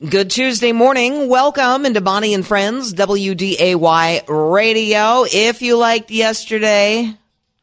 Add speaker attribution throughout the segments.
Speaker 1: Good Tuesday morning. Welcome into Bonnie and Friends, WDAY Radio. If you liked yesterday,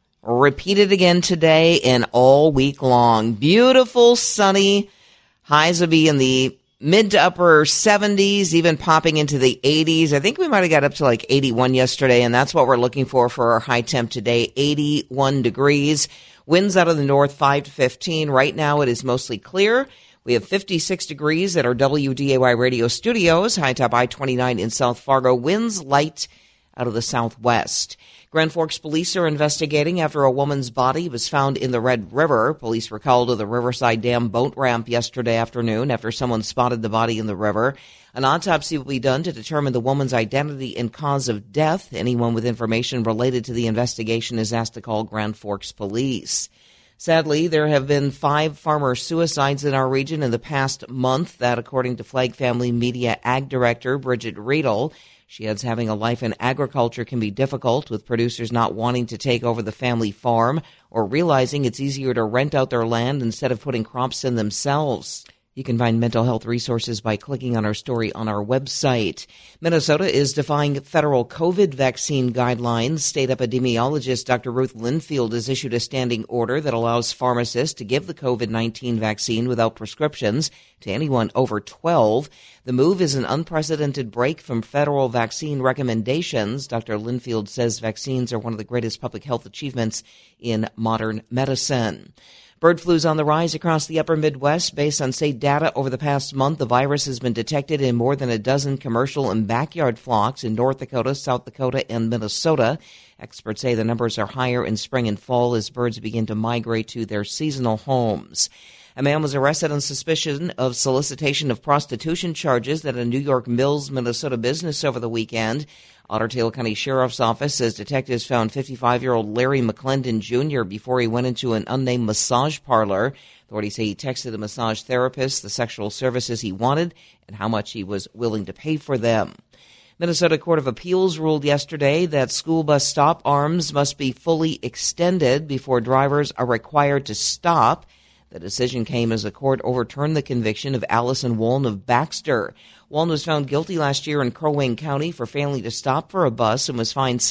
Speaker 1: repeat it again today and all week long. Beautiful, sunny. Highs will be in the mid to upper 70s, even popping into the 80s. I think we might have got up to like 81 yesterday, and that's what we're looking for our high temp today, 81 degrees. Winds out of the north, 5 to 15. Right now it is mostly clear. We have 56 degrees at our WDAY radio studios, high top I-29 in South Fargo. Winds light out of the southwest. Grand Forks police are investigating after a woman's body was found in the Red River. Police were called to the Riverside Dam boat ramp yesterday afternoon after someone spotted the body in the river. An autopsy will be done to determine the woman's identity and cause of death. Anyone with information related to the investigation is asked to call Grand Forks police. Sadly, there have been 5 farmer suicides in our region in the past month. That, according to Flag Family Media Ag Director Bridget Riedel. She adds having a life in agriculture can be difficult, with producers not wanting to take over the family farm or realizing it's easier to rent out their land instead of putting crops in themselves. You can find mental health resources by clicking on our story on our website. Minnesota is defying federal COVID vaccine guidelines. State epidemiologist Dr. Ruth Linfield has issued a standing order that allows pharmacists to give the COVID-19 vaccine without prescriptions to anyone over 12. The move is an unprecedented break from federal vaccine recommendations. Dr. Linfield says vaccines are one of the greatest public health achievements in modern medicine. Bird flu's on the rise across the upper Midwest. Based on state data over the past month, the virus has been detected in more than a dozen commercial and backyard flocks in North Dakota, South Dakota, and Minnesota. Experts say the numbers are higher in spring and fall as birds begin to migrate to their seasonal homes. A man was arrested on suspicion of solicitation of prostitution charges at a New York Mills, Minnesota business over the weekend. Otter Tail County Sheriff's Office says detectives found 55-year-old Larry McClendon Jr. before he went into an unnamed massage parlor. Authorities say he texted the massage therapist the sexual services he wanted and how much he was willing to pay for them. Minnesota Court of Appeals ruled yesterday that school bus stop arms must be fully extended before drivers are required to stop. The decision came as the court overturned the conviction of Allison Wallen of Baxter. Wallen was found guilty last year in Crow Wing County for failing to stop for a bus and was fined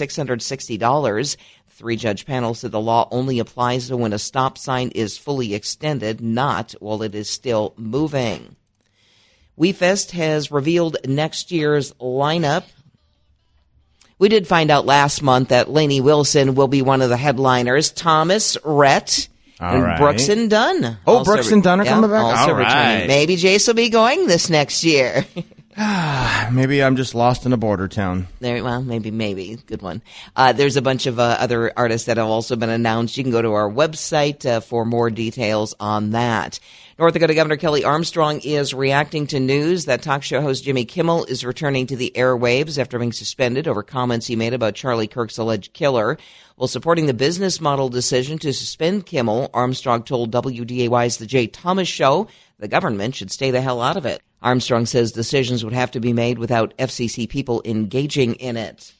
Speaker 1: $660. The 3-judge panel said the law only applies to when a stop sign is fully extended, not while it is still moving. WeFest has revealed next year's lineup. We did find out last month that Lainey Wilson will be one of the headliners. Thomas Rhett and
Speaker 2: right.
Speaker 1: Brooks and Dunn.
Speaker 2: Oh, Brooks and Dunn are coming back?
Speaker 1: Also
Speaker 2: All right.
Speaker 1: returning. Maybe Jace will be going this next year.
Speaker 2: Maybe I'm just lost in a border town.
Speaker 1: Maybe. Good one. There's a bunch of other artists that have also been announced. You can go to our website for more details on that. North Dakota Governor Kelly Armstrong is reacting to news that talk show host Jimmy Kimmel is returning to the airwaves after being suspended over comments he made about Charlie Kirk's alleged killer. While supporting the business model decision to suspend Kimmel, Armstrong told WDAY's The Jay Thomas Show the government should stay the hell out of it. Armstrong says decisions would have to be made without FCC people engaging in it.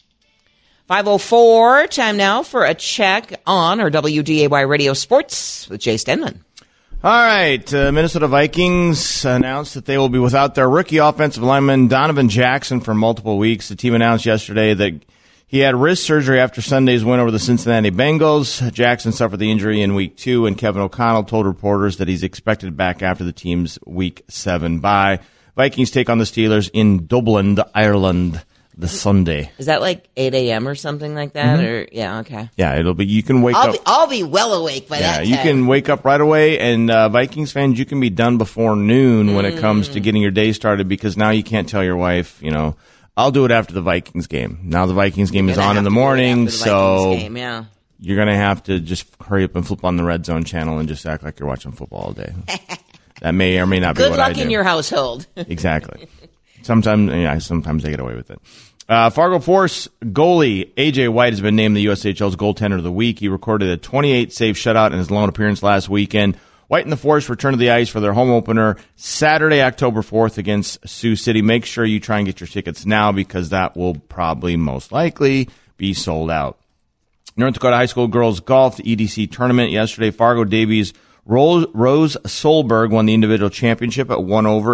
Speaker 1: 5:04, time now for a check on our WDAY Radio Sports with Jay Stenman.
Speaker 2: All right, Minnesota Vikings announced that they will be without their rookie offensive lineman Donovan Jackson for multiple weeks. The team announced yesterday that he had wrist surgery after Sunday's win over the Cincinnati Bengals. Jackson suffered the injury in Week 2, and Kevin O'Connell told reporters that he's expected back after the team's Week 7 bye. Vikings take on the Steelers in Dublin, Ireland, this Sunday.
Speaker 1: Is that like 8 a.m. or something like that? Or yeah, okay.
Speaker 2: Yeah, it'll be. You can wake up.
Speaker 1: I'll be well awake by that time.
Speaker 2: Yeah, you can wake up right away, and Vikings fans, you can be done before noon when it comes to getting your day started, because now you can't tell your wife, I'll do it after the Vikings game. Now the Vikings game is on in the morning, so you're going to have to just hurry up and flip on the Red Zone channel and just act like you're watching football all day. That may or may not be what I do.
Speaker 1: Good luck in your household.
Speaker 2: Exactly. Sometimes they get away with it. Fargo Force goalie A.J. White has been named the USHL's goaltender of the week. He recorded a 28-save shutout in his lone appearance last weekend. White and the Force return to the ice for their home opener Saturday, October 4th against Sioux City. Make sure you try and get your tickets now, because that will probably most likely be sold out. North Dakota High School Girls Golf, the EDC tournament yesterday. Fargo Davies Rose Solberg won the individual championship at 1 over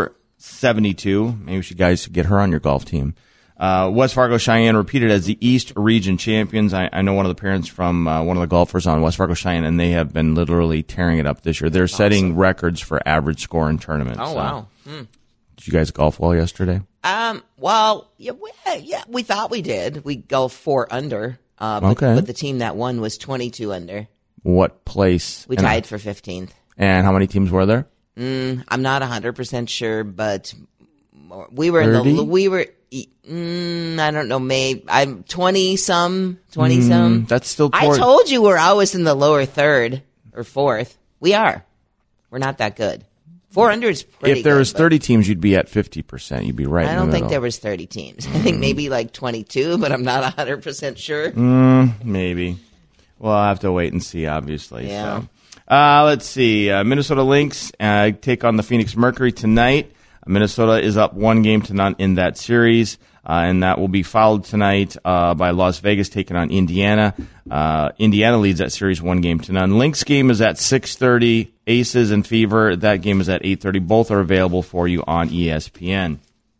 Speaker 2: 72. Maybe you guys should get her on your golf team. West Fargo Cheyenne repeated as the East Region champions. I know one of the parents from one of the golfers on West Fargo Cheyenne, and they have been literally tearing it up this year. They're setting records for average score in tournaments.
Speaker 1: Oh, wow.
Speaker 2: Did you guys golf well yesterday?
Speaker 1: Well, yeah, we thought we did. We golfed 4 under. But the team that won was 22 under.
Speaker 2: What place?
Speaker 1: We tied for 15th.
Speaker 2: And how many teams were there?
Speaker 1: I'm not 100% sure, but we were
Speaker 2: 30?
Speaker 1: I don't know, maybe I'm 20 some.
Speaker 2: That's still
Speaker 1: I told you we're always in the lower third or fourth. We're not that good. 4 under is pretty good.
Speaker 2: If there was 30 teams, you'd be at 50%. You'd be right in the middle.
Speaker 1: I don't think there was 30 teams. I think maybe like 22, but I'm not 100% sure.
Speaker 2: Maybe. Well, I'll have to wait and see, obviously.
Speaker 1: Yeah.
Speaker 2: So. Let's see. Minnesota Lynx take on the Phoenix Mercury tonight. Minnesota is up 1-0 in that series, and that will be followed tonight by Las Vegas taking on Indiana. Indiana leads that series 1-0. Lynx game is at 6:30. Aces and Fever, that game is at 8:30. Both are available for you on ESPN.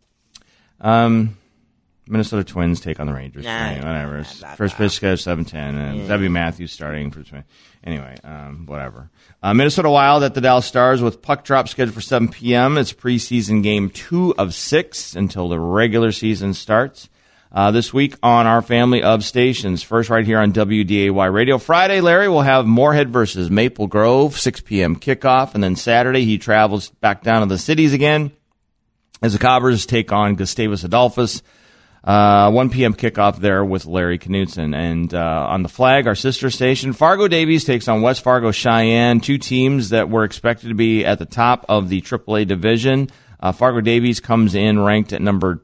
Speaker 2: Minnesota Twins take on the Rangers. Whatever. First pitch schedule 7:10, and W. Matthews starting for Twins. Anyway, whatever. Minnesota Wild at the Dallas Stars with puck drop scheduled for 7 p.m. It's preseason game 2 of 6 until the regular season starts. This week on our family of stations. First right here on WDAY Radio. Friday, Larry will have Moorhead versus Maple Grove, 6 p.m. kickoff. And then Saturday, he travels back down to the cities again as the Cobbers take on Gustavus Adolphus. 1 p.m. kickoff there with Larry Knutson. And on the Flag, our sister station, Fargo Davies takes on West Fargo Cheyenne, 2 teams that were expected to be at the top of the AAA division. Fargo Davies comes in ranked at number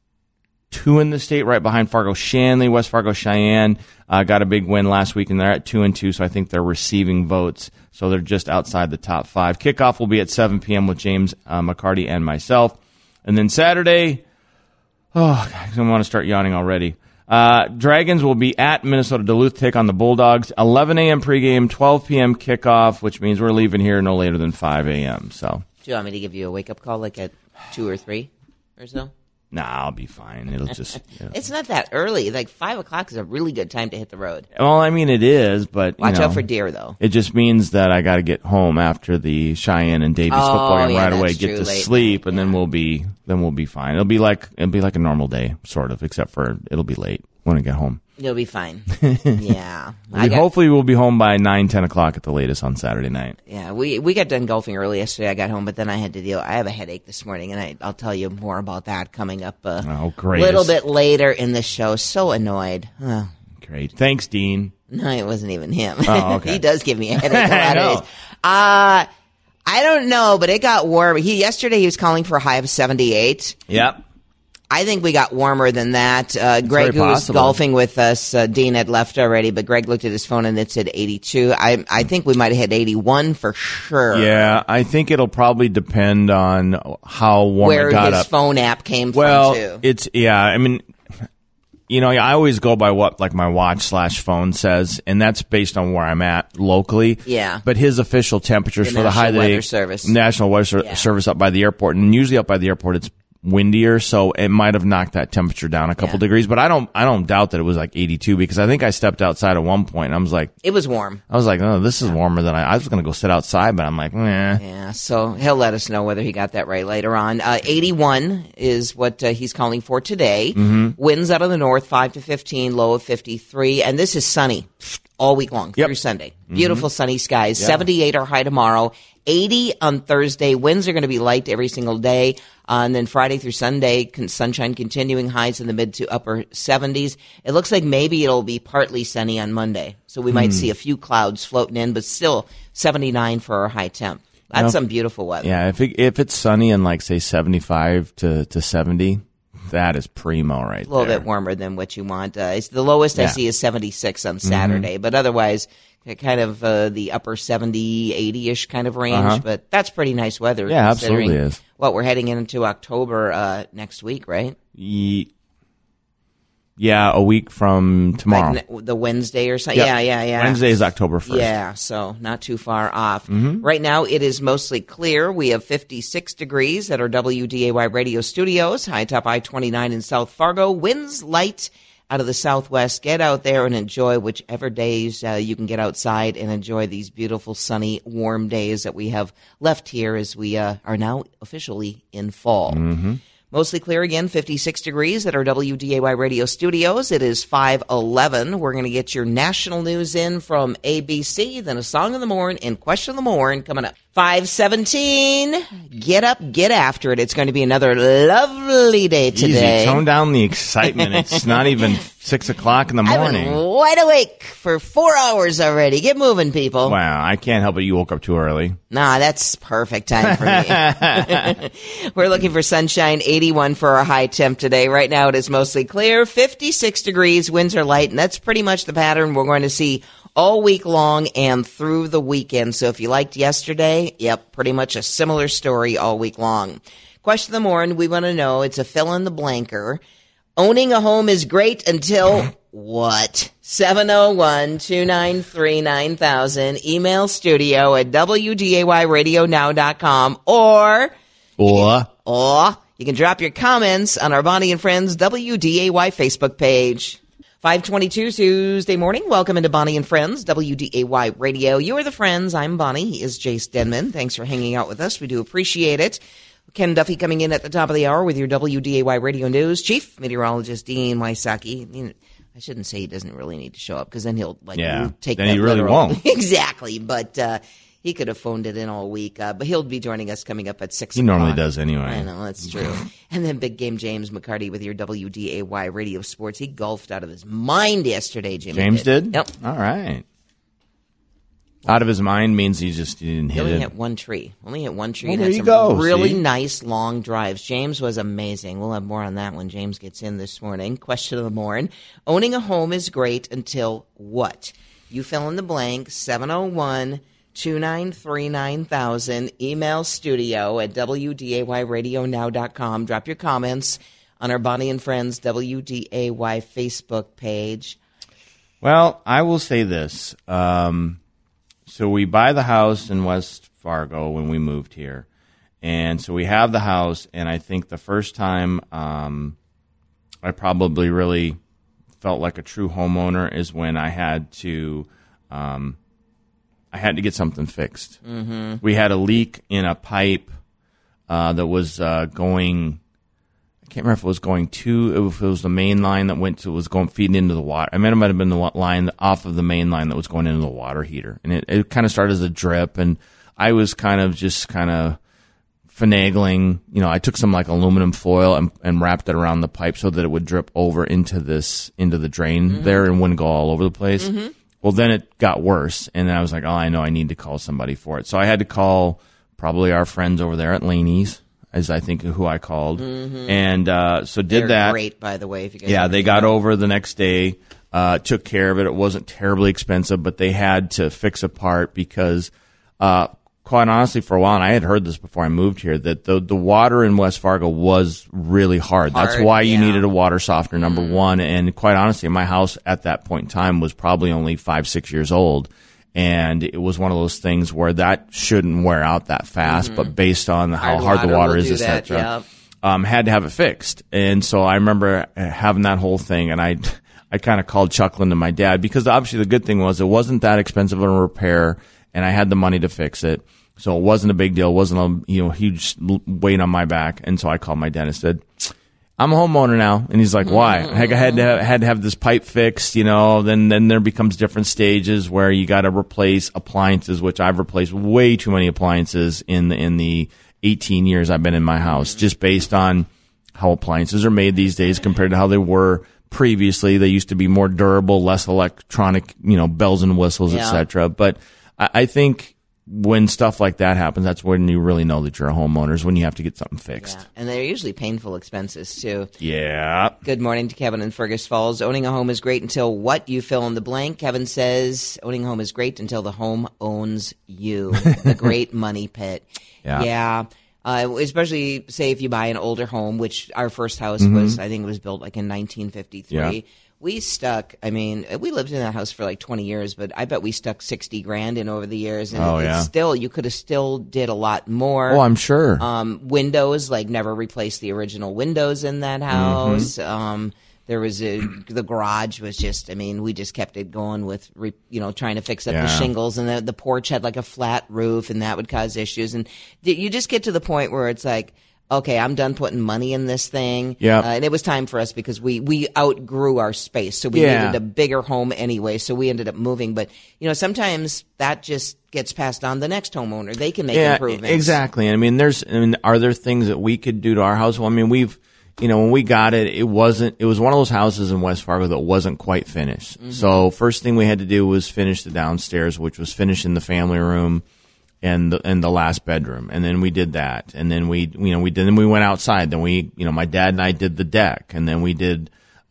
Speaker 2: 2 in the state, right behind Fargo Shanley. West Fargo Cheyenne got a big win last week, and they're at 2-2, so I think they're receiving votes. So they're just outside the top 5. Kickoff will be at 7 p.m. with James McCarty and myself. And then Saturday, I want to start yawning already. Dragons will be at Minnesota Duluth, take on the Bulldogs. 11 a.m. pregame, 12 p.m. kickoff, which means we're leaving here no later than 5 a.m. So,
Speaker 1: do you want me to give you a wake-up call like at 2 or 3 or so?
Speaker 2: Nah, I'll be fine. It'll just...
Speaker 1: It's not that early. Like 5 o'clock is a really good time to hit the road.
Speaker 2: Well, I mean, it is, but
Speaker 1: watch out for deer, though.
Speaker 2: It just means that I got to get home after the Cheyenne and Davies football game right away, get to sleep, and then we'll be fine. It'll be like a normal day, sort of, except for it'll be late when I get home.
Speaker 1: You'll be fine. Yeah.
Speaker 2: Hopefully we'll be home by 9, 10 o'clock at the latest on Saturday night.
Speaker 1: Yeah, we got done golfing early yesterday. I got home, but then I had to I have a headache this morning, and I'll tell you more about that coming up a little bit later in the show. So annoyed. Oh.
Speaker 2: Great. Thanks, Dean.
Speaker 1: No, it wasn't even him.
Speaker 2: Oh, okay.
Speaker 1: He does give me a headache a lot of days. I don't know, but it got warm. Yesterday he was calling for a high of 78.
Speaker 2: Yep.
Speaker 1: I think we got warmer than that. Greg, who was golfing with us, Dean had left already, but Greg looked at his phone and it said 82. I think we might have hit 81 for sure.
Speaker 2: Yeah, I think it'll probably depend on how warm it got up.
Speaker 1: Where his phone app came
Speaker 2: from,
Speaker 1: too.
Speaker 2: I mean, I always go by what like my watch/phone says, and that's based on where I'm at locally.
Speaker 1: Yeah.
Speaker 2: But his official temperatures for the high National Weather Service up by the airport, and usually up by the airport it's windier, so it might have knocked that temperature down a couple degrees, but I don't doubt that it was like 82, because I think I stepped outside at one point and I was like,
Speaker 1: it was warm.
Speaker 2: I was like, oh, this is warmer than I was going to go sit outside, but I'm like,
Speaker 1: Yeah, so he'll let us know whether he got that right later on. 81 is what he's calling for today.
Speaker 2: Mm-hmm.
Speaker 1: Winds out of the north, 5 to 15, low of 53, and this is sunny all week long through Sunday. Beautiful sunny skies. 78 are high tomorrow. 80 on Thursday. Winds are going to be light every single day. And then Friday through Sunday, sunshine continuing, highs in the mid to upper 70s. It looks like maybe it'll be partly sunny on Monday. So we might see a few clouds floating in, but still 79 for our high temp. That's some beautiful weather.
Speaker 2: Yeah, if it's sunny and like, say, 75 to 70, that is primo right there.
Speaker 1: A little bit warmer than what you want. The lowest I see is 76 on Saturday, but otherwise kind of the upper 70, 80-ish kind of range, but that's pretty nice weather.
Speaker 2: Yeah, absolutely is.
Speaker 1: What, we're heading into October next week, right?
Speaker 2: Yeah, a week from tomorrow.
Speaker 1: Like the Wednesday or something.
Speaker 2: Yep.
Speaker 1: Yeah.
Speaker 2: Wednesday is October 1st.
Speaker 1: Yeah, so not too far off. Right now, it is mostly clear. We have 56 degrees at our WDAY radio studios, high top I-29 in South Fargo. Winds light out of the southwest. Get out there and enjoy whichever days you can get outside and enjoy these beautiful, sunny, warm days that we have left here as we are now officially in fall. Mostly clear again, 56 degrees at our WDAY radio studios. It is 5:11. We're going to get your national news in from ABC, then a song of the morning and question of the morning coming up. 5:17. Get up, get after it. It's going to be another lovely day today.
Speaker 2: Easy. Tone down the excitement. It's not even 6 o'clock in the morning.
Speaker 1: I've been wide awake for 4 hours already. Get moving, people.
Speaker 2: Wow, I can't help it. You woke up too early.
Speaker 1: Nah, that's perfect time for me. We're looking for sunshine, 81 for our high temp today. Right now it is mostly clear, 56 degrees, winds are light, and that's pretty much the pattern we're going to see all week long and through the weekend. So if you liked yesterday, yep, pretty much a similar story all week long. Question of the morning, we want to know, it's a fill in the blanker. Owning a home is great until what? 701-293-9000. Email studio at WDAYradionow.com or you can drop your comments on our Bonnie and Friends WDAY Facebook page. 5:22 Tuesday morning. Welcome into Bonnie and Friends, WDAY Radio. You are the friends. I'm Bonnie. He is Jace Denman. Thanks for hanging out with us. We do appreciate it. Ken Duffy coming in at the top of the hour with your WDAY Radio News. Chief Meteorologist Dean Wysocki. I shouldn't say he doesn't really need to show up because then he'll take
Speaker 2: then
Speaker 1: that
Speaker 2: he really
Speaker 1: literal.
Speaker 2: won't.
Speaker 1: Exactly. But he could have phoned it in all week. But he'll be joining us coming up at 6
Speaker 2: He
Speaker 1: o'clock.
Speaker 2: normally does anyway.
Speaker 1: I know, that's true. And then Big Game James McCarty with your WDAY Radio Sports. He golfed out of his mind yesterday, Jimmy.
Speaker 2: James did?
Speaker 1: Yep.
Speaker 2: All right. Out of his mind means he didn't
Speaker 1: He
Speaker 2: hit
Speaker 1: only
Speaker 2: it.
Speaker 1: hit one tree. Only hit one tree.
Speaker 2: Well,
Speaker 1: And
Speaker 2: there
Speaker 1: had
Speaker 2: you
Speaker 1: some
Speaker 2: go,
Speaker 1: really
Speaker 2: see?
Speaker 1: nice long drives. James was amazing. We'll have more on that when James gets in this morning. Question of the morning. Owning a home is great until what? You fill in the blank. 701-293-9000. Email studio at WDAYradionow.com. Drop your comments on our Bonnie and Friends WDAY Facebook page.
Speaker 2: Well, I will say this. So we buy the house in West Fargo when we moved here. And so we have the house, and I think the first time I probably really felt like a true homeowner is when I had to get something fixed. Mm-hmm. We had a leak in a pipe that was going. I can't remember if it was going to, if it was the main line that went to, was going feeding into the water. I mean, it might have been the line off of the main line that was going into the water heater. And it kind of started as a drip, and I was kind of finagling. You know, I took some like aluminum foil and wrapped it around the pipe so that it would drip over into the drain there and wouldn't go all over the place. Mm-hmm. Well, then it got worse, and then I was like, oh, I know I need to call somebody for it. So I had to call probably our friends over there at Laney's, as I think who I called. Mm-hmm. And so did
Speaker 1: They're
Speaker 2: that.
Speaker 1: Great, by the way. If you guys
Speaker 2: yeah, they got over the next day, took care of it. It wasn't terribly expensive, but they had to fix a part because, quite honestly, for a while, and I had heard this before I moved here, that the water in West Fargo was really hard. That's why you needed a water softener, number one. And quite honestly, my house at that point in time was probably only 5-6 years old. And it was one of those things where that shouldn't wear out that fast, but based on how hard the water is, etc., had to have it fixed. And so I remember having that whole thing, and I kind of called chuckling to my dad because obviously the good thing was it wasn't that expensive of a repair, and I had the money to fix it, so it wasn't a big deal. It wasn't a huge weight on my back. And so I called my dad and said, I'm a homeowner now. And he's like, why? Heck, I had to have this pipe fixed, then there becomes different stages where you got to replace appliances, which I've replaced way too many appliances in the 18 years I've been in my house, just based on how appliances are made these days compared to how they were previously. They used to be more durable, less electronic, bells and whistles, etc. But I think when stuff like that happens, that's when you really know that you're a homeowner, is when you have to get something fixed.
Speaker 1: Yeah. And they're usually painful expenses, too.
Speaker 2: Yeah.
Speaker 1: Good morning to Kevin in Fergus Falls. Owning a home is great until what? You fill in the blank. Kevin says owning a home is great until the home owns you. The great money pit.
Speaker 2: Yeah.
Speaker 1: Especially, say, if you buy an older home, which our first house was, I think it was built like in 1953.
Speaker 2: Yeah.
Speaker 1: We stuck, I mean, we lived in that house for like 20 years, but I bet we stuck $60,000 in over the years. And it's still, you could have still did a lot more.
Speaker 2: Oh, I'm sure.
Speaker 1: Windows, like never replaced the original windows in that house. There was the garage was just, I mean, we just kept it going with, trying to fix up the shingles, and the porch had like a flat roof, and that would cause issues. And you just get to the point where it's like, okay, I'm done putting money in this thing.
Speaker 2: Yeah.
Speaker 1: And it was time for us because we outgrew our space. So we needed a bigger home anyway. So we ended up moving. But, sometimes that just gets passed on to the next homeowner. They can make improvements.
Speaker 2: Exactly. I mean, are there things that we could do to our house? Well, I mean, when we got it, it was one of those houses in West Fargo that wasn't quite finished. So first thing we had to do was finish the downstairs, which was finishing the family room and the last bedroom. And then we did that. And then we went outside. Then my dad and I did the deck. And then we did,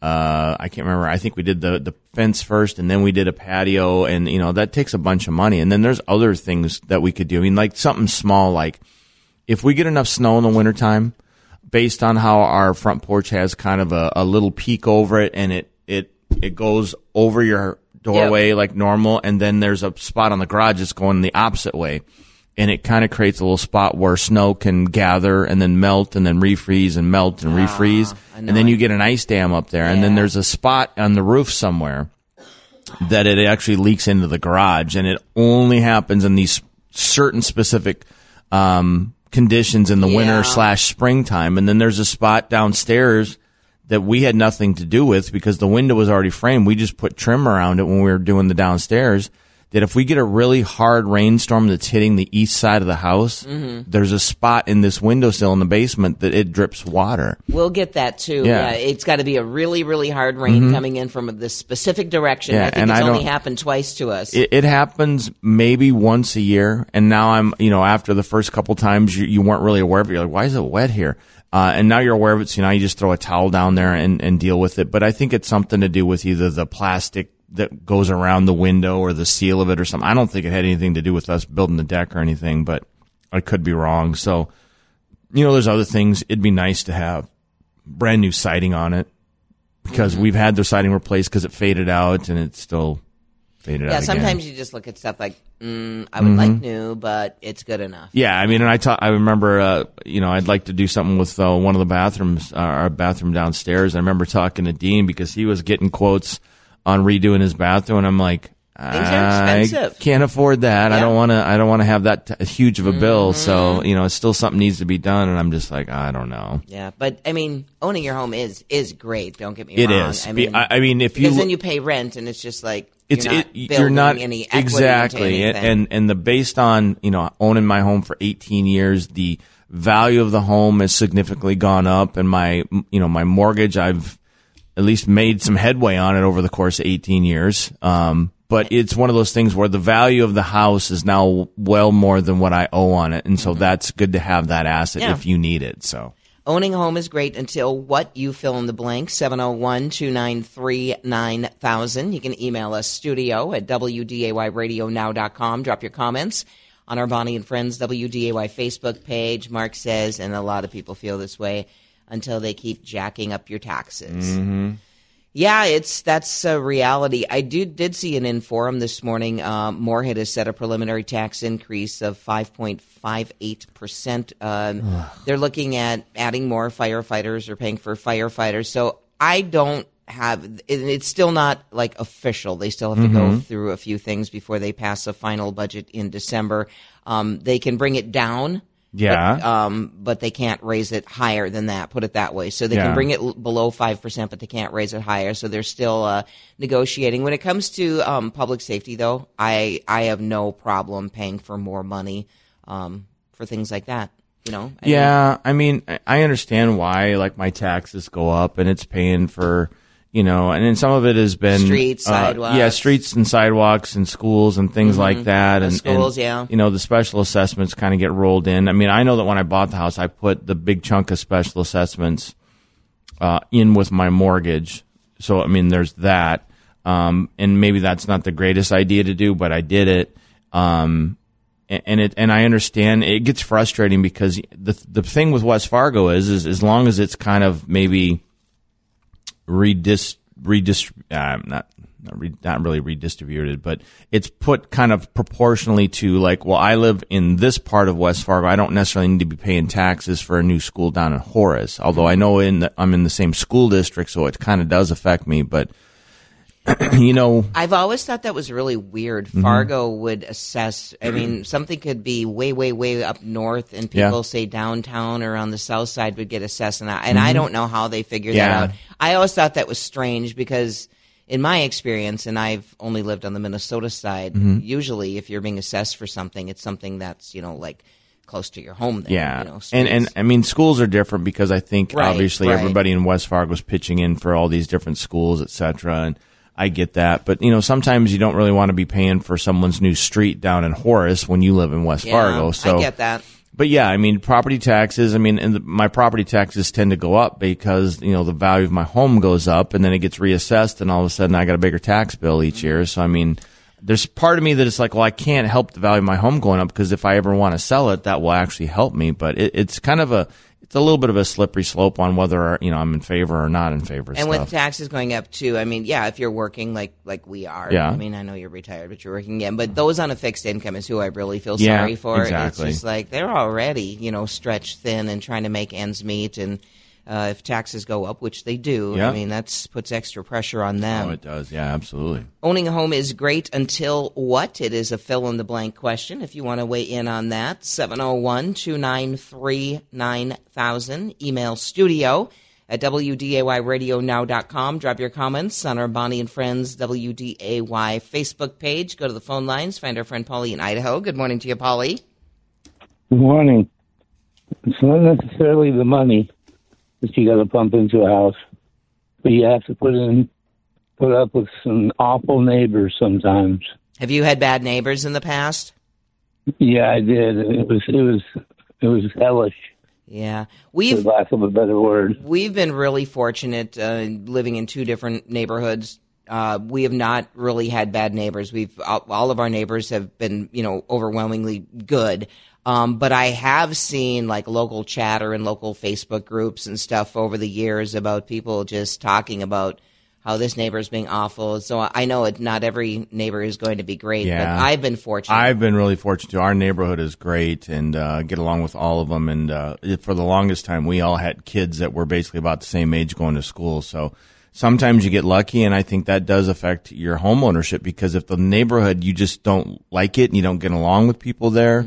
Speaker 2: I can't remember. I think we did the fence first, and then we did a patio, and, that takes a bunch of money. And then there's other things that we could do. I mean, like something small, like if we get enough snow in the wintertime, based on how our front porch has kind of a little peak over it, and it goes over your doorway like normal, and then there's a spot on the garage that's going the opposite way, and it kind of creates a little spot where snow can gather and then melt and then refreeze and melt and refreeze, and then you get an ice dam up there, and then there's a spot on the roof somewhere that it actually leaks into the garage, and it only happens in these certain specific conditions in the winter / springtime. And then there's a spot downstairs that we had nothing to do with because the window was already framed. We just put trim around it when we were doing the downstairs, that if we get a really hard rainstorm that's hitting the east side of the house, there's a spot in this windowsill in the basement that it drips water.
Speaker 1: We'll get that too. Yeah. It's got to be a really, really hard rain coming in from this specific direction. I think it's only happened twice to us.
Speaker 2: It happens maybe once a year. And now I'm, after the first couple times you weren't really aware of it. You're like, why is it wet here? And now you're aware of it. So now you just throw a towel down there and deal with it. But I think it's something to do with either the plastic that goes around the window or the seal of it or something. I don't think it had anything to do with us building the deck or anything, but I could be wrong. So, there's other things. It'd be nice to have brand new siding on it because we've had the siding replaced because it faded out, and it's still faded out. Yeah,
Speaker 1: sometimes you just look at stuff like, I would like new, but it's good enough.
Speaker 2: Yeah, I mean, and I remember, I'd like to do something with one of the bathrooms, our bathroom downstairs. I remember talking to Dean because he was getting quotes on redoing his bathroom, and I'm like,
Speaker 1: things are expensive.
Speaker 2: I can't afford that. Yeah. I don't want to have that huge of a bill. So, it's still something needs to be done, and I'm just like, I don't know.
Speaker 1: Yeah, but I mean, owning your home is great. Don't get me
Speaker 2: wrong.
Speaker 1: It
Speaker 2: is. I mean, if
Speaker 1: because then you pay rent, and it's just like you're not building any equity
Speaker 2: exactly.
Speaker 1: Into anything.
Speaker 2: And based on owning my home for 18 years, the value of the home has significantly gone up, and my mortgage, I've at least made some headway on it over the course of 18 years. But it's one of those things where the value of the house is now well more than what I owe on it. And so that's good to have that asset if you need it. So
Speaker 1: owning a home is great until what you fill in the blank, 701-293-9000. You can email us studio@WDAYradionow.com. Drop your comments on our Bonnie and Friends WDAY Facebook page. Mark says, and a lot of people feel this way, until they keep jacking up your taxes. Yeah, that's a reality. I did see an Inforum this morning. Moorhead has set a preliminary tax increase of 5.58%. They're looking at adding more firefighters or paying for firefighters. So I don't have, it's still not like official. They still have to go through a few things before they pass a final budget in December. They can bring it down.
Speaker 2: Yeah.
Speaker 1: But they can't raise it higher than that, put it that way. So they can bring it below 5%, but they can't raise it higher. So they're still negotiating. When it comes to public safety, though, I have no problem paying for more money for things like that. I mean, I understand why, like, my taxes go up, and it's paying for, and then some of it has been streets, sidewalks.
Speaker 2: Streets and sidewalks and schools and things like that. And
Speaker 1: schools,
Speaker 2: the special assessments kind of get rolled in. I mean, I know that when I bought the house, I put the big chunk of special assessments in with my mortgage. So, I mean, there's that. And maybe that's not the greatest idea to do, but I did it. and I understand it gets frustrating because the thing with West Fargo is as long as it's kind of maybe not really redistributed, but it's put kind of proportionally to like, well, I live in this part of West Fargo. I don't necessarily need to be paying taxes for a new school down in Horace, although I know I'm in the same school district, so it kind of does affect me. But
Speaker 1: I've always thought that was really weird. Fargo would assess. I mean, something could be way, way, way up north, and people say downtown or on the south side would get assessed, and I don't know how they figured that out. I always thought that was strange because, in my experience, and I've only lived on the Minnesota side, usually if you're being assessed for something, it's something that's like close to your home. There,
Speaker 2: yeah, and I mean schools are different because I think obviously everybody in West Fargo is pitching in for all these different schools, et cetera, and I get that, but sometimes you don't really want to be paying for someone's new street down in Horace when you live in West Fargo. So
Speaker 1: I get that.
Speaker 2: But yeah, I mean property taxes. I mean, and my property taxes tend to go up because the value of my home goes up, and then it gets reassessed, and all of a sudden I got a bigger tax bill each year. So I mean, there's part of me that it's like, well, I can't help the value of my home going up because if I ever want to sell it, that will actually help me. But it's kind of it's a little bit of a slippery slope on whether I'm in favor or not in favor.
Speaker 1: And with taxes going up too, I mean, if you're working like we are, I mean, I know you're retired, but you're working again. But those on a fixed income is who I really feel sorry for.
Speaker 2: Exactly.
Speaker 1: It's just like they're already stretched thin and trying to make ends meet, and if taxes go up, which they do, I mean, that puts extra pressure on them.
Speaker 2: Oh, it does. Yeah, absolutely.
Speaker 1: Owning a home is great until what? It is a fill-in-the-blank question. If you want to weigh in on that, 701-293-9000. Email studio at WDAYradionow.com. Drop your comments on our Bonnie and Friends WDAY Facebook page. Go to the phone lines. Find our friend Polly in Idaho. Good morning to you, Polly.
Speaker 3: Good morning. It's not necessarily the money that you got to pump into a house, but you have to put up with some awful neighbors sometimes.
Speaker 1: Have you had bad neighbors in the past?
Speaker 3: Yeah, I did. It was hellish.
Speaker 1: Yeah,
Speaker 3: for lack of a better word.
Speaker 1: We've been really fortunate living in two different neighborhoods. We have not really had bad neighbors. All of our neighbors have been, overwhelmingly good. But I have seen like local chatter and local Facebook groups and stuff over the years about people just talking about how this neighbor is being awful. So I know not every neighbor is going to be great, but I've been fortunate.
Speaker 2: I've been really fortunate too. Our neighborhood is great and get along with all of them. And for the longest time, we all had kids that were basically about the same age going to school. So sometimes you get lucky, and I think that does affect your home ownership because if the neighborhood, you just don't like it and you don't get along with people there,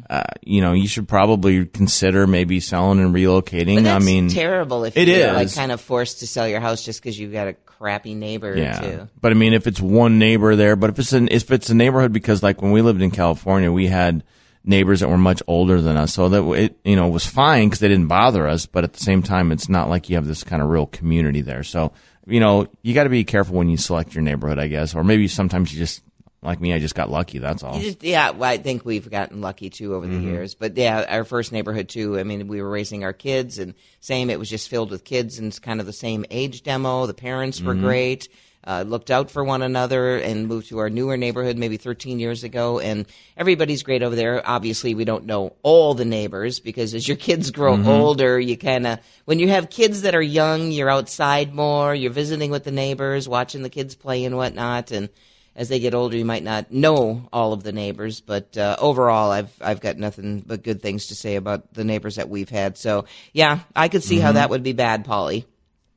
Speaker 2: you should probably consider maybe selling and relocating.
Speaker 1: But that's terrible if
Speaker 2: you're
Speaker 1: like kind of forced to sell your house just because you've got a crappy neighbor too.
Speaker 2: But I mean, if it's one neighbor there, but if it's a neighborhood, because like when we lived in California, we had neighbors that were much older than us, so that it was fine because they didn't bother us. But at the same time, it's not like you have this kind of real community there. So you got to be careful when you select your neighborhood, I guess, or maybe sometimes you just. Like me, I just got lucky, that's all.
Speaker 1: I think we've gotten lucky, too, over the years. But, our first neighborhood, too, I mean, we were raising our kids, and it was just filled with kids, and it's kind of the same age demo. The parents were great, looked out for one another, and moved to our newer neighborhood maybe 13 years ago. And everybody's great over there. Obviously, we don't know all the neighbors, because as your kids grow older, you kind of, when you have kids that are young, you're outside more, you're visiting with the neighbors, watching the kids play and whatnot, and as they get older, you might not know all of the neighbors, but overall, I've got nothing but good things to say about the neighbors that we've had. So, I could see how that would be bad, Polly.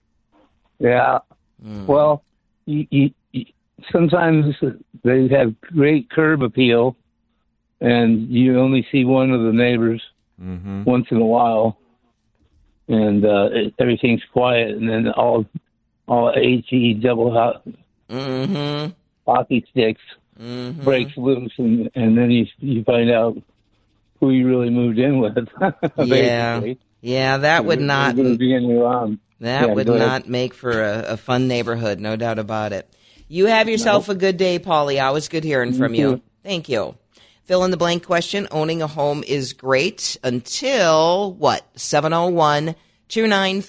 Speaker 3: Yeah. Well, you sometimes they have great curb appeal, and you only see one of the neighbors once in a while, and everything's quiet, and then all HE double hockey sticks breaks loose, and then you find out who you really moved in with.
Speaker 1: That would not
Speaker 3: would
Speaker 1: not make for a fun neighborhood, no doubt about it. You have yourself a good day, Polly. Always good hearing from you. Thank you. Fill in the blank question. Owning a home is great until what?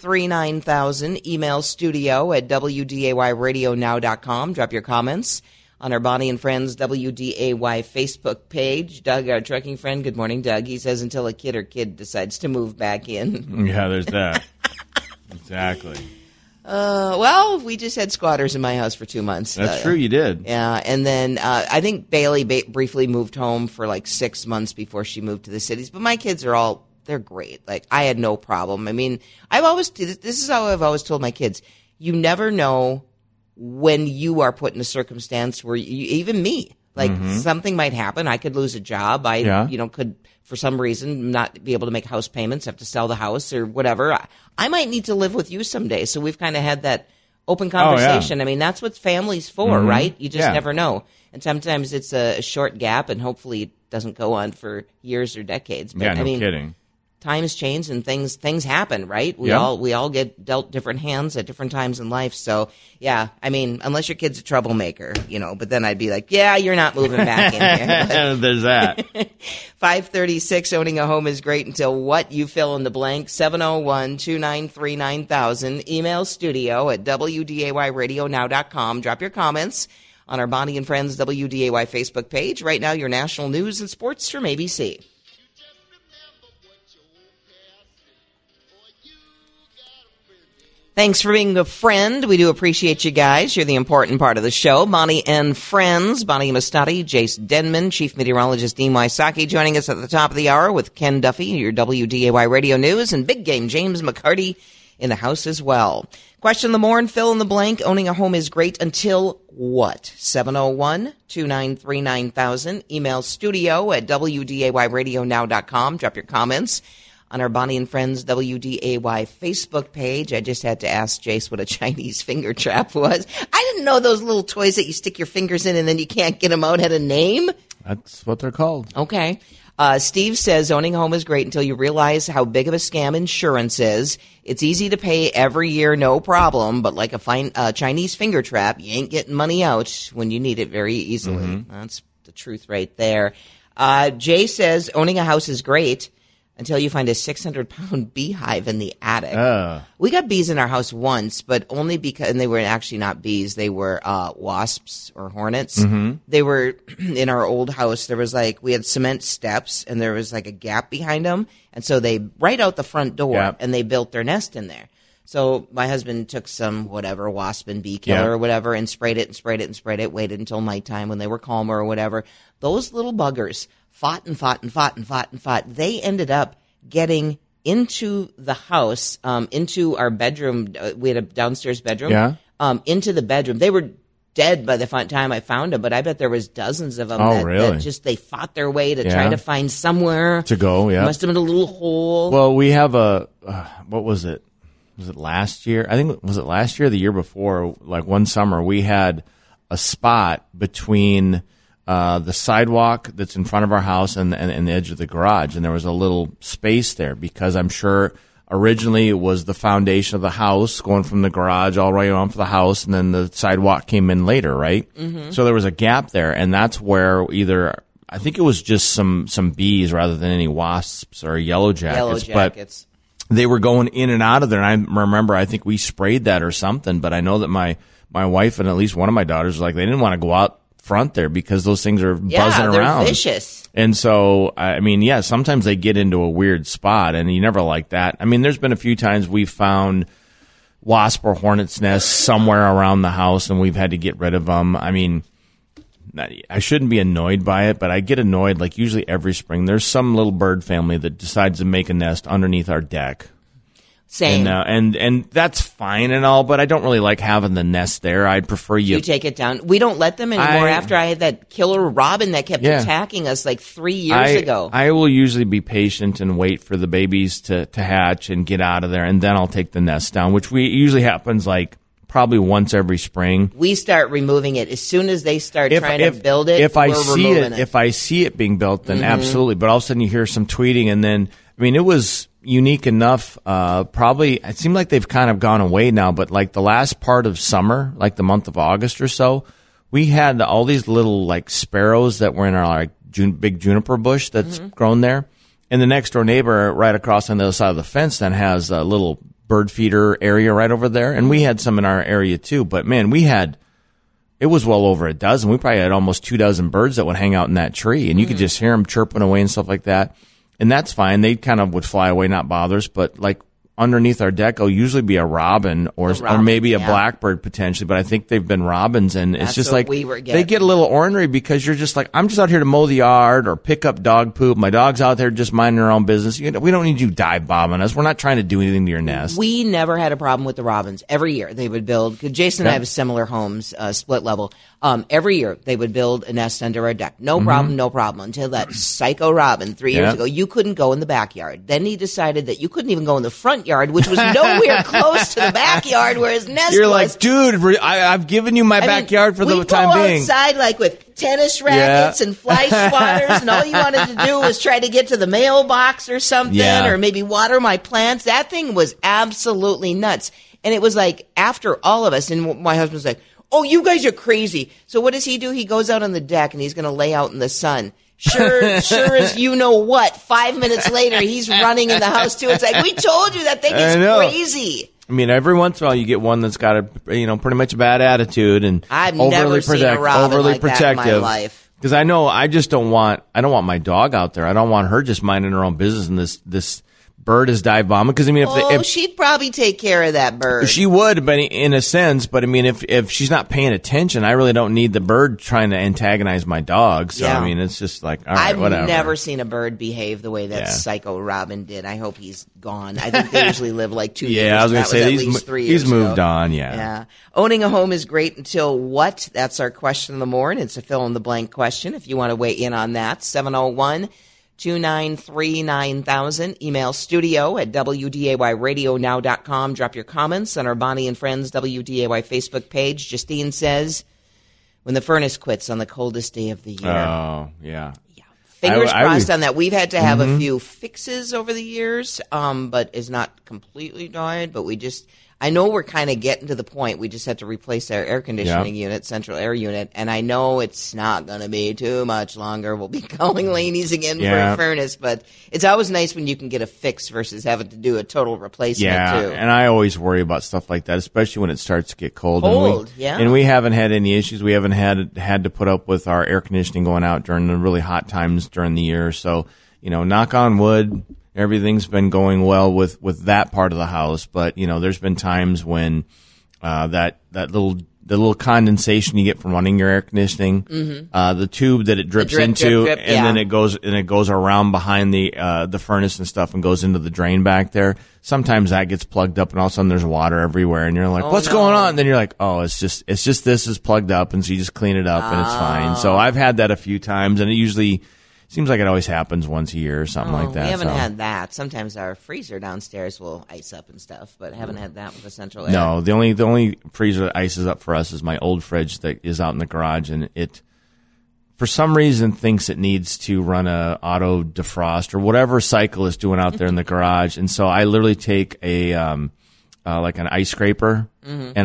Speaker 1: 701-293-9000. Email studio at WDAYradionow.com. Drop your comments on our Bonnie and Friends WDAY Facebook page. Doug, our trucking friend, good morning, Doug. He says until a kid or kid decides to move back in.
Speaker 2: Yeah, there's that. Exactly.
Speaker 1: Well, we just had squatters in my house for 2 months.
Speaker 2: That's true, you did.
Speaker 1: Yeah, and then I think Bailey briefly moved home for like 6 months before she moved to the cities. But my kids are they're great. Like, I had no problem. I mean, this is how I've always told my kids, you never know when you are put in a circumstance where even me, like something might happen. I could lose a job. I could, for some reason, not be able to make house payments, have to sell the house or whatever. I might need to live with you someday. So we've kind of had that open conversation. Oh, yeah. I mean, that's what family's for, right? You just never know. And sometimes it's a short gap, and hopefully it doesn't go on for years or decades. But,
Speaker 2: no kidding.
Speaker 1: Times change and things happen, right? We all get dealt different hands at different times in life. So yeah, I mean, unless your kid's a troublemaker, but then I'd be like, yeah, you're not moving back in here.
Speaker 2: There's that.
Speaker 1: 536, owning a home is great until what? You fill in the blank. 701-293-9000. Email studio at WDAYradionow.com. Drop your comments on our Bonnie and Friends WDAY Facebook page. Right now, your national news and sports from ABC. Thanks for being a friend. We do appreciate you guys. You're the important part of the show. Bonnie and Friends, Bonnie Mastati, Jace Denman, Chief Meteorologist Dean Wysocki joining us at the top of the hour with Ken Duffy, your WDAY Radio News, and Big Game James McCarty in the house as well. Question the morn, fill in the blank. Owning a home is great until what? 701-293-9000. Email studio at WDAYradionow.com. Drop your comments on our Bonnie and Friends WDAY Facebook page. I just had to ask Jace what a Chinese finger trap was. I didn't know those little toys that you stick your fingers in and then you can't get them out had a name.
Speaker 2: That's what they're called.
Speaker 1: Okay. Steve says owning a home is great until you realize how big of a scam insurance is. It's easy to pay every year, no problem, but like a fine Chinese finger trap, you ain't getting money out when you need it very easily. That's the truth right there. Jay says owning a house is great until you find a 600-pound beehive in the attic. We got bees in our house once, but only because, and they were actually not bees, they were wasps or hornets. They were in our old house. There was we had cement steps, and there was a gap behind them. And so they, right out the front door, and they built their nest in there. So my husband took some wasp and bee killer or whatever and sprayed it, waited until nighttime when they were calmer or whatever. Those little buggers fought. They ended up getting into the house, into our bedroom. We had a downstairs bedroom. Into the bedroom. They were dead by the time I found them, but I bet there was dozens of them that they fought their way to try to find somewhere
Speaker 2: to go. Yeah.
Speaker 1: Must have been a little hole.
Speaker 2: Well, we have what was it? Was it last year? I think, was it last year or the year before? One summer, we had a spot between the sidewalk that's in front of our house and the edge of the garage. And there was a little space there because I'm sure originally it was the foundation of the house going from the garage all the way on for the house, and then the sidewalk came in later, right? So there was a gap there, and that's where I think it was just some bees rather than any wasps or yellow jackets. But they were going in and out of there, and I remember I think we sprayed that or something, but I know that my wife and at least one of my daughters they didn't want to go out front there because those things are buzzing around.
Speaker 1: Yeah, they're vicious.
Speaker 2: And so, I mean, sometimes they get into a weird spot, and you never like that. I mean, there's been a few times we've found wasp or hornet's nests somewhere around the house, and we've had to get rid of them. I mean, I shouldn't be annoyed by it, but I get annoyed usually every spring. There's some little bird family that decides to make a nest underneath our deck.
Speaker 1: Same.
Speaker 2: And that's fine and all, but I don't really like having the nest there. I'd prefer you
Speaker 1: take it down. We don't let them anymore after I had that killer robin that kept attacking us 3 years ago.
Speaker 2: I will usually be patient and wait for the babies to hatch and get out of there, and then I'll take the nest down, which usually happens probably once every spring.
Speaker 1: We start removing it as soon as they start trying to build it.
Speaker 2: If I see it being built, then absolutely. But all of a sudden you hear some tweeting, and then it was unique enough. Probably it seemed like they've kind of gone away now, but the last part of summer, the month of August or so, we had all these little sparrows that were in our big juniper bush that's grown there, and the next door neighbor right across on the other side of the fence then has a little bird feeder area right over there, and we had some in our area too. But man, we had it was well over a dozen. We probably had almost 24 birds that would hang out in that tree, and you could just hear them chirping away and stuff like that. And that's fine. They kind of would fly away, not bother us. But like underneath our deck will usually be a robin or maybe a blackbird potentially, but I think they've been robins, and it's just like they get a little ornery because you're just like, I'm just out here to mow the yard or pick up dog poop. My dog's out there just minding her own business. We don't need you dive bombing us. We're not trying to do anything to your nest.
Speaker 1: We never had a problem with the robins. Every year they would build, 'cause Jason and I have similar homes, split level. Every year they would build a nest under our deck. No problem, until that psycho robin 3 years ago. You couldn't go in the backyard. Then he decided that you couldn't even go in the front yard, which was nowhere close to the backyard where his nest
Speaker 2: You're
Speaker 1: was.
Speaker 2: Like, dude, I've given you my backyard for the time being.
Speaker 1: We go outside like with tennis rackets and fly swatters, and all you wanted to do was try to get to the mailbox or something, or maybe water my plants. That thing was absolutely nuts. And it was like after all of us, and my husband's like, oh, you guys are crazy. So what does he do? He goes out on the deck and he's going to lay out in the sun. Sure as you know what, 5 minutes later, he's running in the house too. It's like, we told you that thing is crazy.
Speaker 2: I mean, every once in a while you get one that's got a, pretty much a bad attitude and
Speaker 1: I've never seen a robin like
Speaker 2: protective.
Speaker 1: That in my life.
Speaker 2: Because I know I don't want my dog out there. I don't want her just minding her own business and this bird is dive bombing. Because I mean, if
Speaker 1: she'd probably take care of that bird.
Speaker 2: She would, but in a sense. But I mean, if she's not paying attention, I really don't need the bird trying to antagonize my dog. So I mean, it's just like, all right, whatever.
Speaker 1: I've never seen a bird behave the way that psycho robin did. I hope he's gone. I think they usually live like 2 years.
Speaker 2: Yeah, I was going to say
Speaker 1: at least 3 years
Speaker 2: he's moved
Speaker 1: ago.
Speaker 2: on. Yeah.
Speaker 1: Owning a home is great until what? That's our question of the morning. It's a fill in the blank question. If you want to weigh in on that, 701-293-9000. Email studio at WDAYradionow.com. Drop your comments on our Bonnie and Friends WDAY Facebook page. Justine says, when the furnace quits on the coldest day of the year.
Speaker 2: Oh, yeah.
Speaker 1: Fingers crossed on that. We've had to have a few fixes over the years, but it's not completely died. But I know we're kind of getting to the point. We just had to replace our air conditioning unit, central air unit, and I know it's not going to be too much longer. We'll be calling Laney's again for a furnace, but it's always nice when you can get a fix versus having to do a total replacement too.
Speaker 2: And I always worry about stuff like that, especially when it starts to get cold.
Speaker 1: And
Speaker 2: we haven't had any issues. We haven't had to put up with our air conditioning going out during the really hot times during the year. So, knock on wood. Everything's been going well with that part of the house, but there's been times when the little condensation you get from running your air conditioning, the tube that it drips into, then it goes around behind the furnace and stuff and goes into the drain back there. Sometimes that gets plugged up, and all of a sudden there's water everywhere, and you're like, "What's going on?" And then you're like, "Oh, it's just this is plugged up," and so you just clean it up, and it's fine. So I've had that a few times, and it usually seems like it always happens once a year or something like that.
Speaker 1: We haven't had that. Sometimes our freezer downstairs will ice up and stuff, but haven't had that with the central air.
Speaker 2: No, the only freezer that ices up for us is my old fridge that is out in the garage, and it, for some reason, thinks it needs to run a auto defrost or whatever cycle it's doing out there in the garage. And so I literally take a like an ice scraper, and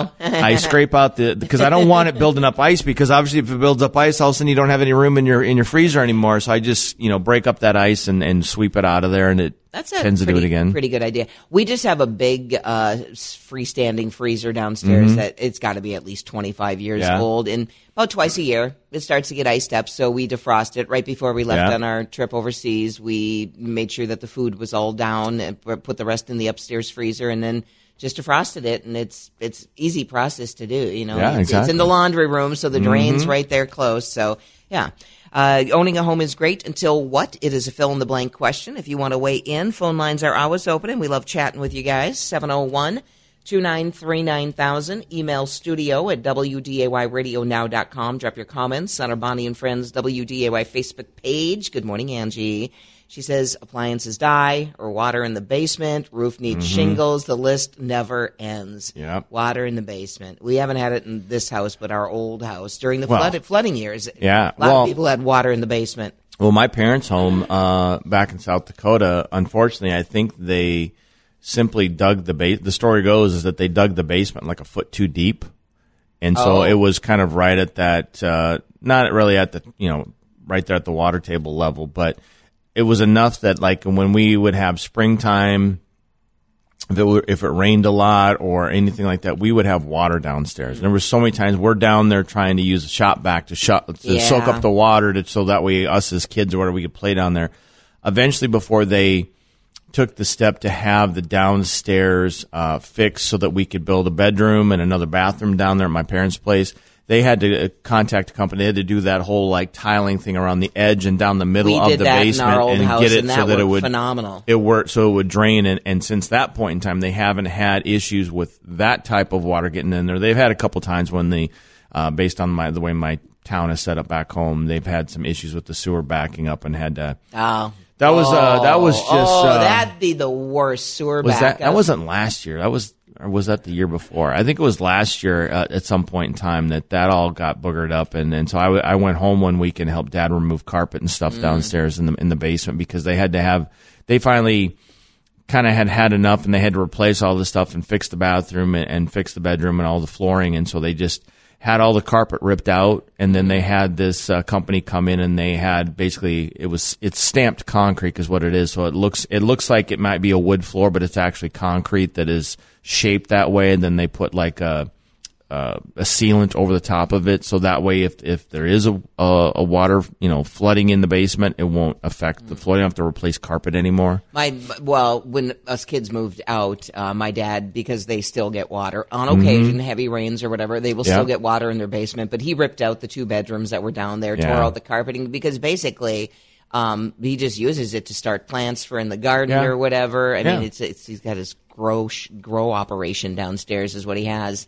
Speaker 2: I scrape out because I don't want it building up ice, because obviously if it builds up ice, all of a sudden you don't have any room in your freezer anymore. So I just break up that ice and sweep it out of there, and it tends to do it again.
Speaker 1: Pretty good idea. We just have a big freestanding freezer downstairs that it's got to be at least 25 years old, and about twice a year it starts to get iced up. So we defrost it right before we left on our trip overseas. We made sure that the food was all down and put the rest in the upstairs freezer, and then just defrosted it, and it's easy process to do. It's in the laundry room, so the drain's right there close. So owning a home is great until what? It is a fill in the blank question. If you want to weigh in, phone lines are always open, and we love chatting with you guys. 701-293-9000. Email studio at WDAYradionow.com. Drop your comments on our Bonnie and Friends WDAY Facebook page. Good morning, Angie. She says appliances die, or water in the basement, roof needs shingles. The list never ends.
Speaker 2: Yep.
Speaker 1: Water in the basement. We haven't had it in this house, but our old house during the flooding years.
Speaker 2: Yeah.
Speaker 1: A lot of people had water in the basement.
Speaker 2: Well, my parents' home back in South Dakota, unfortunately, I think they simply dug the story goes is that they dug the basement like a foot too deep. And so it was kind of right at that, not really at the, right there at the water table level, but it was enough that, like, when we would have springtime if it rained a lot or anything like that, we would have water downstairs. And there were so many times we're down there trying to use a shop vac to soak up the water so that way us as kids or whatever, we could play down there. Eventually, before they took the step to have the downstairs fixed so that we could build a bedroom and another bathroom down there at my parents' place, they had to contact a company. They had to do that whole like tiling thing around the edge and down the middle of the basement and get it so that it would
Speaker 1: phenomenal.
Speaker 2: It worked so it would drain. And since that point in time, they haven't had issues with that type of water getting in there. They've had a couple times when based on the way my town is set up back home, they've had some issues with the sewer backing up and had to.
Speaker 1: Oh.
Speaker 2: That was just.
Speaker 1: That'd be the worst sewer backup.
Speaker 2: That wasn't last year. Or was that the year before? I think it was last year at some point in time that all got boogered up, and so I went home one week and helped Dad remove carpet and stuff downstairs in the basement because they finally kind of had enough, and they had to replace all the stuff and fix the bathroom and fix the bedroom and all the flooring, and so they just had all the carpet ripped out, and then they had this company come in, and they had basically it's stamped concrete is what it is, so it looks like it might be a wood floor, but it's actually concrete that is shaped that way, and then they put like a sealant over the top of it, so that way if there is a water flooding in the basement, it won't affect the floor. You don't have to replace carpet anymore.
Speaker 1: When us kids moved out, my dad, because they still get water on occasion, heavy rains or whatever, they will still get water in their basement. But he ripped out the 2 bedrooms that were down there, tore out the carpeting because basically. He just uses it to start plants for in the garden or whatever. I mean, he's got his grow operation downstairs is what he has.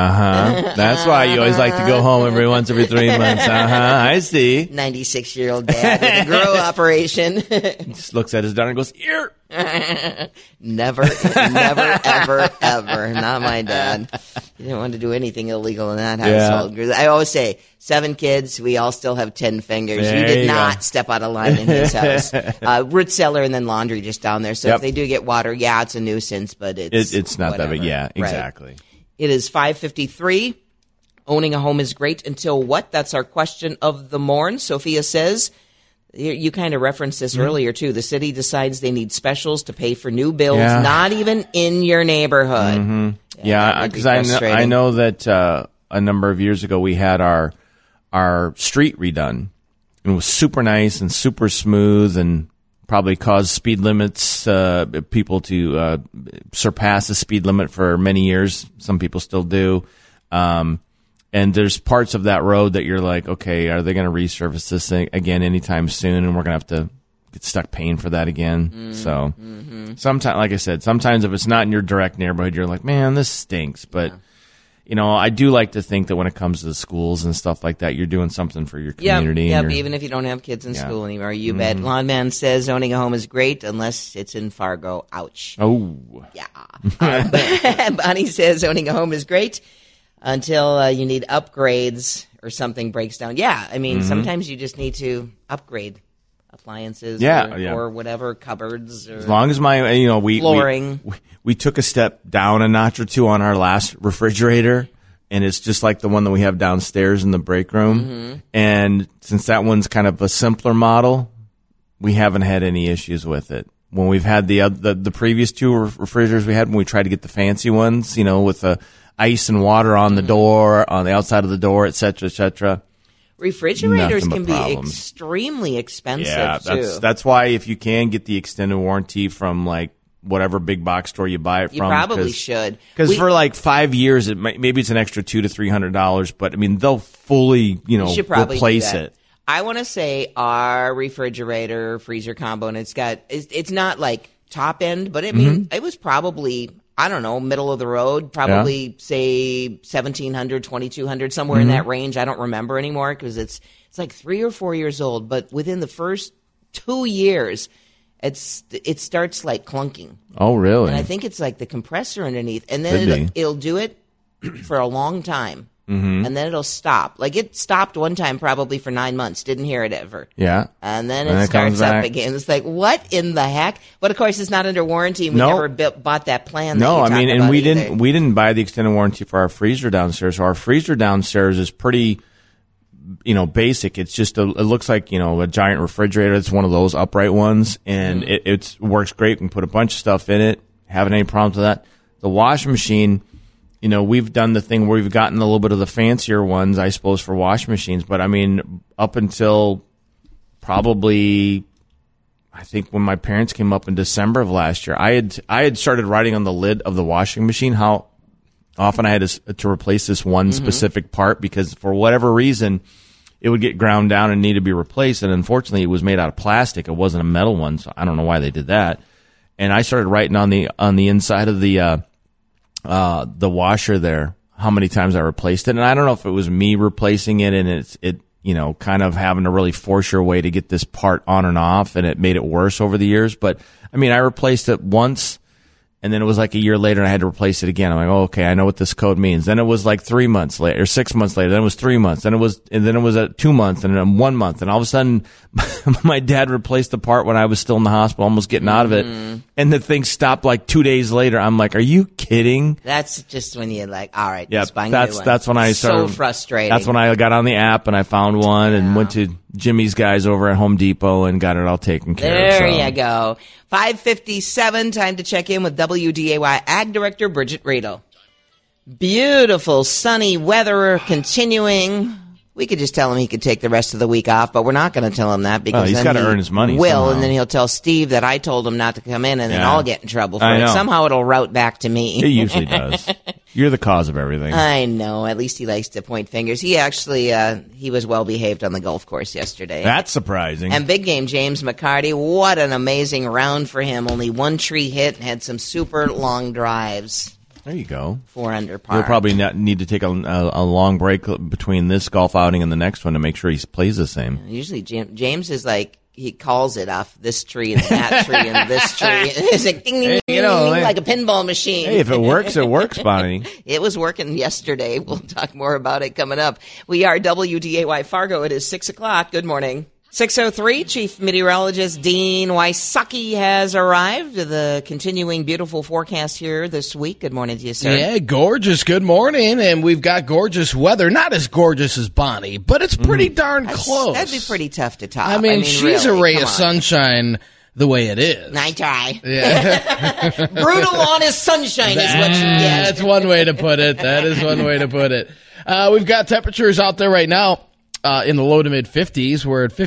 Speaker 2: That's why you always like to go home every 3 months. I see.
Speaker 1: 96-year-old dad with a grow operation.
Speaker 2: He just looks at his daughter and goes, "Here."
Speaker 1: Never, ever, ever. Not my dad. He didn't want to do anything illegal in that household. Yeah. I always say, 7 kids, we all still have 10 fingers.
Speaker 2: There
Speaker 1: you did not step out of line in his house. Root cellar and then laundry just down there. So if they do get water, it's a nuisance, but
Speaker 2: it's not
Speaker 1: whatever.
Speaker 2: that big. Yeah, exactly.
Speaker 1: Right. It is 5:53. Owning a home is great until what? That's our question of the morn. Sophia says, you kind of referenced this earlier, too. The city decides they need specials to pay for new builds, not even in your neighborhood.
Speaker 2: Mm-hmm. Yeah, because I know that a number of years ago we had our street redone. It was super nice and super smooth and probably caused speed limits, people to surpass the speed limit for many years. Some people still do. And there's parts of that road that you're like, okay, are they going to resurface this thing again anytime soon? And we're going to have to get stuck paying for that again. So sometimes, like I said, sometimes if it's not in your direct neighborhood, you're like, man, this stinks. But, I do like to think that when it comes to the schools and stuff like that, you're doing something for your community.
Speaker 1: Yeah, even if you don't have kids in school anymore. You bet. Lawnman says owning a home is great unless it's in Fargo. Ouch.
Speaker 2: Oh.
Speaker 1: Yeah. Bonnie says owning a home is great until you need upgrades or something breaks down. Yeah, I mean, sometimes you just need to upgrade appliances or whatever, cupboards. Or
Speaker 2: as long as
Speaker 1: flooring.
Speaker 2: We took a step down a notch or 2 on our last refrigerator, and it's just like the one that we have downstairs in the break room. And since that one's kind of a simpler model, we haven't had any issues with it. When we've had the previous 2 refrigerators we had, when we tried to get the fancy ones, with the ice and water on the door, on the outside of the door, et cetera.
Speaker 1: Refrigerators can be extremely expensive, too.
Speaker 2: That's why if you can get the extended warranty from like whatever big box store you buy it from,
Speaker 1: you probably should.
Speaker 2: Because for like 5 years, maybe it's an extra $200 to $300, but I mean they'll fully replace it.
Speaker 1: I want to say our refrigerator freezer combo, and it's not like top end, but I mean it was probably, I don't know, middle of the road, probably say $1,700, $2,200, somewhere in that range. I don't remember anymore because it's like 3 or 4 years old. But within the first 2 years, it starts like clunking.
Speaker 2: Oh, really?
Speaker 1: And I think it's like the compressor underneath, and then it'll do it for a long time. And then it'll stop. Like it stopped one time probably for 9 months. Didn't hear it ever.
Speaker 2: Yeah.
Speaker 1: And then it starts up again. It's like, what in the heck? But of course, it's not under warranty. And we never bought that plan.
Speaker 2: No, I mean, and we didn't buy the extended warranty for our freezer downstairs. So our freezer downstairs is pretty, basic. It's just it looks like a giant refrigerator. It's one of those upright ones, and it works great. We can put a bunch of stuff in it. having any problems with that. The washing machine, we've done the thing where we've gotten a little bit of the fancier ones, I suppose, for washing machines. But, I mean, up until probably, I think when my parents came up in December of last year, I had started writing on the lid of the washing machine how often I had to replace this one specific part because for whatever reason, it would get ground down and need to be replaced. And unfortunately, it was made out of plastic. It wasn't a metal one, so I don't know why they did that. And I started writing on the inside of the washer there how many times I replaced it. And I don't know if it was me replacing it and it kind of having to really force your way to get this part on and off, and it made it worse over the years. But, I mean, I replaced it once, and then it was like a year later, and I had to replace it again. I'm like, oh, okay, I know what this code means. Then it was like 3 months later, or 6 months later. Then it was 3 months. Then it was 2 months, and then 1 month. And all of a sudden, my dad replaced the part when I was still in the hospital, almost getting out of it. And the thing stopped like 2 days later. I'm like, are you kidding?
Speaker 1: That's just when you're like, all right,
Speaker 2: yeah,
Speaker 1: just buying a new one.
Speaker 2: That's when I started.
Speaker 1: So frustrating.
Speaker 2: That's when I got on the app and I found one and went to Jimmy's guys over at Home Depot and got it all taken care of.
Speaker 1: There you go. 5:57, time to check in with WDAY Ag Director Bridget Riedel. Beautiful sunny weather continuing. We could just tell him he could take the rest of the week off, but we're not going to tell him that because
Speaker 2: he's got to earn his money. Somehow.
Speaker 1: And then he'll tell Steve that I told him not to come in, and then I'll get in trouble for it. Somehow it'll route back to me.
Speaker 2: It usually does. You're the cause of everything.
Speaker 1: I know. At least he likes to point fingers. He actually he was well behaved on the golf course yesterday.
Speaker 2: That's surprising.
Speaker 1: And big game James McCarty, what an amazing round for him. Only one tree hit and had some super long drives.
Speaker 2: There you go.
Speaker 1: 4 under par.
Speaker 2: You'll probably need to take a long break between this golf outing and the next one to make sure he plays the same.
Speaker 1: Usually James is like, he calls it off this tree and that tree and this tree. It's like ding, ding, ding, like a pinball machine.
Speaker 2: Hey, if it works, it works, Bonnie.
Speaker 1: It was working yesterday. We'll talk more about it coming up. We are WDAY Fargo. It is 6 o'clock. Good morning. 6:03, Chief Meteorologist Dean Wysocki has arrived. The continuing beautiful forecast here this week. Good morning to you, sir.
Speaker 4: Yeah, gorgeous. Good morning. And we've got gorgeous weather. Not as gorgeous as Bonnie, but it's pretty darn close.
Speaker 1: That'd be pretty tough to top.
Speaker 4: I mean she's
Speaker 1: really,
Speaker 4: a ray of sunshine the way it is.
Speaker 1: I try.
Speaker 4: Yeah.
Speaker 1: Brutal honest sunshine is what you get.
Speaker 4: That's one way to put it. That is one way to put it. We've got temperatures out there right now. In the low to mid 50s. We're at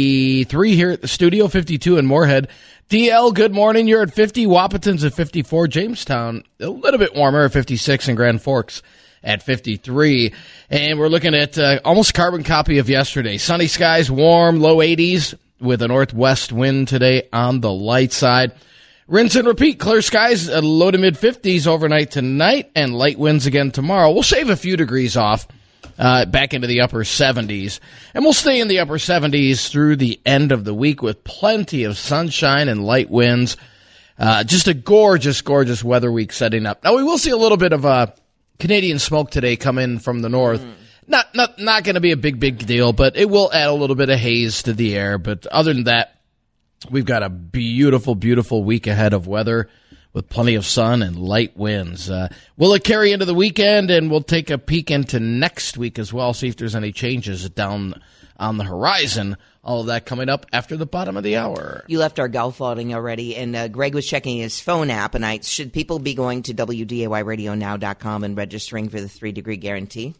Speaker 4: 53 here at the studio, 52 in Moorhead. DL, good morning. You're at 50. Wapaton's at 54. Jamestown, a little bit warmer at 56, and Grand Forks at 53. And we're looking at almost carbon copy of yesterday. Sunny skies, warm, low 80s with a northwest wind today on the light side. Rinse and repeat. Clear skies, low to mid 50s overnight tonight, and light winds again tomorrow. We'll shave a few degrees off. Back into the upper 70s. And we'll stay in the upper 70s through the end of the week with plenty of sunshine and light winds. Just a gorgeous, gorgeous weather week setting up. Now, we will see a little bit of Canadian smoke today come in from the north. Not going to be a big deal, but it will add a little bit of haze to the air. But other than that, we've got a beautiful, beautiful week ahead of weather with plenty of sun and light winds. Will it carry into the weekend? And we'll take a peek into next week as well, see if there's any changes down on the horizon. All of that coming up after the bottom of the hour.
Speaker 1: You left our golf outing already, and Greg was checking his phone app, and should people be going to WDAYRadioNow.com and registering for the 3-degree guarantee?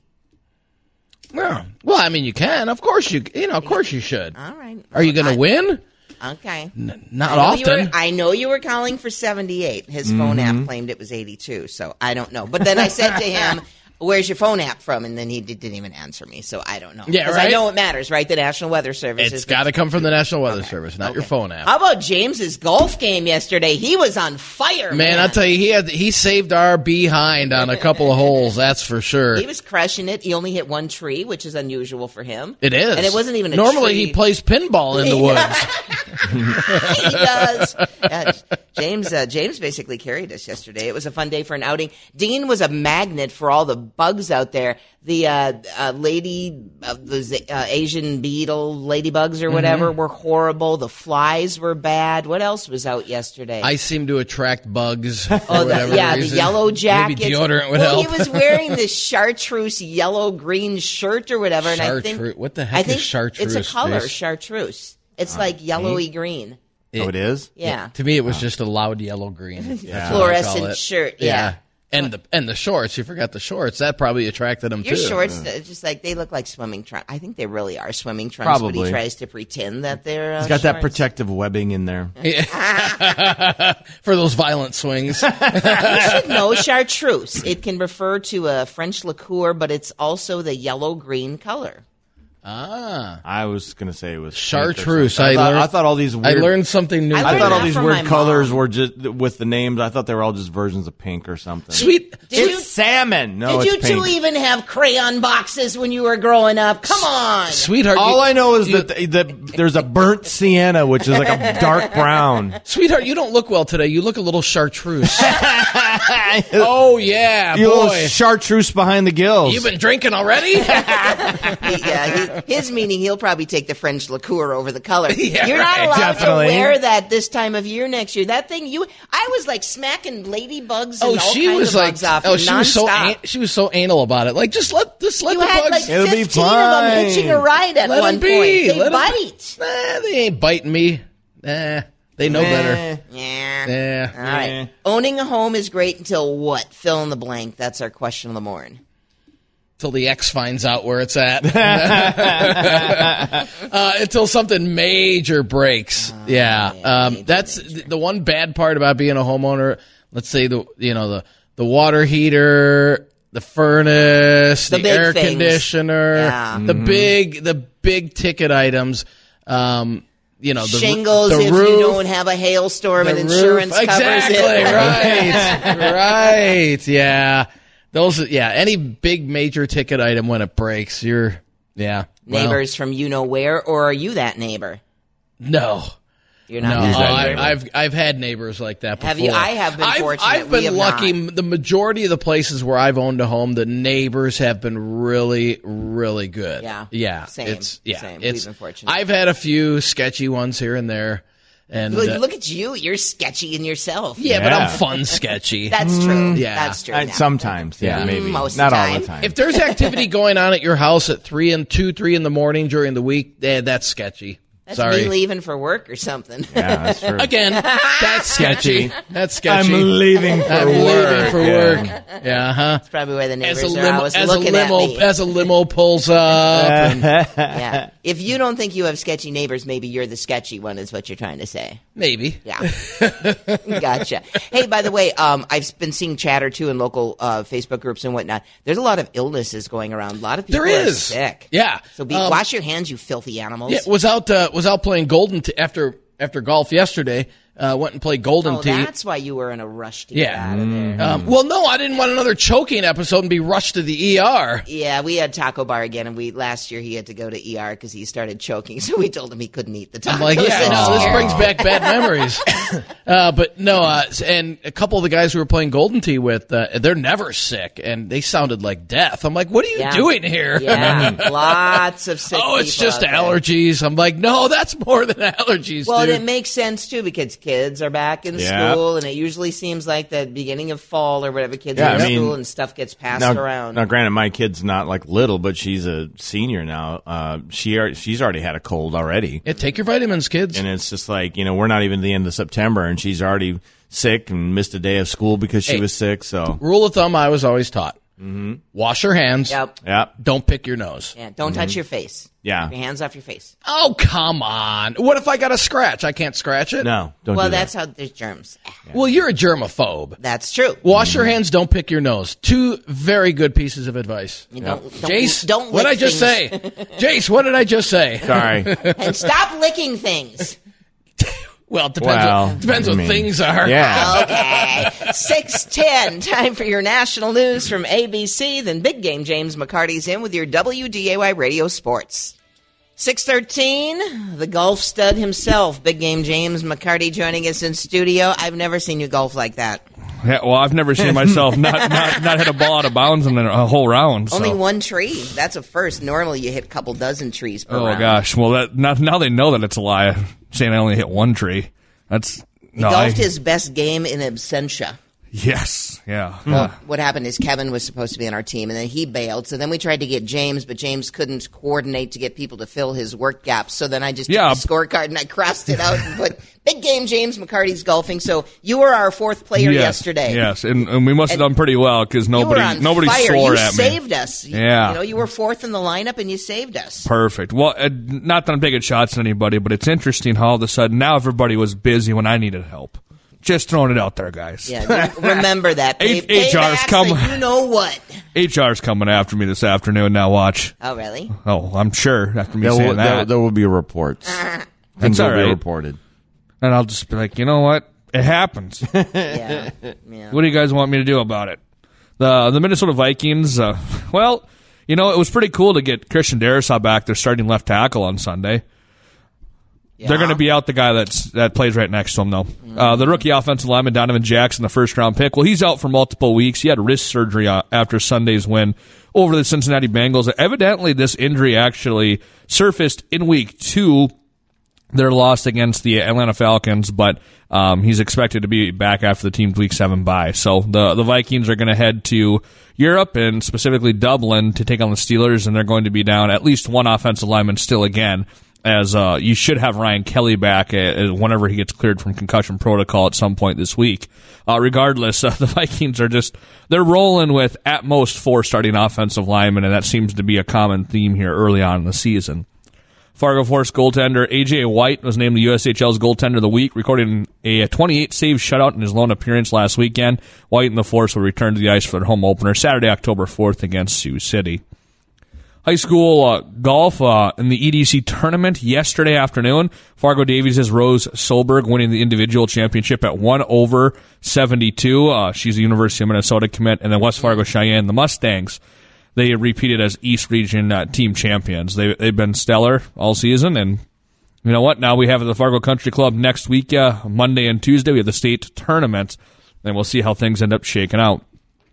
Speaker 4: Yeah. Well, I mean, you can. Of course of course you should.
Speaker 1: All right.
Speaker 4: Are you going to win?
Speaker 1: Okay.
Speaker 4: Not often.
Speaker 1: I know you were calling for 78. His phone app claimed it was 82, so I don't know. But then I said to him, where's your phone app from? And then he didn't even answer me, so I don't know.
Speaker 4: Yeah, right.
Speaker 1: I know it matters, right? The National Weather Service.
Speaker 4: It's got to come from the National Weather Service, not your phone app.
Speaker 1: How about James's golf game yesterday? He was on fire, man.
Speaker 4: I'll tell you, he saved our behind on a couple of holes, that's for sure.
Speaker 1: He was crushing it. He only hit one tree, which is unusual for him.
Speaker 4: It is.
Speaker 1: And it wasn't even a
Speaker 4: Normally
Speaker 1: tree.
Speaker 4: he plays pinball in the woods.
Speaker 1: He does. James basically carried us yesterday. It was a fun day for an outing. Dean was a magnet for all the bugs out there. The Asian beetle ladybugs or whatever were horrible. The flies were bad. What else was out yesterday?
Speaker 4: I seem to attract bugs for
Speaker 1: the
Speaker 4: reason.
Speaker 1: yellow jackets.
Speaker 4: Maybe deodorant would help.
Speaker 1: He was wearing this chartreuse yellow-green shirt or whatever. And I think,
Speaker 4: what the heck is chartreuse?
Speaker 1: It's a color, chartreuse. It's like yellowy green.
Speaker 2: Oh, it is?
Speaker 1: Yeah.
Speaker 4: To me, it was just a loud yellow green. That's what I call
Speaker 1: Fluorescent
Speaker 4: it.
Speaker 1: shirt. Yeah.
Speaker 4: And the shorts. You forgot the shorts. That probably attracted him
Speaker 1: Your
Speaker 4: too.
Speaker 1: shorts, just like they look like swimming trunks. I think they really are swimming trunks, but
Speaker 2: Probably.
Speaker 1: he tries to pretend that they're.
Speaker 2: He's got that
Speaker 1: shorts.
Speaker 2: protective webbing in there.
Speaker 4: For those violent swings.
Speaker 1: You should know chartreuse. It can refer to a French liqueur, but it's also the yellow-green color.
Speaker 2: I was going to say it was
Speaker 4: Chartreuse.
Speaker 2: I thought all these
Speaker 4: I
Speaker 2: weird...
Speaker 4: learned something new.
Speaker 1: I
Speaker 2: I
Speaker 1: learned
Speaker 2: thought
Speaker 1: that
Speaker 2: all these
Speaker 1: from
Speaker 2: weird
Speaker 1: my
Speaker 2: colors
Speaker 1: mom.
Speaker 2: were just with the names. I thought they were all just versions of pink or something.
Speaker 4: Sweet.
Speaker 2: It's salmon. No,
Speaker 1: Did you
Speaker 2: it's pink.
Speaker 1: two even have crayon boxes when you were growing up? Come on.
Speaker 4: Sweetheart.
Speaker 2: All I know is
Speaker 4: you-
Speaker 2: that there's a burnt sienna, which is like a dark brown.
Speaker 4: Sweetheart, you don't look well today. You look a little chartreuse. Oh, yeah,
Speaker 2: You
Speaker 4: boy.
Speaker 2: little chartreuse behind the gills.
Speaker 4: You've been drinking already?
Speaker 1: His meaning he'll probably take the French liqueur over the color.
Speaker 4: Yeah,
Speaker 1: You're not
Speaker 4: right.
Speaker 1: allowed
Speaker 2: Definitely.
Speaker 1: to wear that this time of year next year. That thing, I was like smacking ladybugs and all
Speaker 4: she
Speaker 1: kinds
Speaker 4: was
Speaker 1: of
Speaker 4: like,
Speaker 1: bugs off
Speaker 4: oh,
Speaker 1: you
Speaker 4: she was so anal about it. Like, just let
Speaker 1: You
Speaker 4: the
Speaker 1: had
Speaker 4: bugs.
Speaker 1: like
Speaker 2: It'll be
Speaker 1: 15 of them
Speaker 2: fine.
Speaker 1: hitching a ride at
Speaker 4: Let 'em
Speaker 1: one
Speaker 4: be.
Speaker 1: point. They
Speaker 4: Let 'em-
Speaker 1: bite.
Speaker 4: They ain't biting me. They know better.
Speaker 1: Yeah.
Speaker 4: Yeah.
Speaker 1: All right. Owning a home is great until what? Fill in the blank. That's our question of the morning.
Speaker 4: Till the ex finds out where it's at. Until something major breaks. That's the one bad part about being a homeowner. Let's say the water heater, the furnace,
Speaker 1: The
Speaker 4: the
Speaker 1: big
Speaker 4: air
Speaker 1: things.
Speaker 4: conditioner,
Speaker 1: Yeah.
Speaker 4: the big ticket items. The
Speaker 1: Shingles
Speaker 4: the
Speaker 1: if
Speaker 4: roof,
Speaker 1: you don't have a hailstorm and
Speaker 4: the
Speaker 1: insurance
Speaker 4: roof.
Speaker 1: covers
Speaker 4: Exactly,
Speaker 1: it.
Speaker 4: right. Yeah. Any big major ticket item when it breaks,
Speaker 1: Neighbors from you know where, or are you that neighbor?
Speaker 4: No.
Speaker 1: You're
Speaker 4: No,
Speaker 1: not that neighbor.
Speaker 4: I've had neighbors like that before.
Speaker 1: Have you? I have been fortunate.
Speaker 4: I've
Speaker 1: We
Speaker 4: been
Speaker 1: have
Speaker 4: lucky.
Speaker 1: not.
Speaker 4: The majority of the places where I've owned a home, the neighbors have been really, really good.
Speaker 1: Yeah. Same. We've been fortunate.
Speaker 4: I've had a few sketchy ones here and there, and
Speaker 1: Look at you. You're sketchy in yourself.
Speaker 4: yeah, but
Speaker 2: Yeah.
Speaker 4: I'm fun sketchy.
Speaker 1: That's true.
Speaker 4: Yeah.
Speaker 1: That's true.
Speaker 2: Sometimes,
Speaker 4: Yeah.
Speaker 2: maybe.
Speaker 1: Most of
Speaker 2: Not
Speaker 1: the
Speaker 2: all
Speaker 1: time.
Speaker 2: the time.
Speaker 4: If there's activity going on at your house at 3 in the morning during the week, that's sketchy.
Speaker 1: That's
Speaker 4: Sorry.
Speaker 1: me leaving for work or something.
Speaker 2: Yeah, that's true.
Speaker 4: Again, that's sketchy. That's sketchy.
Speaker 2: I'm leaving for
Speaker 4: I'm
Speaker 2: work.
Speaker 4: leaving for work. Yeah, huh?
Speaker 1: That's probably where the neighbors
Speaker 4: As a
Speaker 1: are
Speaker 4: limo,
Speaker 1: always looking at me.
Speaker 4: as a limo pulls up. And
Speaker 1: Yeah. If you don't think you have sketchy neighbors, maybe you're the sketchy one, is what you're trying to say.
Speaker 4: maybe.
Speaker 1: Yeah. Gotcha. Hey, by the way, I've been seeing chatter too in local Facebook groups and whatnot. There's a lot of illnesses going around. A lot of people
Speaker 4: There
Speaker 1: are
Speaker 4: is.
Speaker 1: sick.
Speaker 4: Yeah.
Speaker 1: So wash your hands, you filthy animals.
Speaker 4: Yeah, was out playing Golden after golf yesterday. Went and played Golden
Speaker 1: Oh,
Speaker 4: Tee.
Speaker 1: that's why you were in a rush to get
Speaker 4: Yeah.
Speaker 1: out of there.
Speaker 4: Well, no, I didn't want another choking episode and be rushed to the ER.
Speaker 1: Yeah, we had taco bar again, and last year he had to go to ER because he started choking. So we told him he couldn't eat the tacos.
Speaker 4: I'm like, yeah,
Speaker 1: this
Speaker 4: no, this
Speaker 1: year.
Speaker 4: brings back bad memories. But no, and a couple of the guys who were playing Golden Tee with, they're never sick, and they sounded like death. I'm like, what are you
Speaker 1: Yeah.
Speaker 4: doing here?
Speaker 1: Yeah, lots of sick
Speaker 4: Oh, it's
Speaker 1: people
Speaker 4: just
Speaker 1: out there.
Speaker 4: allergies. I'm like, no, that's more than allergies,
Speaker 1: Well,
Speaker 4: dude.
Speaker 1: it makes sense too because kids are back in
Speaker 2: Yeah.
Speaker 1: school, and it usually seems like the beginning of fall or whatever. Kids
Speaker 2: Yeah,
Speaker 1: are in
Speaker 2: I mean,
Speaker 1: school and stuff gets passed
Speaker 2: Now,
Speaker 1: around.
Speaker 2: granted, my kid's not like little, but she's a senior now. She's already had a cold already.
Speaker 4: Yeah, take your vitamins, kids.
Speaker 2: And it's just like, we're not even at the end of September, and she's already sick and missed a day of school because she
Speaker 4: Hey.
Speaker 2: was sick. So,
Speaker 4: Rule of thumb I was always taught. Wash your hands.
Speaker 1: Yep.
Speaker 2: yeah.
Speaker 4: Don't pick your nose.
Speaker 1: Yeah. Don't touch your face.
Speaker 2: Yeah.
Speaker 1: Your hands off your face.
Speaker 4: Oh, come on. What if I got a scratch? I can't scratch it?
Speaker 2: No, don't
Speaker 1: Well,
Speaker 2: do that.
Speaker 1: that's how there's germs.
Speaker 4: Well, you're a germaphobe.
Speaker 1: That's true.
Speaker 4: Wash your hands, don't pick your nose. Two very good pieces of advice.
Speaker 1: You don't
Speaker 4: Jace,
Speaker 1: don't
Speaker 4: what did I
Speaker 1: lick
Speaker 4: just
Speaker 1: things.
Speaker 4: say? Jace, what did I just say?
Speaker 2: Sorry.
Speaker 1: And stop licking things.
Speaker 4: Well, it depends,
Speaker 2: Well,
Speaker 4: depends
Speaker 2: I
Speaker 4: what
Speaker 2: mean,
Speaker 4: things are.
Speaker 2: Yeah.
Speaker 1: Okay. 6:10. Time for your national news from ABC. Then Big Game James McCarty's in with your WDAY Radio Sports. 6:13. The golf stud himself, Big Game James McCarty, joining us in studio. I've never seen you golf like that.
Speaker 5: Yeah, well, I've never seen myself not hit a ball out of bounds in a whole round. So.
Speaker 1: Only one tree. That's a first. Normally you hit a couple dozen trees per
Speaker 5: Oh
Speaker 1: round.
Speaker 5: gosh. Well, now they know that it's a lie. Saying I only hit one tree. That's
Speaker 1: He golfed his best game in absentia.
Speaker 5: Yes. Yeah.
Speaker 1: Well, what happened is Kevin was supposed to be on our team, and then he bailed. So then we tried to get James, but James couldn't coordinate to get people to fill his work gaps. So then I just took the scorecard and I crossed it out and put big game James McCarty's golfing. So you were our fourth player yesterday.
Speaker 5: Yes, and we must have done pretty well because nobody
Speaker 1: fire.
Speaker 5: swore
Speaker 1: you
Speaker 5: at me.
Speaker 1: Saved us.
Speaker 5: Yeah.
Speaker 1: You were fourth in the lineup and you saved us.
Speaker 5: Perfect. Well, not that I'm taking shots at anybody, but it's interesting how all of a sudden now everybody was busy when I needed help. Just throwing it out there, guys.
Speaker 1: Yeah, remember that.
Speaker 5: HR's coming.
Speaker 1: You know what?
Speaker 5: HR's coming after me this afternoon. Now watch.
Speaker 1: Oh, really?
Speaker 5: Oh, I'm sure after me saying that.
Speaker 2: There will be reports. Things will be reported. And
Speaker 5: I'll just be like, you know what? It happens.
Speaker 1: Yeah.
Speaker 5: What do you guys want me to do about it? The Minnesota Vikings, well, it was pretty cool to get Christian Darrisaw back there starting left tackle on Sunday. Yeah. They're going to be out the guy that plays right next to him, though. The rookie offensive lineman, Donovan Jackson, the first-round pick. Well, he's out for multiple weeks. He had wrist surgery after Sunday's win over the Cincinnati Bengals. Evidently, this injury actually surfaced in Week 2, their loss against the Atlanta Falcons, but he's expected to be back after the team's Week 7 bye. So the Vikings are going to head to Europe and specifically Dublin to take on the Steelers, and they're going to be down at least one offensive lineman still again, as you should have Ryan Kelly back whenever he gets cleared from concussion protocol at some point this week. Regardless, the Vikings they're rolling with at most 4 starting offensive linemen, and that seems to be a common theme here early on in the season. Fargo Force goaltender A.J. White was named the USHL's goaltender of the week, recording a 28-save shutout in his lone appearance last weekend. White and the Force will return to the ice for their home opener Saturday, October 4th against Sioux City. High school golf in the EDC tournament yesterday afternoon. Fargo Davies' Rose Solberg winning the individual championship at 1/72. She's a University of Minnesota commit. And then West Fargo Cheyenne, the Mustangs, they repeated as East Region team champions. They've been stellar all season. And you know what? Now we have the Fargo Country Club next week, Monday and Tuesday. We have the state tournament. And we'll see how things end up shaking out.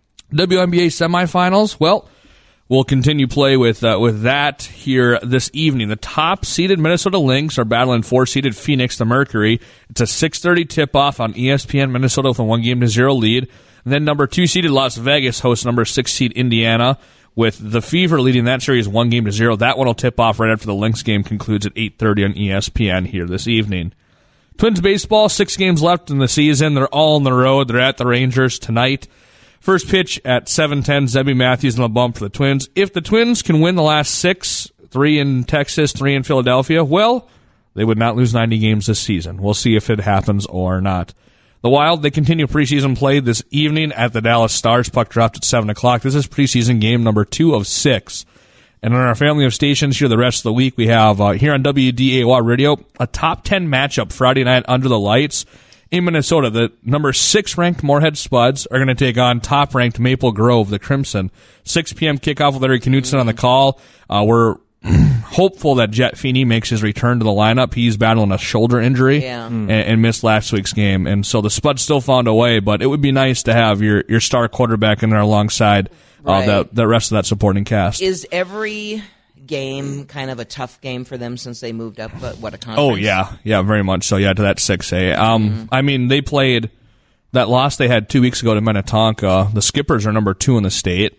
Speaker 5: WNBA semifinals, well, we'll continue play with that here this evening. The top-seeded Minnesota Lynx are battling 4-seeded Phoenix, the Mercury. It's a 6:30 tip-off on ESPN Minnesota with a 1-0 lead. And then number 2-seeded Las Vegas hosts number 6-seed Indiana, with the Fever leading that series 1-0. That one will tip off right after the Lynx game concludes at 8:30 on ESPN here this evening. Twins baseball, 6 games left in the season. They're all on the road. They're at the Rangers tonight. First pitch at 7:10, Zebby Matthews on the bump for the Twins. If the Twins can win the last 6, 3 in Texas, 3 in Philadelphia, well, they would not lose 90 games this season. We'll see if it happens or not. The Wild, they continue preseason play this evening at the Dallas Stars. Puck dropped at 7 o'clock. This is preseason game number 2 of 6. And in our family of stations here the rest of the week, we have here on WDAY Radio a top 10 matchup Friday night under the lights. In Minnesota, the number 6 ranked Moorhead Spuds are going to take on top ranked Maple Grove, the Crimson. 6 p.m. kickoff with Larry Knutson on the call. We're hopeful that Jet Feeney makes his return to the lineup. He's battling a shoulder injury and missed last week's game. And so the Spuds still found a way, but it would be nice to have your star quarterback in there alongside the rest of that supporting cast.
Speaker 1: Is every game kind of a tough game for them since they moved up a conference?
Speaker 5: Oh yeah, very much so. Yeah, to that 6A. I mean, they played that loss they had 2 weeks ago to Minnetonka. The Skippers are number 2 in the state.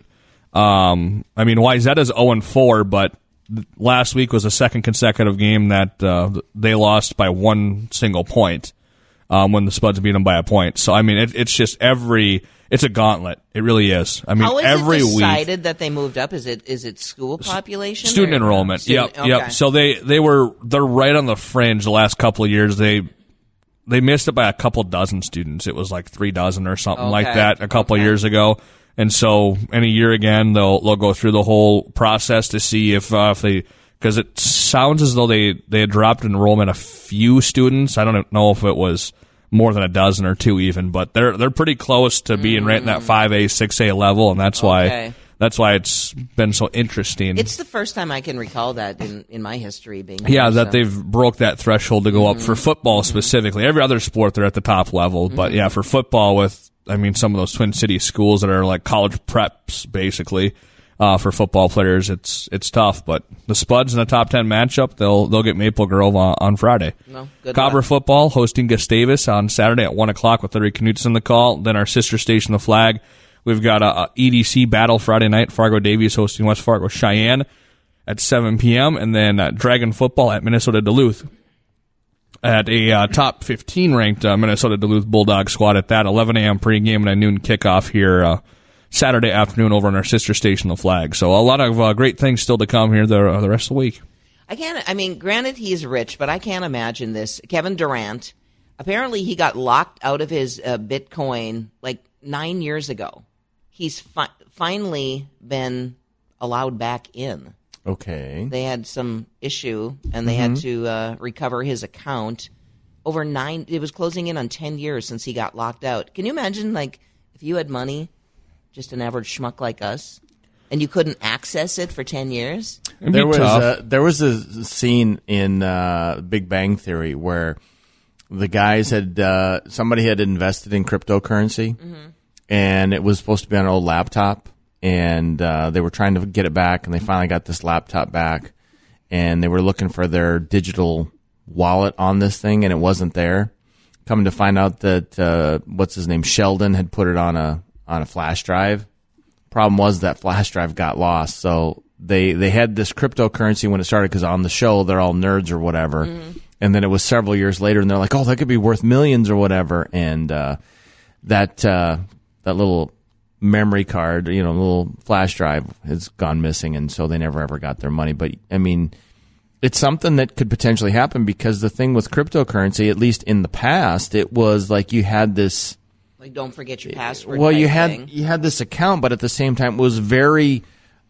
Speaker 5: I mean, Wayzata's 0-4, but last week was the second consecutive game that they lost by 1 single point when the Spuds beat them by a point. So I mean, it's just it's a gauntlet. It really is. I mean,
Speaker 1: how is
Speaker 5: every
Speaker 1: it
Speaker 5: week.
Speaker 1: decided that they moved up? Is it school population?
Speaker 5: Student enrollment. Yep. So they're right on the fringe the last couple of years. They missed it by a couple dozen students. It was like 3 dozen or something like that a couple of years ago. And so in a year again, they'll go through the whole process to see if they, because it sounds as though they had dropped enrollment a few students. I don't know if it was more than a dozen or 2 even, but they're pretty close to being right in that 5A, 6A level, and that's why it's been so interesting.
Speaker 1: It's the first time I can recall that in my history being
Speaker 5: that they've broke that threshold to go up for football specifically. Every other sport they're at the top level, but yeah, for football with some of those Twin Cities schools that are like college preps basically. for football players, it's tough. But the Spuds in the top 10 matchup, they'll get Maple Grove on Friday.
Speaker 1: No, good
Speaker 5: Cobber
Speaker 1: luck.
Speaker 5: football hosting Gustavus on Saturday at 1:00 with Larry Knutson the call. Then our sister station, the Flag, we've got a EDC battle Friday night. Fargo Davies hosting West Fargo Cheyenne at 7 p.m. And then Dragon football at Minnesota Duluth at a top 15 ranked Minnesota Duluth Bulldog squad at that 11 a.m. pregame and a noon kickoff here Saturday afternoon over on our sister station, the Flag. So a lot of great things still to come here the rest of the week.
Speaker 1: Granted he's rich, but I can't imagine this. Kevin Durant, apparently he got locked out of his Bitcoin like 9 years ago. He's finally been allowed back in.
Speaker 2: Okay.
Speaker 1: They had some issue, and they had to recover his account. It was closing in on 10 years since he got locked out. Can you imagine, like, if you had money, just an average schmuck like us, and you couldn't access it for 10 years?
Speaker 2: There was a scene in Big Bang Theory where the guys somebody had invested in cryptocurrency, and it was supposed to be on an old laptop. And they were trying to get it back, and they finally got this laptop back. And they were looking for their digital wallet on this thing, and it wasn't there. Coming to find out that what's his name, Sheldon, had put it on a flash drive. Problem was that flash drive got lost. So they had this cryptocurrency when it started, because on the show they're all nerds or whatever. And then it was several years later, and they're like, "Oh, that could be worth millions or whatever." And that little memory card, little flash drive has gone missing, and so they never ever got their money. But I mean, it's something that could potentially happen, because the thing with cryptocurrency, at least in the past, it was like you had this,
Speaker 1: like, don't forget your password.
Speaker 2: Well, you
Speaker 1: thing.
Speaker 2: had this account, but at the same time, it was very.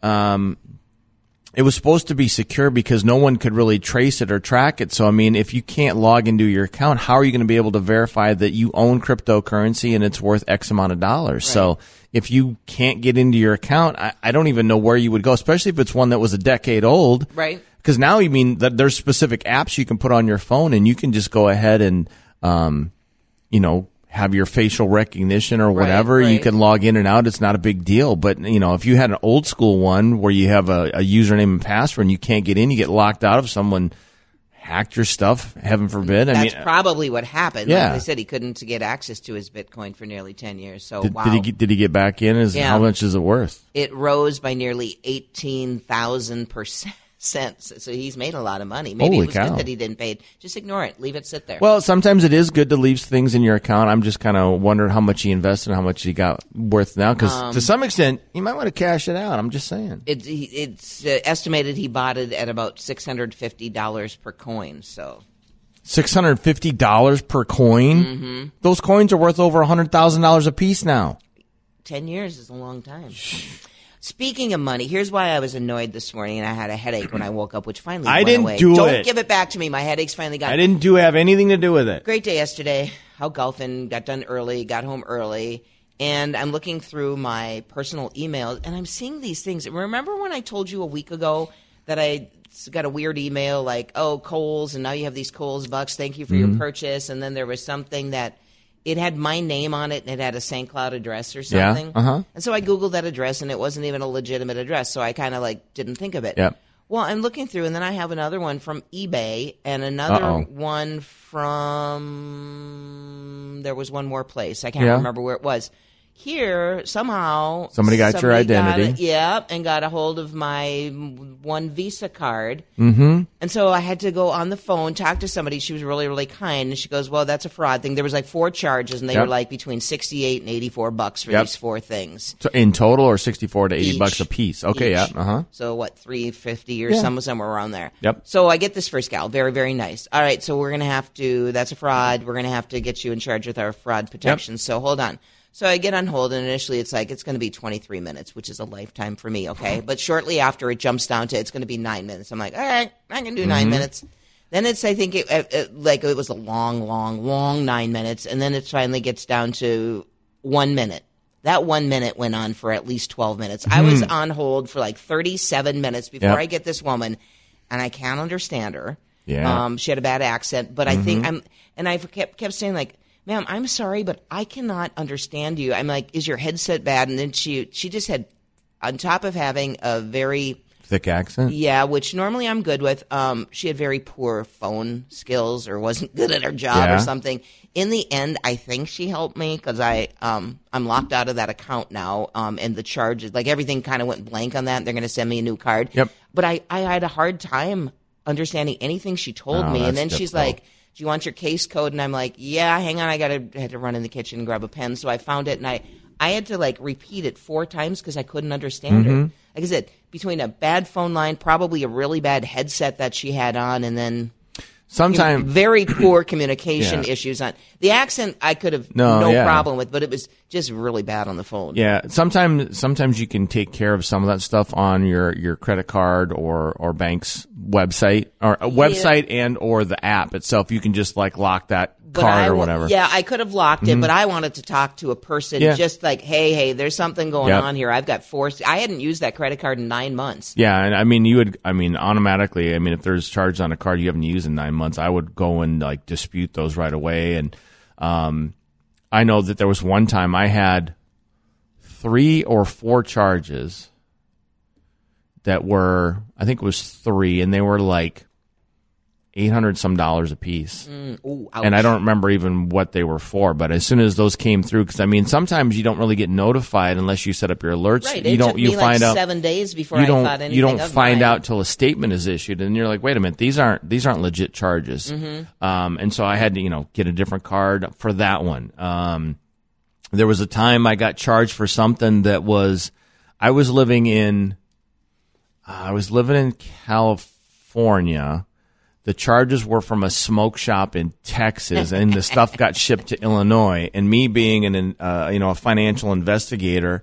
Speaker 2: It was supposed to be secure because no one could really trace it or track it. So, I mean, if you can't log into your account, how are you going to be able to verify that you own cryptocurrency and it's worth X amount of dollars? Right. So if you can't get into your account, I don't even know where you would go, especially if it's one that was a decade old.
Speaker 1: Right.
Speaker 2: Because now, you mean that there's specific apps you can put on your phone, and you can just go ahead and, have your facial recognition or whatever.
Speaker 1: Right.
Speaker 2: You can log in and out. It's not a big deal. But, if you had an old school one where you have a username and password and you can't get in, you get locked out if someone hacked your stuff, heaven forbid.
Speaker 1: That's probably what happened.
Speaker 2: Yeah.
Speaker 1: Like they said, he couldn't get access to his Bitcoin for nearly 10 years. So, wow.
Speaker 2: Did he get back in? How much is it worth?
Speaker 1: It rose by nearly 18,000%. So he's made a lot of money. Maybe
Speaker 2: Holy
Speaker 1: it was
Speaker 2: cow.
Speaker 1: good that he didn't pay it. Just ignore it. Leave it sit there.
Speaker 2: Well, sometimes it is good to leave things in your account. I'm just kind of wondering how much he invested and how much he got worth now. Because to some extent, you might want to cash it out. I'm just saying.
Speaker 1: It's estimated he bought it at about $650 per coin. So
Speaker 2: $650 per coin? Mm-hmm. Those coins are worth over $100,000 a piece now.
Speaker 1: 10 years is a long time. Speaking of money, here's why I was annoyed this morning, and I had a headache when I woke up, which finally went away. Don't give it back to me. My headache's finally gone.
Speaker 2: I didn't have anything to do with it.
Speaker 1: Great day yesterday. Out golfing, got done early, got home early, and I'm looking through my personal emails, and I'm seeing these things. Remember when I told you a week ago that I got a weird email like, "Oh, Kohl's, and now you have these Kohl's bucks. Thank you for your purchase." And then there was something that it had my name on it, and it had a St. Cloud address or something.
Speaker 2: Yeah,
Speaker 1: And so I Googled that address, and it wasn't even a legitimate address, so I kind of didn't think of it.
Speaker 2: Yep.
Speaker 1: Well, I'm looking through, and then I have another one from eBay and another one from – there was one more place. I can't remember where it was. Here, somehow –
Speaker 2: Somebody got your identity.
Speaker 1: And got a hold of my one Visa card.
Speaker 2: Mm-hmm.
Speaker 1: And so I had to go on the phone, talk to somebody. She was really, really kind. And she goes, well, that's a fraud thing. There was 4 charges, and they were between $68 and $84 for these 4 things.
Speaker 2: So in total, or $64 to $80
Speaker 1: Each.
Speaker 2: a piece? Okay,
Speaker 1: Each.
Speaker 2: yeah. Uh-huh.
Speaker 1: So what, $350 or somewhere around there.
Speaker 2: Yep.
Speaker 1: So I get this first gal, very, very nice. All right, so we're going to have to, that's a fraud. We're going to have to get you in charge with our fraud protection. So hold on. So I get on hold, and initially it's it's going to be 23 minutes, which is a lifetime for me, okay? But shortly after, it jumps down to it's going to be 9 minutes. I'm like, all right, I can do 9 minutes. Then I think it was a long 9 minutes, and then it finally gets down to 1 minute. That 1 minute went on for at least 12 minutes. I was on hold for 37 minutes before I get this woman, and I can't understand her.
Speaker 2: Yeah.
Speaker 1: She had a bad accent, but I think I kept saying ma'am, I'm sorry, but I cannot understand you. I'm like, is your headset bad? And then she just had on top of having a very
Speaker 2: thick accent.
Speaker 1: Yeah, which normally I'm good with. She had very poor phone skills or wasn't good at her job or something. In the end, I think she helped me because I'm locked out of that account now, and the charges, like everything kind of went blank on that. They're going to send me a new card.
Speaker 2: Yep.
Speaker 1: But I had a hard time understanding anything she told me, and then she's like, "Do you want your case code?" And I'm like, "Yeah, hang on, I had to run in the kitchen and grab a pen." So I found it, and I had to like repeat it 4 times because I couldn't understand her. Like I said, between a bad phone line, probably a really bad headset that she had on, and then
Speaker 2: sometimes
Speaker 1: very poor communication issues on the accent. I could have no problem with, but it was just really bad on the phone.
Speaker 2: Yeah, sometimes you can take care of some of that stuff on your credit card or bank's website or a website and or the app itself. You can just like lock that card or whatever.
Speaker 1: Yeah, I could have locked it, but I wanted to talk to a person just like, hey, there's something going on here. I've got I hadn't used that credit card in 9 months.
Speaker 2: Yeah, and automatically, if there's charges on a card you haven't used in 9 months, I would go and like dispute those right away. And I know that there was one time I had 3 or 4 charges that were, I think it was 3, and they were like $800 some a piece.
Speaker 1: Ooh,
Speaker 2: and I don't remember even what they were for, but as soon as those came through, because sometimes you don't really get notified unless you set up your alerts.
Speaker 1: Right, it took me like 7 days before I thought anything.
Speaker 2: You don't
Speaker 1: of
Speaker 2: find
Speaker 1: mine.
Speaker 2: out till a statement is issued, and you're like, wait a minute, these aren't legit charges. And so I had to get a different card for that one. There was a time I got charged for something that was, I was living in California. The charges were from a smoke shop in Texas, and the stuff got shipped to Illinois. And me being a financial investigator,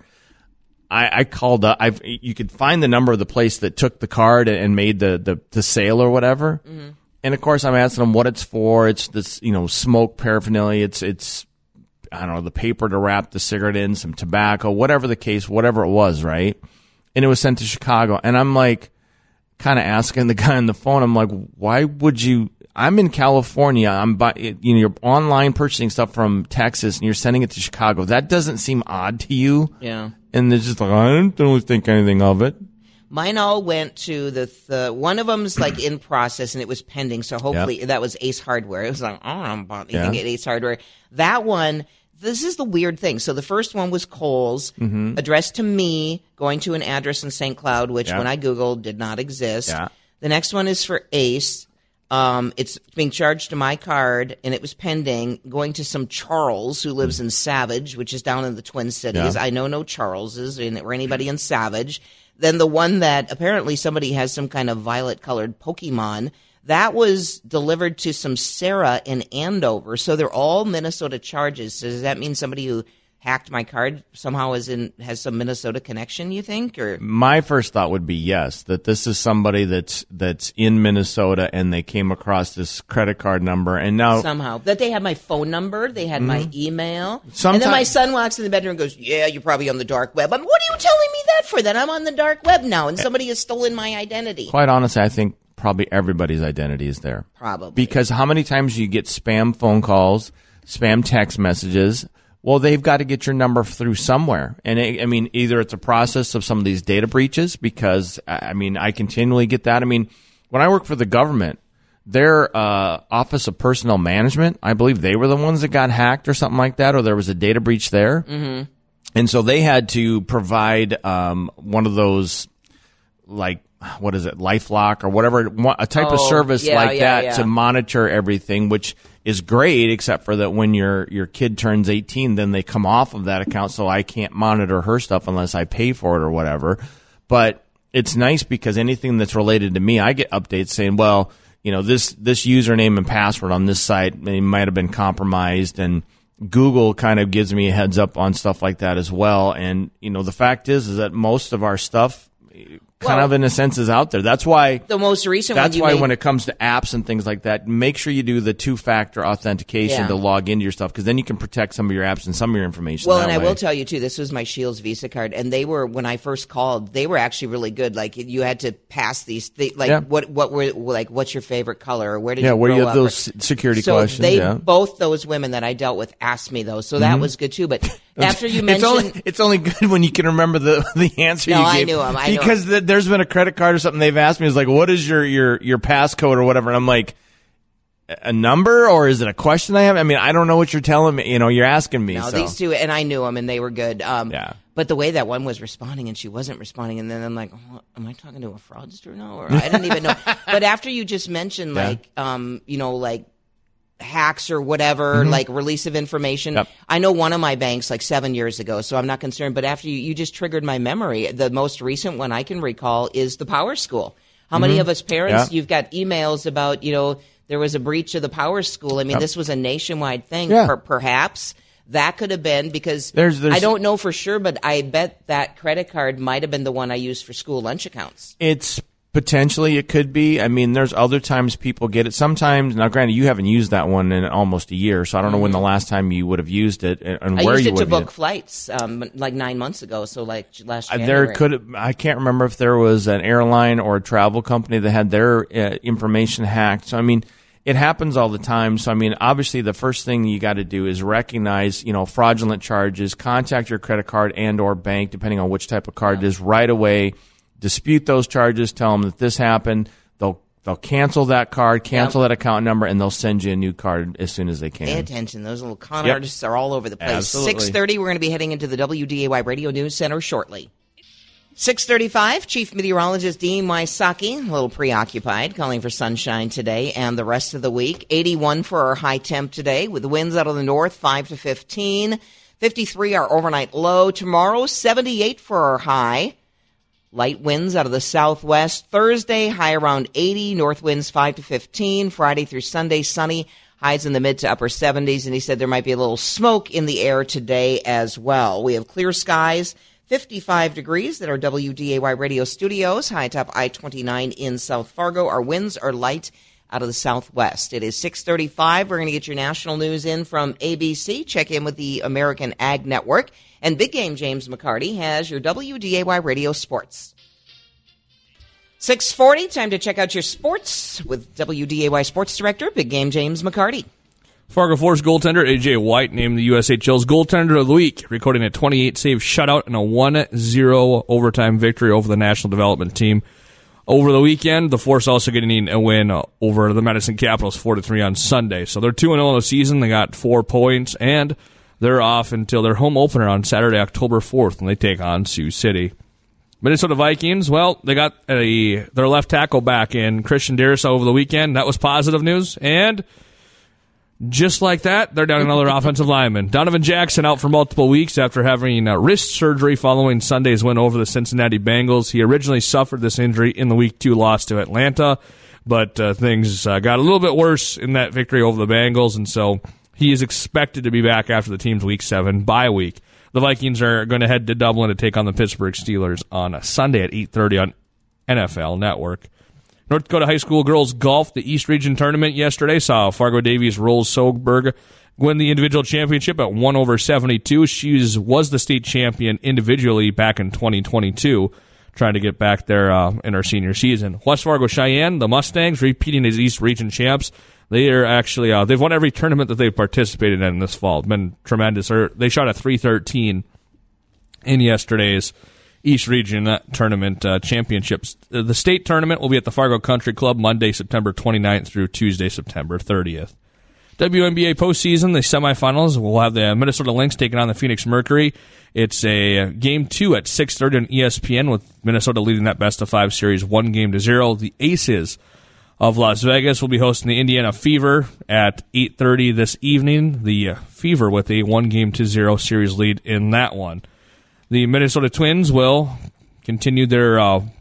Speaker 2: I called up. You could find the number of the place that took the card and made the sale or whatever. And of course, I'm asking them what it's for. It's this smoke paraphernalia. It's I don't know, the paper to wrap the cigarette in, some tobacco, whatever the case, whatever it was, right? And it was sent to Chicago, and I'm like, kind of asking the guy on the phone, I'm like, why would you? I'm in California. You're online purchasing stuff from Texas, and you're sending it to Chicago. That doesn't seem odd to you?
Speaker 1: Yeah.
Speaker 2: And they're just like, I don't really think anything of it.
Speaker 1: Mine all went to the one of them's like in process and it was pending. So hopefully that was Ace Hardware. It was like, oh, I'm about anything at Ace Hardware. That one. This is the weird thing. So the first one was Kohl's, addressed to me, going to an address in St. Cloud, which when I Googled did not exist. Yeah. The next one is for Ace. It's being charged to my card, and it was pending, going to some Charles who lives in Savage, which is down in the Twin Cities. Yeah. I know no Charleses or anybody in Savage. Then the one that apparently somebody has some kind of violet-colored Pokemon, that was delivered to some Sarah in Andover. So they're all Minnesota charges. So does that mean somebody who hacked my card somehow has some Minnesota connection, you think? Or
Speaker 2: my first thought would be yes, that this is somebody that's in Minnesota and they came across this credit card number, and now
Speaker 1: somehow that they had my phone number, they had my email. And then my son walks in the bedroom and goes, "Yeah, you're probably on the dark web." What are you telling me that for? Then I'm on the dark web now, and somebody has stolen my identity.
Speaker 2: Quite honestly, I think probably everybody's identity is there.
Speaker 1: Probably.
Speaker 2: Because how many times you get spam phone calls, spam text messages? Well, they've got to get your number through somewhere. And either it's a process of some of these data breaches, because I continually get that. When I work for the government, their Office of Personnel Management, I believe they were the ones that got hacked or something like that, or there was a data breach there. Mm-hmm. And so they had to provide one of those, like, what is it, LifeLock or whatever, a type of service that to monitor everything, which is great, except for that when your kid turns 18, then they come off of that account, so I can't monitor her stuff unless I pay for it or whatever. But it's nice because anything that's related to me, I get updates saying, well, this username and password on this site might have been compromised, and Google kind of gives me a heads up on stuff like that as well. And the fact is that most of our stuff kind of in a sense is out there. That's why
Speaker 1: the most recent
Speaker 2: when it comes to apps and things like that, make sure you do the 2-factor authentication to log into your stuff, because then you can protect some of your apps and some of your information.
Speaker 1: Well, and I will tell you too, this was my Shields Visa card, and they were, when I first called, they were actually really good. Like, you had to pass these what were, like, what's your favorite color, or where did you grow
Speaker 2: you have
Speaker 1: up,
Speaker 2: those security questions.
Speaker 1: Both those women that I dealt with asked me those, so that was good too. But After you mentioned,
Speaker 2: it's only good when you can remember the answer.
Speaker 1: No,
Speaker 2: you
Speaker 1: I
Speaker 2: gave.
Speaker 1: knew him.
Speaker 2: Because there's been a credit card or something they've asked me. It's like, what is your passcode or whatever? And I'm like, a number, or is it a question I have? I mean, I don't know what you're telling me. You're asking me.
Speaker 1: No,
Speaker 2: so.
Speaker 1: these two, and I knew them, and they were good.
Speaker 2: Yeah.
Speaker 1: But the way that one was responding and she wasn't responding, and then I'm like, oh, am I talking to a fraudster now? Or I didn't even know. But after you just mentioned, like hacks or whatever, like release of information.
Speaker 2: Yep.
Speaker 1: I know one of my banks like 7 years ago, so I'm not concerned. But after you just triggered my memory. The most recent one I can recall is the Power School. How many of us parents, you've got emails about, there was a breach of the Power School. I mean, this was a nationwide thing.
Speaker 2: Yeah.
Speaker 1: Perhaps that could have been because
Speaker 2: there's
Speaker 1: I don't know for sure, but I bet that credit card might have been the one I used for school lunch accounts.
Speaker 2: It's potentially it could be. I mean, there's other times people get it. Sometimes, now granted, you haven't used that one in almost a year, so I don't know when the last time you would have used it and
Speaker 1: I
Speaker 2: where
Speaker 1: used
Speaker 2: you
Speaker 1: it
Speaker 2: would
Speaker 1: to book flights like 9 months ago, so like last January.
Speaker 2: I can't remember if there was an airline or a travel company that had their information hacked. So I mean, it happens all the time. So I mean, obviously, the first thing you got to do is recognize, fraudulent charges. Contact your credit card and or bank, depending on which type of card it is, right away. Dispute those charges. Tell them that this happened. They'll cancel that card, cancel that account number, and they'll send you a new card as soon as they can.
Speaker 1: Pay attention. Those little con artists are all over the place.
Speaker 2: Absolutely.
Speaker 1: 6:30, we're going to be heading into the WDAY Radio News Center shortly. 6:35, Chief Meteorologist Dean Wysocki, a little preoccupied, calling for sunshine today and the rest of the week. 81 for our high temp today, with the winds out of the north, 5 to 15. 53 our overnight low. Tomorrow, 78 for our high. Light winds out of the southwest. Thursday, high around 80. North winds 5 to 15. Friday through Sunday, sunny. Highs in the mid to upper 70s. And he said there might be a little smoke in the air today as well. We have clear skies. 55 degrees at our WDAY radio studios. High atop I-29 in South Fargo. Our winds are light out of the southwest. It is 6:35. We're going to get your national news in from ABC. Check in with the American Ag Network. And Big Game James McCarty has your WDAY radio sports. 6:40, time to check out your sports with WDAY Sports Director, Big Game James McCarty.
Speaker 5: Fargo Force goaltender A.J. White named the USHL's goaltender of the week, recording a 28-save shutout and a 1-0 overtime victory over the National Development Team. Over the weekend, the Force also getting a win over the Madison Capitals 4-3 on Sunday. So they're 2-0 in the season. They got 4 points, and they're off until their home opener on Saturday, October 4th, when they take on Sioux City. Minnesota Vikings, well, they got their left tackle back in, Christian Darrisaw, over the weekend. That was positive news. And just like that, they're down another offensive lineman. Donovan Jackson out for multiple weeks after having wrist surgery following Sunday's win over the Cincinnati Bengals. He originally suffered this injury in the Week 2 loss to Atlanta, but things got a little bit worse in that victory over the Bengals, and so he is expected to be back after the team's Week 7 bye week. The Vikings are going to head to Dublin to take on the Pittsburgh Steelers on Sunday at 8:30 on NFL Network. North Dakota High School girls golf, the East Region tournament yesterday saw Fargo Davies Rolls Soberg win the individual championship at 1/72. She was the state champion individually back in 2022, trying to get back there in her senior season. West Fargo Cheyenne, the Mustangs, repeating as East Region champs. They are actually they've won every tournament that they've participated in this fall. It's been tremendous. They shot a 313 in yesterday's East Region Tournament Championships. The state tournament will be at the Fargo Country Club Monday, September 29th through Tuesday, September 30th. WNBA postseason, the semifinals, we'll have the Minnesota Lynx taking on the Phoenix Mercury. It's a Game 2 at 6:30 on ESPN, with Minnesota leading that best-of-5 series 1-0. The Aces of Las Vegas will be hosting the Indiana Fever at 8:30 this evening. The Fever with a 1-0 series lead in that one. The Minnesota Twins will continue their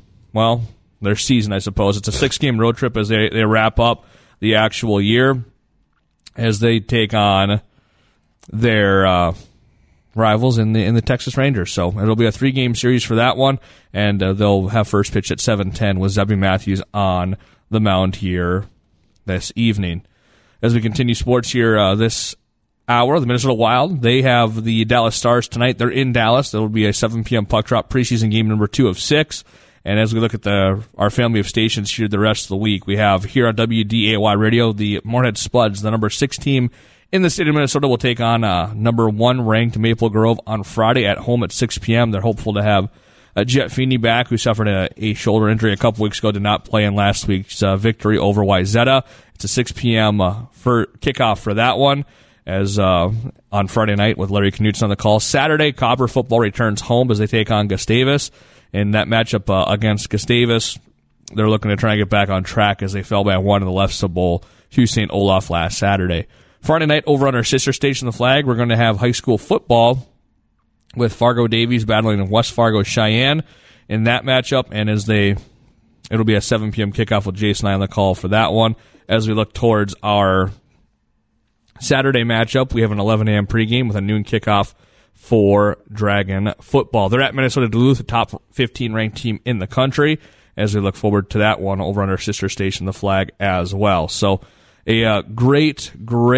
Speaker 5: season, I suppose. It's a 6-game road trip as they wrap up the actual year, as they take on their rivals in the Texas Rangers. So it'll be a 3-game series for that one, and they'll have first pitch at 7:10 with Zebby Matthews on the mound here this evening. As we continue sports here this hour, the Minnesota Wild, they have the Dallas Stars tonight. They're in Dallas. There will be a 7 p.m. puck drop preseason game number 2 of 6. And as we look at our family of stations here the rest of the week, we have here on WDAY Radio, the Moorhead Spuds, the number 6 team in the state of Minnesota will take on number 1 ranked Maple Grove on Friday at home at 6 p.m. They're hopeful to have Jet Feeney back, who suffered a shoulder injury a couple weeks ago, did not play in last week's victory over Wayzata. It's a 6 p.m. For kickoff for that one, as on Friday night with Larry Knutson on the call. Saturday, Copper football returns home as they take on Gustavus. In that matchup against Gustavus, they're looking to try and get back on track as they fell by 1 in the Lefse Bowl to St. Olaf last Saturday. Friday night, over on our sister station, The Flag, we're going to have high school football with Fargo Davies battling West Fargo Cheyenne in that matchup, and it'll be a 7 p.m. kickoff with Jason and I on the call for that one. As we look towards our Saturday matchup, we have an 11 a.m. pregame with a noon kickoff for Dragon football. They're at Minnesota Duluth, the top 15 ranked team in the country, as we look forward to that one over on our sister station, The Flag, as well. So a great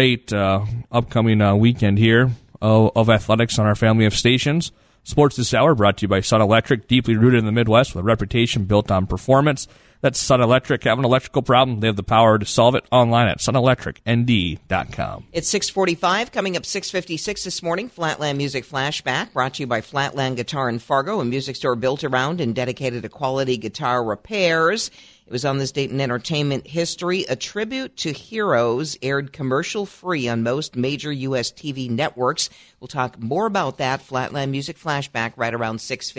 Speaker 5: upcoming weekend here of athletics on our family of stations. Sports this hour brought to you by Sun Electric, deeply rooted in the Midwest with a reputation built on performance. That's Sun Electric. Have an electrical problem? They have the power to solve it. Online at sunelectricnd.com.
Speaker 1: It's 6:45. Coming up 6:56 this morning, Flatland Music Flashback, brought to you by Flatland Guitar in Fargo, a music store built around and dedicated to quality guitar repairs. It was on this date in entertainment history. A Tribute to Heroes aired commercial-free on most major U.S. TV networks. We'll talk more about that, Flatland Music Flashback, right around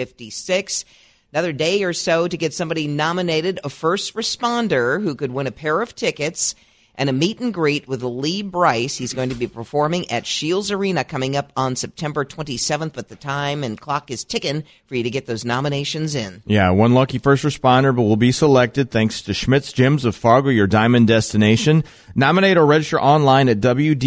Speaker 1: 6:56. Another day or so to get somebody nominated, a first responder who could win a pair of tickets and a meet and greet with Lee Brice. He's going to be performing at Shields Arena coming up on September 27th, but the time and clock is ticking for you to get those nominations in.
Speaker 2: Yeah, one lucky first responder, but will be selected thanks to Schmidt's Gyms of Fargo, your diamond destination. Nominate or register online at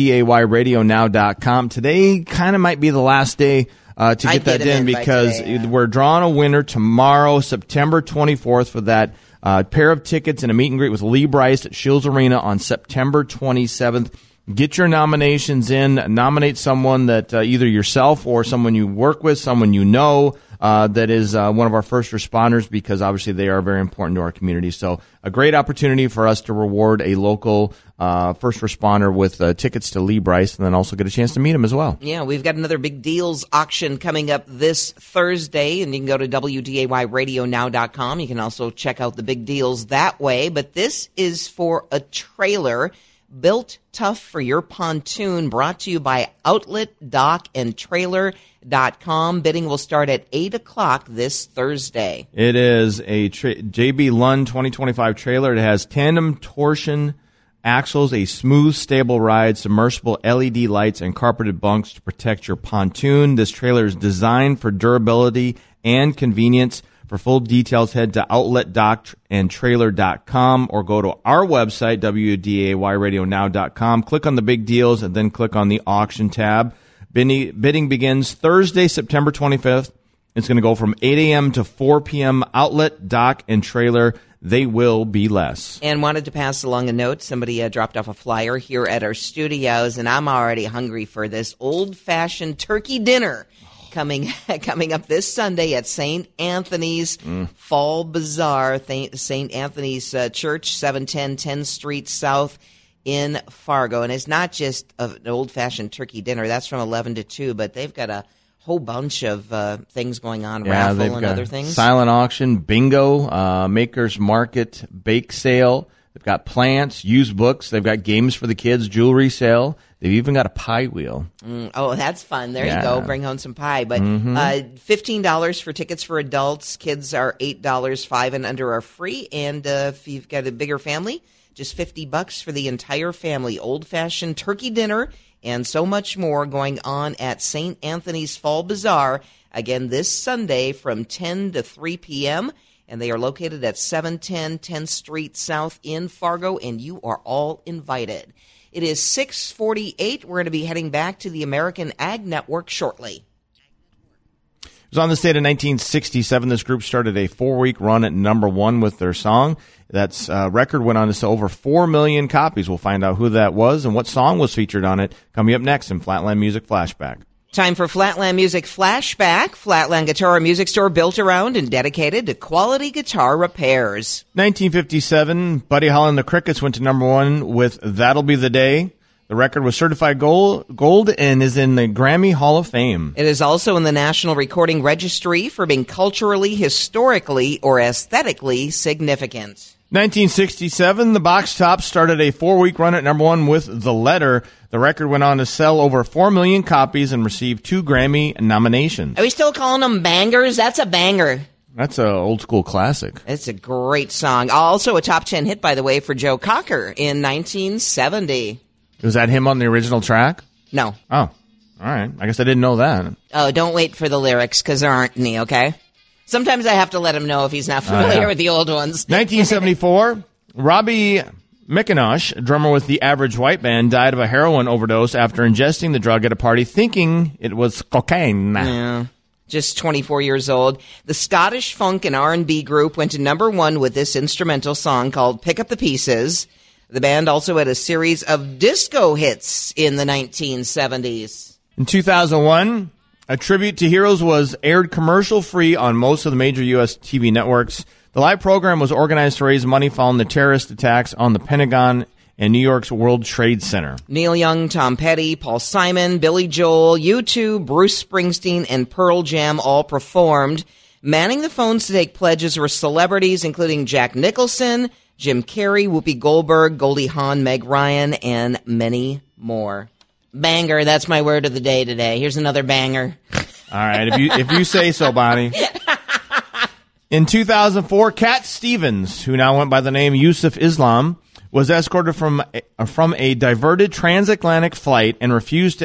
Speaker 2: WDAYRadioNow.com. Today kind of might be the last day to get that in because we're drawing a winner tomorrow, September 24th, for that pair of tickets and a meet and greet with Lee Brice at Shields Arena on September 27th. Get your nominations in. Nominate someone that either yourself or someone you work with, someone you know that is one of our first responders, because obviously they are very important to our community. So a great opportunity for us to reward a local first responder with tickets to Lee Brice, and then also get a chance to meet him as well.
Speaker 1: Yeah, we've got another big deals auction coming up this Thursday, and you can go to WDAYRadioNow.com. You can also check out the big deals that way. But this is for a trailer built tough for your pontoon, brought to you by Outlet Dock and Trailer.com. Bidding will start at 8 o'clock this Thursday.
Speaker 2: It is a JB Lund 2025 trailer. It has tandem torsion axles, a smooth, stable ride, submersible LED lights, and carpeted bunks to protect your pontoon. This trailer is designed for durability and convenience. For full details, head to outletdockandtrailer.com or go to our website, WDAYRadioNow.com. Click on the big deals and then click on the auction tab. Bidding begins Thursday, September 25th. It's going to go from 8 a.m. to 4 p.m. Outlet, Dock, and Trailer. They will be less.
Speaker 1: And wanted to pass along a note. Somebody dropped off a flyer here at our studios, and I'm already hungry for this old-fashioned turkey dinner coming up this Sunday at St. Anthony's Fall Bazaar, St. Anthony's Church, 710 10th Street South in Fargo. And it's not just an old-fashioned turkey dinner. That's from 11 to 2, but they've got a whole bunch of things going on, raffle and other things.
Speaker 2: Silent auction, bingo, makers market, bake sale. They've got plants, used books. They've got games for the kids, jewelry sale. They've even got a pie wheel.
Speaker 1: Oh, that's fun. There you go. Bring home some pie. But $15 for tickets for adults. Kids are $8. 5 and under are free. And if you've got a bigger family, just $50 for the entire family. Old-fashioned turkey dinner and so much more going on at St. Anthony's Fall Bazaar. Again, this Sunday from 10 to 3 p.m., and they are located at 710 10th Street South in Fargo, and you are all invited. It is 6:48. We're going to be heading back to the American Ag Network shortly.
Speaker 2: It was on this date in 1967. This group started a 4-week run at number 1 with their song. That record went on to sell over 4 million copies. We'll find out who that was and what song was featured on it coming up next in Flatland Music Flashback.
Speaker 1: Time for Flatland Music Flashback. Flatland Guitar Music Store built around and dedicated to quality guitar repairs.
Speaker 2: 1957, Buddy Holly and the Crickets went to number 1 with That'll Be the Day. The record was certified gold and is in the Grammy Hall of Fame.
Speaker 1: It is also in the National Recording Registry for being culturally, historically, or aesthetically significant.
Speaker 2: 1967, the Box Tops started a 4-week run at number one with The Letter. The record went on to sell over 4 million copies and received 2 Grammy nominations.
Speaker 1: Are we still calling them bangers? That's a banger.
Speaker 2: That's an old school classic.
Speaker 1: It's a great song. Also a top 10 hit, by the way, for Joe Cocker in 1970.
Speaker 2: Was that him on the original track?
Speaker 1: No.
Speaker 2: Oh, all right. I guess I didn't know that.
Speaker 1: Oh, don't wait for the lyrics, because there aren't any, okay? Sometimes I have to let him know if he's not familiar with the old ones.
Speaker 2: 1974, Robbie McIntosh, drummer with the Average White Band, died of a heroin overdose after ingesting the drug at a party thinking it was cocaine.
Speaker 1: Yeah. Just 24 years old. The Scottish funk and R&B group went to number one with this instrumental song called Pick Up the Pieces. The band also had a series of disco hits in the 1970s.
Speaker 2: In 2001, a tribute to heroes was aired commercial-free on most of the major U.S. TV networks. The live program was organized to raise money following the terrorist attacks on the Pentagon and New York's World Trade Center.
Speaker 1: Neil Young, Tom Petty, Paul Simon, Billy Joel, U2, Bruce Springsteen, and Pearl Jam all performed. Manning the phones to take pledges were celebrities including Jack Nicholson, Jim Carrey, Whoopi Goldberg, Goldie Hawn, Meg Ryan, and many more. Banger, that's my word of the day today. Here's another banger.
Speaker 2: All right, if you say so, Bonnie. In 2004, Cat Stevens, who now went by the name Yusuf Islam, was escorted from a diverted transatlantic flight and refused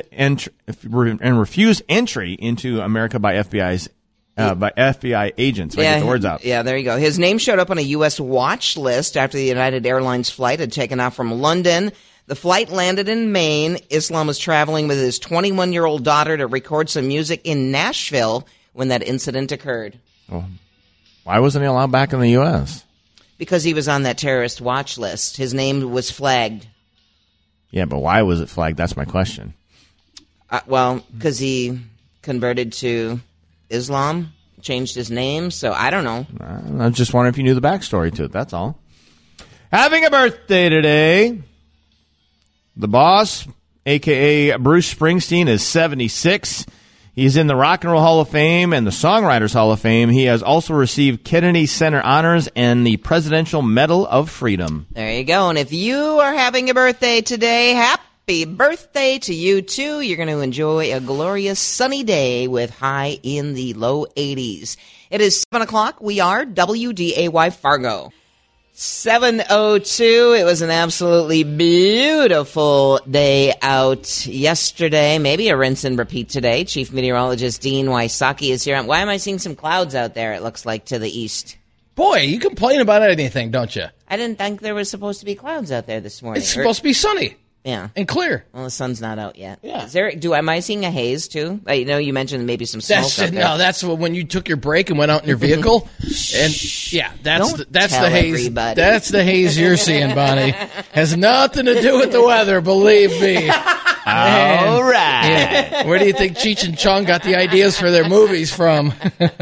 Speaker 2: entry into America by FBI agents. Get the words out.
Speaker 1: Yeah, there you go. His name showed up on a U.S. watch list after the United Airlines flight had taken off from London. The flight landed in Maine. Islam was traveling with his 21-year-old daughter to record some music in Nashville when that incident occurred.
Speaker 2: Well, why wasn't he allowed back in the U.S.?
Speaker 1: Because he was on that terrorist watch list. His name was flagged.
Speaker 2: Yeah, but why was it flagged? That's my question.
Speaker 1: Well, because he converted to Islam, changed his name, so I don't know.
Speaker 2: I was just wondering if you knew the backstory to it, that's all. Having a birthday today, the boss, a.k.a. Bruce Springsteen, is 76. He's in the Rock and Roll Hall of Fame and the Songwriters Hall of Fame. He has also received Kennedy Center honors and the Presidential Medal of Freedom.
Speaker 1: There you go. And if you are having a birthday today, happy birthday to you, too. You're going to enjoy a glorious sunny day with high in the low 80s. It is 7 o'clock. We are WDAY Fargo. 7:02. It was an absolutely beautiful day out yesterday. Maybe a rinse and repeat today. Chief Meteorologist Dean Wysocki is here. Why am I seeing some clouds out there, it looks like, to the east?
Speaker 4: Boy, you complain about anything, don't you?
Speaker 1: I didn't think there was supposed to be clouds out there this morning.
Speaker 4: It's supposed to be sunny.
Speaker 1: Yeah.
Speaker 4: And clear.
Speaker 1: Well, the sun's not out yet.
Speaker 4: Yeah.
Speaker 1: Am I seeing a haze, too? I know you mentioned maybe some smoke out there.
Speaker 4: No, that's when you took your break and went out in your vehicle. And yeah, that's the haze.
Speaker 1: Everybody.
Speaker 4: That's the haze you're seeing, Bonnie. Has nothing to do with the weather, believe me.
Speaker 2: All right.
Speaker 4: Yeah. Where do you think Cheech and Chong got the ideas for their movies from?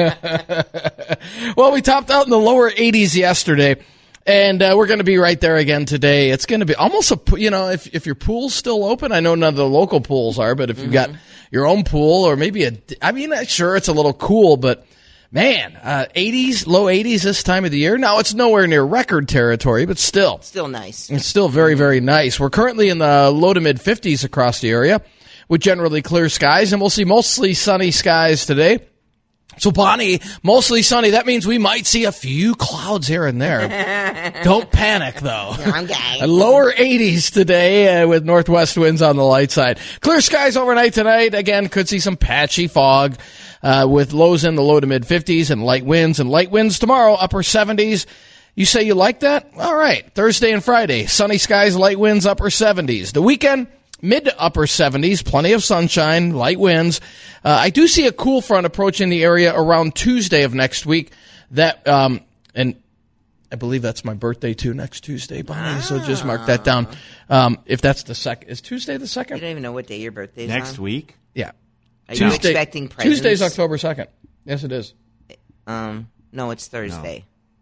Speaker 4: Well, we topped out in the lower 80s yesterday. And we're going to be right there again today. It's going to be almost if your pool's still open, I know none of the local pools are, but if you've got your own pool or maybe sure, it's a little cool, but man, 80s, low 80s this time of the year. Now, it's nowhere near record territory, but still.
Speaker 1: Still nice.
Speaker 4: It's still very, very nice. We're currently in the low to mid 50s across the area with generally clear skies, and we'll see mostly sunny skies today. So, Bonnie, mostly sunny. That means we might see a few clouds here and there. Don't panic, though.
Speaker 1: Okay.
Speaker 4: Lower 80s today with northwest winds on the light side. Clear skies overnight tonight. Again, could see some patchy fog with lows in the low to mid 50s and light winds. And light winds tomorrow, upper 70s. You say you like that? All right. Thursday and Friday, sunny skies, light winds, upper 70s. The weekend, mid to upper 70s, plenty of sunshine, light winds. I do see a cool front approaching the area around Tuesday of next week. That and I believe that's my birthday too, next Tuesday, Bonnie. So just mark that down. If that's the second, is Tuesday the 2nd?
Speaker 1: You don't even know what day your birthday is
Speaker 2: Next week?
Speaker 4: Yeah,
Speaker 1: Are you expecting presents?
Speaker 4: Tuesday's October 2nd. Yes, it is.
Speaker 1: No, it's Thursday.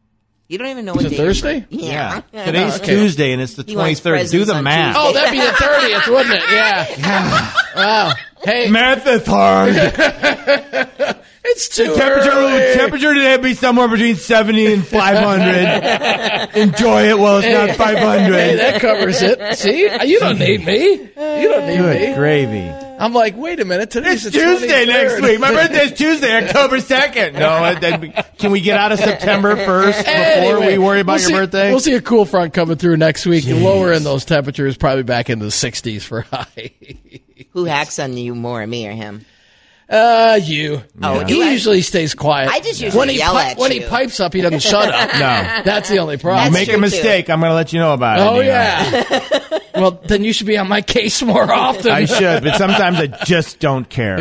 Speaker 1: You don't even know
Speaker 4: Is
Speaker 1: what
Speaker 4: it
Speaker 1: day.
Speaker 4: Thursday?
Speaker 1: Yeah.
Speaker 2: Today's Tuesday, and it's the
Speaker 1: He wants
Speaker 2: 23rd. Do
Speaker 1: presents
Speaker 2: the
Speaker 1: on
Speaker 2: math.
Speaker 1: Tuesday.
Speaker 4: Oh, that'd be the 30th, wouldn't it? Yeah. Wow. Hey,
Speaker 2: Math is hard.
Speaker 4: it's too early.
Speaker 2: Temperature today will be somewhere between 70 and 500. Enjoy it while it's not 500.
Speaker 4: Hey, that covers it. See? You don't need me. You don't need
Speaker 2: Good
Speaker 4: me.
Speaker 2: gravy.
Speaker 4: I'm like, wait a minute. Today's
Speaker 2: It's
Speaker 4: the
Speaker 2: Tuesday
Speaker 4: 23rd.
Speaker 2: next week. My birthday's Tuesday, October 2nd. No, can we get out of September 1st before
Speaker 4: Anyway,
Speaker 2: we worry about
Speaker 4: we'll
Speaker 2: your
Speaker 4: see-
Speaker 2: birthday?
Speaker 4: We'll see a cool front coming through next week, lowering those temperatures probably back into the 60s for high.
Speaker 1: Who hacks on you more, me or him?
Speaker 4: You.
Speaker 1: Oh,
Speaker 4: He
Speaker 1: do I?
Speaker 4: usually stays quiet.
Speaker 1: I just usually yell at
Speaker 4: when
Speaker 1: you.
Speaker 4: he pipes up, he doesn't shut up.
Speaker 2: No.
Speaker 4: That's the only
Speaker 2: You
Speaker 4: problem.
Speaker 1: That's
Speaker 2: make a
Speaker 1: true,
Speaker 2: mistake, I'm going to let you know about it.
Speaker 4: Oh,
Speaker 2: Nina.
Speaker 4: yeah. Well, then you should be on my case more often.
Speaker 2: I should, but sometimes I just don't care.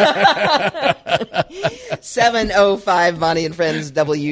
Speaker 1: 7:05, Bonnie and Friends,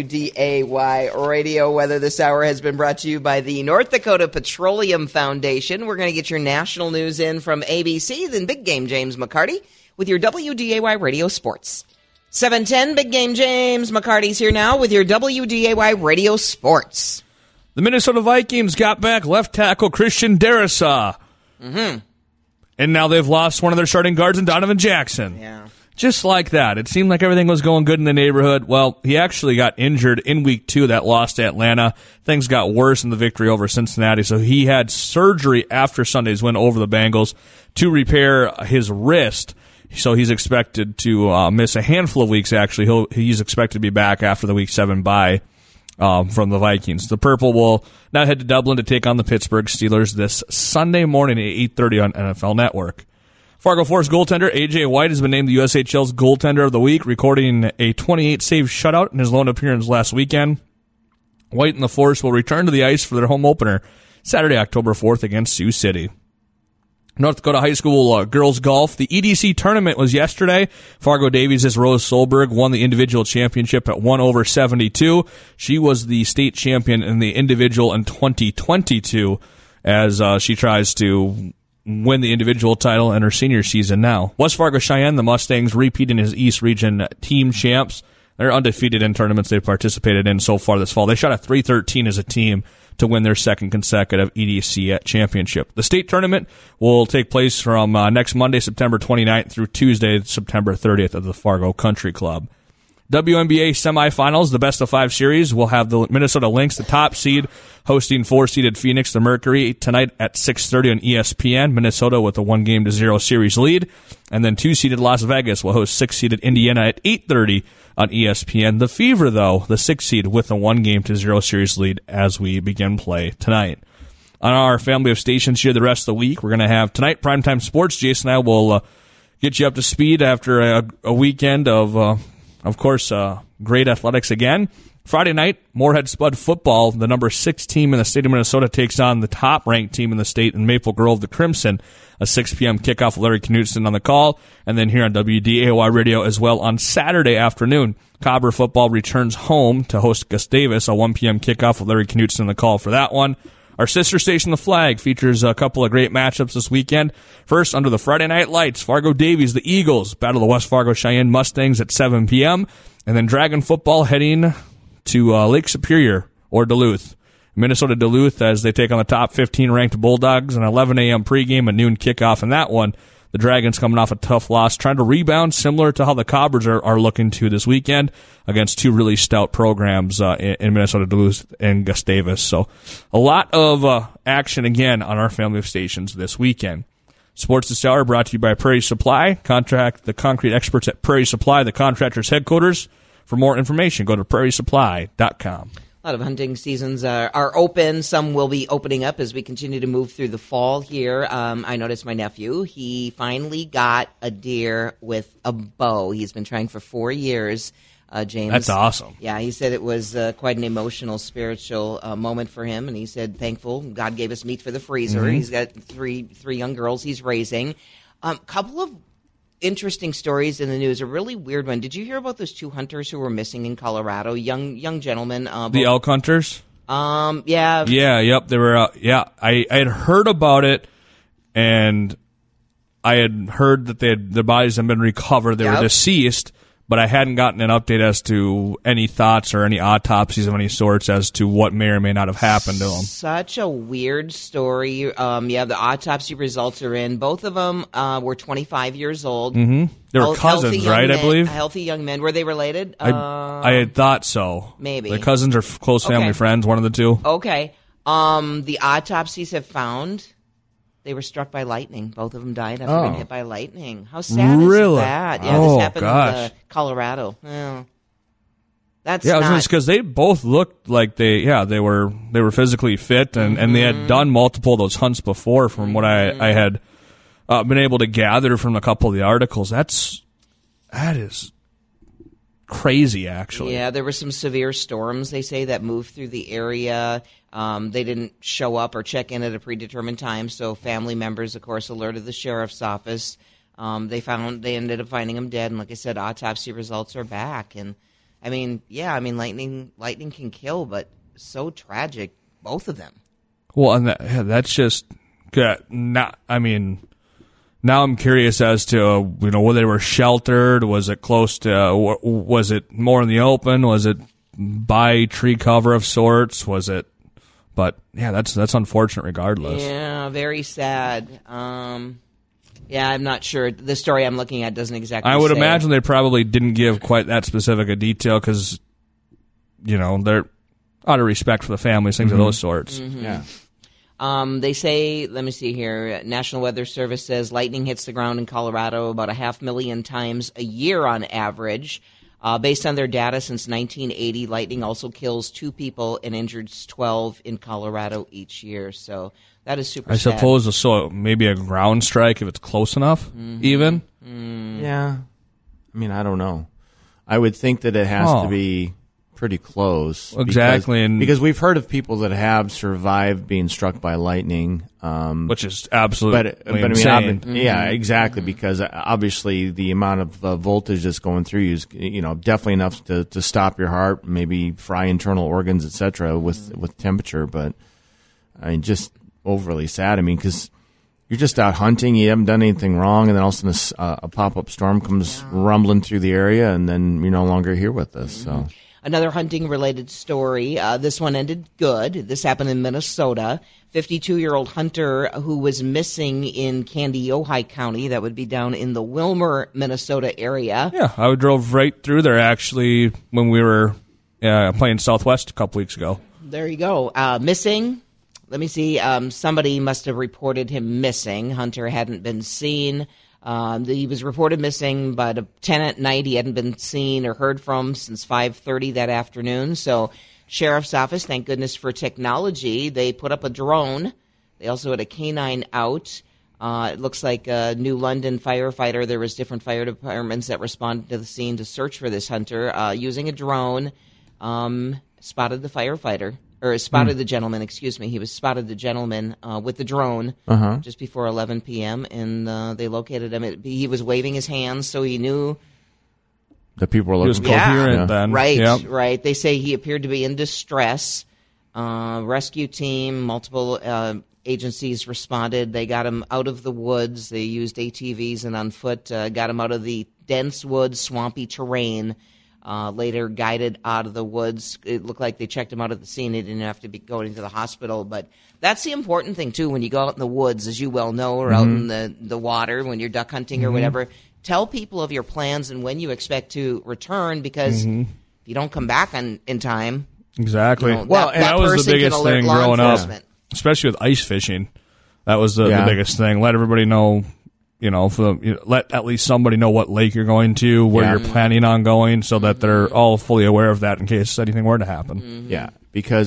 Speaker 1: WDAY Radio. Weather this hour has been brought to you by the North Dakota Petroleum Foundation. We're going to get your national news in from ABC, then Big Game James McCarty with your WDAY Radio Sports. 7:10, Big Game James McCarty's here now with your WDAY Radio Sports.
Speaker 5: The Minnesota Vikings got back left tackle Christian Darrisaw. Mm-hmm. And now they've lost one of their starting guards in Donovan Jackson.
Speaker 1: Yeah.
Speaker 5: Just like that. It seemed like everything was going good in the neighborhood. Well, he actually got injured in week 2, that loss to Atlanta. Things got worse in the victory over Cincinnati, so he had surgery after Sunday's win over the Bengals to repair his wrist. So he's expected to miss a handful of weeks, actually. He's expected to be back after the Week 7 bye from the Vikings. The Purple will now head to Dublin to take on the Pittsburgh Steelers this Sunday morning at 8:30 on NFL Network. Fargo Force goaltender A.J. White has been named the USHL's goaltender of the week, recording a 28-save shutout in his lone appearance last weekend. White and the Force will return to the ice for their home opener Saturday, October 4th against Sioux City. North Dakota High School girls golf. The EDC tournament was yesterday. Fargo Davies' Rose Solberg won the individual championship at 1/72. She was the state champion in the individual in 2022 as she tries to win the individual title in her senior season now. West Fargo Cheyenne, the Mustangs, repeating as East Region team champs. They're undefeated in tournaments they've participated in so far this fall. They shot a .313 as a team to win their second consecutive EDC championship. The state tournament will take place from next Monday, September 29th through Tuesday, September 30th at the Fargo Country Club. WNBA semifinals, the best of 5 series, will have the Minnesota Lynx, the top seed, hosting 4-seeded Phoenix, the Mercury, tonight at 6:30 on ESPN. Minnesota with a 1-0 series lead. And then 2-seeded Las Vegas will host 6-seeded Indiana at 8:30 on ESPN. The Fever, though, the 6th seed with a 1-0 series lead as we begin play tonight. On our family of stations here the rest of the week, we're going to have tonight Primetime Sports. Jason and I will get you up to speed after a weekend of course, great athletics again. Friday night, Moorhead Spud football, the number 6 team in the state of Minnesota, takes on the top-ranked team in the state in Maple Grove, the Crimson. A 6 p.m. kickoff with Larry Knutson on the call. And then here on WDAY Radio as well on Saturday afternoon, Cobber football returns home to host Gustavus. A 1 p.m. kickoff with Larry Knutson on the call for that one. Our sister station, The Flag, features a couple of great matchups this weekend. First, under the Friday night lights, Fargo Davies, the Eagles, battle the West Fargo Cheyenne Mustangs at 7 p.m. And then Dragon football heading to Lake Superior or Duluth. Minnesota Duluth as they take on the top 15 ranked Bulldogs. An 11 a.m. pregame, a noon kickoff in that one. The Dragons coming off a tough loss, trying to rebound similar to how the Cobbers are looking to this weekend against 2 really stout programs in Minnesota Duluth and Gustavus. So a lot of action again on our family of stations this weekend. Sports this hour brought to you by Prairie Supply. Contact the concrete experts at Prairie Supply, the contractor's headquarters. For more information, go to prairiesupply.com.
Speaker 1: A lot of hunting seasons are open. Some will be opening up as we continue to move through the fall here. I noticed my nephew, he finally got a deer with a bow. He's been trying for 4 years, James.
Speaker 5: That's awesome.
Speaker 1: Yeah, he said it was quite an emotional, spiritual moment for him, and he said, thankful God gave us meat for the freezer. Mm-hmm. He's got three young girls he's raising. Couple of interesting stories in the news. A really weird one. Did you hear about those 2 hunters who were missing in Colorado? Young gentlemen.
Speaker 5: The elk hunters?
Speaker 1: Yeah.
Speaker 5: Yeah, yep. They were, I had heard about it, and I had heard that their bodies had been recovered. They were deceased, but I hadn't gotten an update as to any thoughts or any autopsies of any sorts as to what may or may not have happened to him.
Speaker 1: Such a weird story. The autopsy results are in. Both of them were 25 years old.
Speaker 5: Mm-hmm. They were cousins, right, I believe?
Speaker 1: Healthy young men. Were they related?
Speaker 5: I had thought so.
Speaker 1: Maybe.
Speaker 5: The cousins are close family friends, one of the two.
Speaker 1: Okay. The autopsies have found they were struck by lightning. Both of them died after being hit by lightning. How sad is that? Yeah, this happened in Colorado. Yeah. That's
Speaker 5: I was just because they both looked like they were physically fit and they had done multiple of those hunts before. From what I had been able to gather from a couple of the articles, that is crazy, actually.
Speaker 1: Yeah, there were some severe storms, they say, that moved through the area. They didn't show up or check in at a predetermined time, so family members, of course, alerted the sheriff's office. They ended up finding him dead, and like I said, autopsy results are back. And lightning can kill, but so tragic, both of them.
Speaker 5: Well, and that's just good. Now I'm curious as to whether they were sheltered. Was it close to? Was it more in the open? Was it by tree cover of sorts? Was it? But yeah, that's unfortunate regardless.
Speaker 1: Yeah, very sad. I'm not sure. The story I'm looking at doesn't exactly
Speaker 5: I would
Speaker 1: say.
Speaker 5: imagine they probably didn't give quite that specific a detail because, they're out of respect for the families, things of those sorts.
Speaker 1: Mm-hmm.
Speaker 2: Yeah.
Speaker 1: They say, let me see here, National Weather Service says lightning hits the ground in Colorado about 500,000 times a year on average. Based on their data since 1980, lightning also kills 2 people and injures 12 in Colorado each year. So that is super sad.
Speaker 5: I suppose so. Maybe a ground strike if it's close enough, even.
Speaker 2: Yeah. I don't know. I would think that it has to be pretty close.
Speaker 5: Exactly.
Speaker 2: Because we've heard of people that have survived being struck by lightning.
Speaker 5: Which is absolutely insane.
Speaker 2: Yeah, exactly. Because obviously the amount of voltage that's going through you is, definitely enough to stop your heart, maybe fry internal organs, etc. with temperature. But just overly sad. Because you're just out hunting, you haven't done anything wrong, and then all of a sudden a pop-up storm comes rumbling through the area, and then you're no longer here with us. So.
Speaker 1: Another hunting-related story. This one ended good. This happened in Minnesota. 52-year-old hunter who was missing in Kandiyohi County, that would be down in the Wilmer, Minnesota area.
Speaker 5: Yeah, I drove right through there, actually, when we were playing Southwest a couple weeks ago.
Speaker 1: There you go. Missing. Let me see. Somebody must have reported him missing. Hunter hadn't been seen. He was reported missing, but at 10 at night he hadn't been seen or heard from since 5:30 that afternoon. So sheriff's office, thank goodness for technology, they put up a drone. They also had a canine out. It looks like a New London firefighter. There was different fire departments that responded to the scene to search for this hunter. Using a drone, spotted the firefighter. Or spotted the gentleman, excuse me. He was spotted the gentleman with the drone just before 11 p.m., and they located him. He was waving his hands, so he knew
Speaker 2: the people were looking.
Speaker 5: He was coherent then.
Speaker 1: Right,
Speaker 5: yep.
Speaker 1: Right. They say he appeared to be in distress. Rescue team, multiple agencies responded. They got him out of the woods. They used ATVs and on foot, got him out of the dense woods, swampy terrain. Later guided out of the woods. It looked like they checked him out at the scene. He didn't have to be going to the hospital. But that's the important thing, too, when you go out in the woods, as you well know, or out in the water when you're duck hunting or whatever. Tell people of your plans and when you expect to return, because if you don't come back in time.
Speaker 5: Exactly.
Speaker 1: That
Speaker 5: was the biggest thing growing up, especially with ice fishing. That was the biggest thing. Let everybody know. Let at least somebody know what lake you're going to, where you're planning on going, so that they're all fully aware of that in case anything were to happen.
Speaker 2: Yeah, because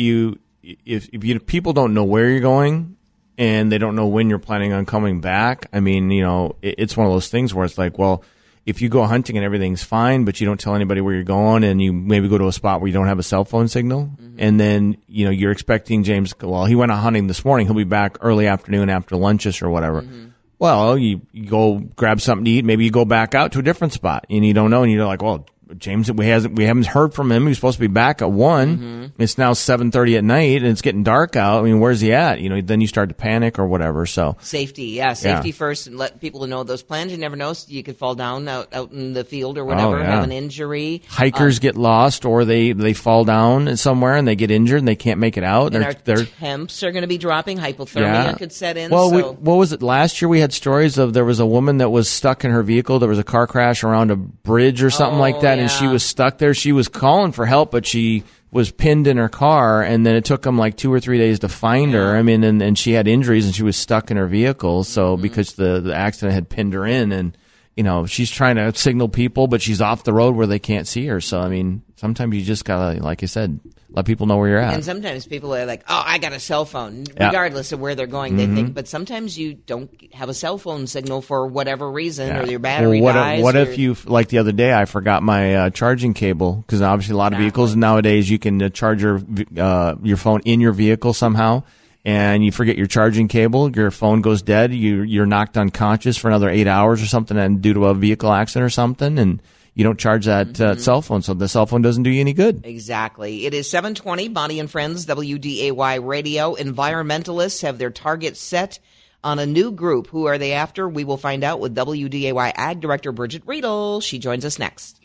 Speaker 2: if people don't know where you're going and they don't know when you're planning on coming back, it's one of those things where it's like, well, if you go hunting and everything's fine, but you don't tell anybody where you're going, and you maybe go to a spot where you don't have a cell phone signal, and then you're expecting James. Well, he went out hunting this morning. He'll be back early afternoon after lunches or whatever. Well, you go grab something to eat. Maybe you go back out to a different spot, and you don't know. And you're like, well, James, we haven't heard from him. He was supposed to be back at 1. it's now 7:30 at night and it's getting dark out. I mean, where's he at? Then you start to panic or whatever. So
Speaker 1: safety first, and let people know those plans. You never know, you could fall down out in the field or whatever, have an injury.
Speaker 2: Hikers get lost, or they fall down somewhere and they get injured and they can't make it out.
Speaker 1: And our temps are going to be dropping. Hypothermia could set in.
Speaker 2: Well, what was it last year? We had stories of there was a woman that was stuck in her vehicle. There was a car crash around a bridge or something like that, and she was stuck there. She was calling for help, but she was pinned in her car, and then it took them like 2 or 3 days to find her. I mean, and she had injuries and she was stuck in her vehicle. So because the accident had pinned her in, and she's trying to signal people, but she's off the road where they can't see her. So I mean, sometimes you just gotta, like you said, let people know where you're at.
Speaker 1: And sometimes people are like, "Oh, I got a cell phone," regardless of where they're going. They think, but sometimes you don't have a cell phone signal for whatever reason, or your battery dies.
Speaker 2: What if you, like the other day, I forgot my charging cable, because obviously a lot of vehicles nowadays you can charge your phone in your vehicle somehow, and you forget your charging cable, your phone goes dead, you're knocked unconscious for another 8 hours or something, and due to a vehicle accident or something, and you don't charge that cell phone, so the cell phone doesn't do you any good.
Speaker 1: Exactly. It is 7:20, Bonnie and Friends, WDAY Radio. Environmentalists have their targets set on a new group. Who are they after? We will find out with WDAY Ag Director Bridget Riedel. She joins us next.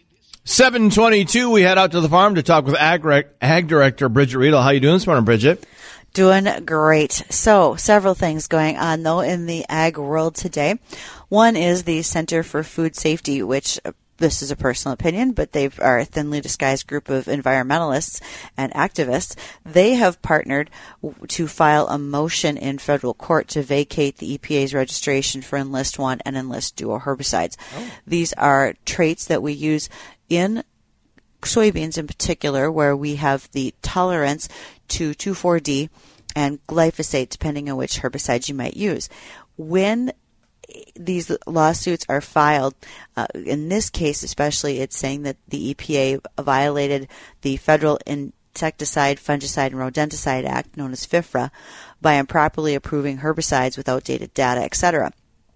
Speaker 2: 7:22, we head out to the farm to talk with Ag Director Bridget Riedel. How you doing this morning, Bridget?
Speaker 6: Doing great. So, several things going on, though, in the ag world today. One is the Center for Food Safety, which this is a personal opinion, but they are a thinly disguised group of environmentalists and activists. They have partnered to file a motion in federal court to vacate the EPA's registration for Enlist 1 and Enlist Duo herbicides. These are traits that we use in soybeans in particular, where we have the tolerance to 2,4-D and glyphosate, depending on which herbicides you might use. When these lawsuits are filed, in this case especially, it's saying that the EPA violated the Federal Insecticide, Fungicide, and Rodenticide Act, known as FIFRA, by improperly approving herbicides with outdated data, etc.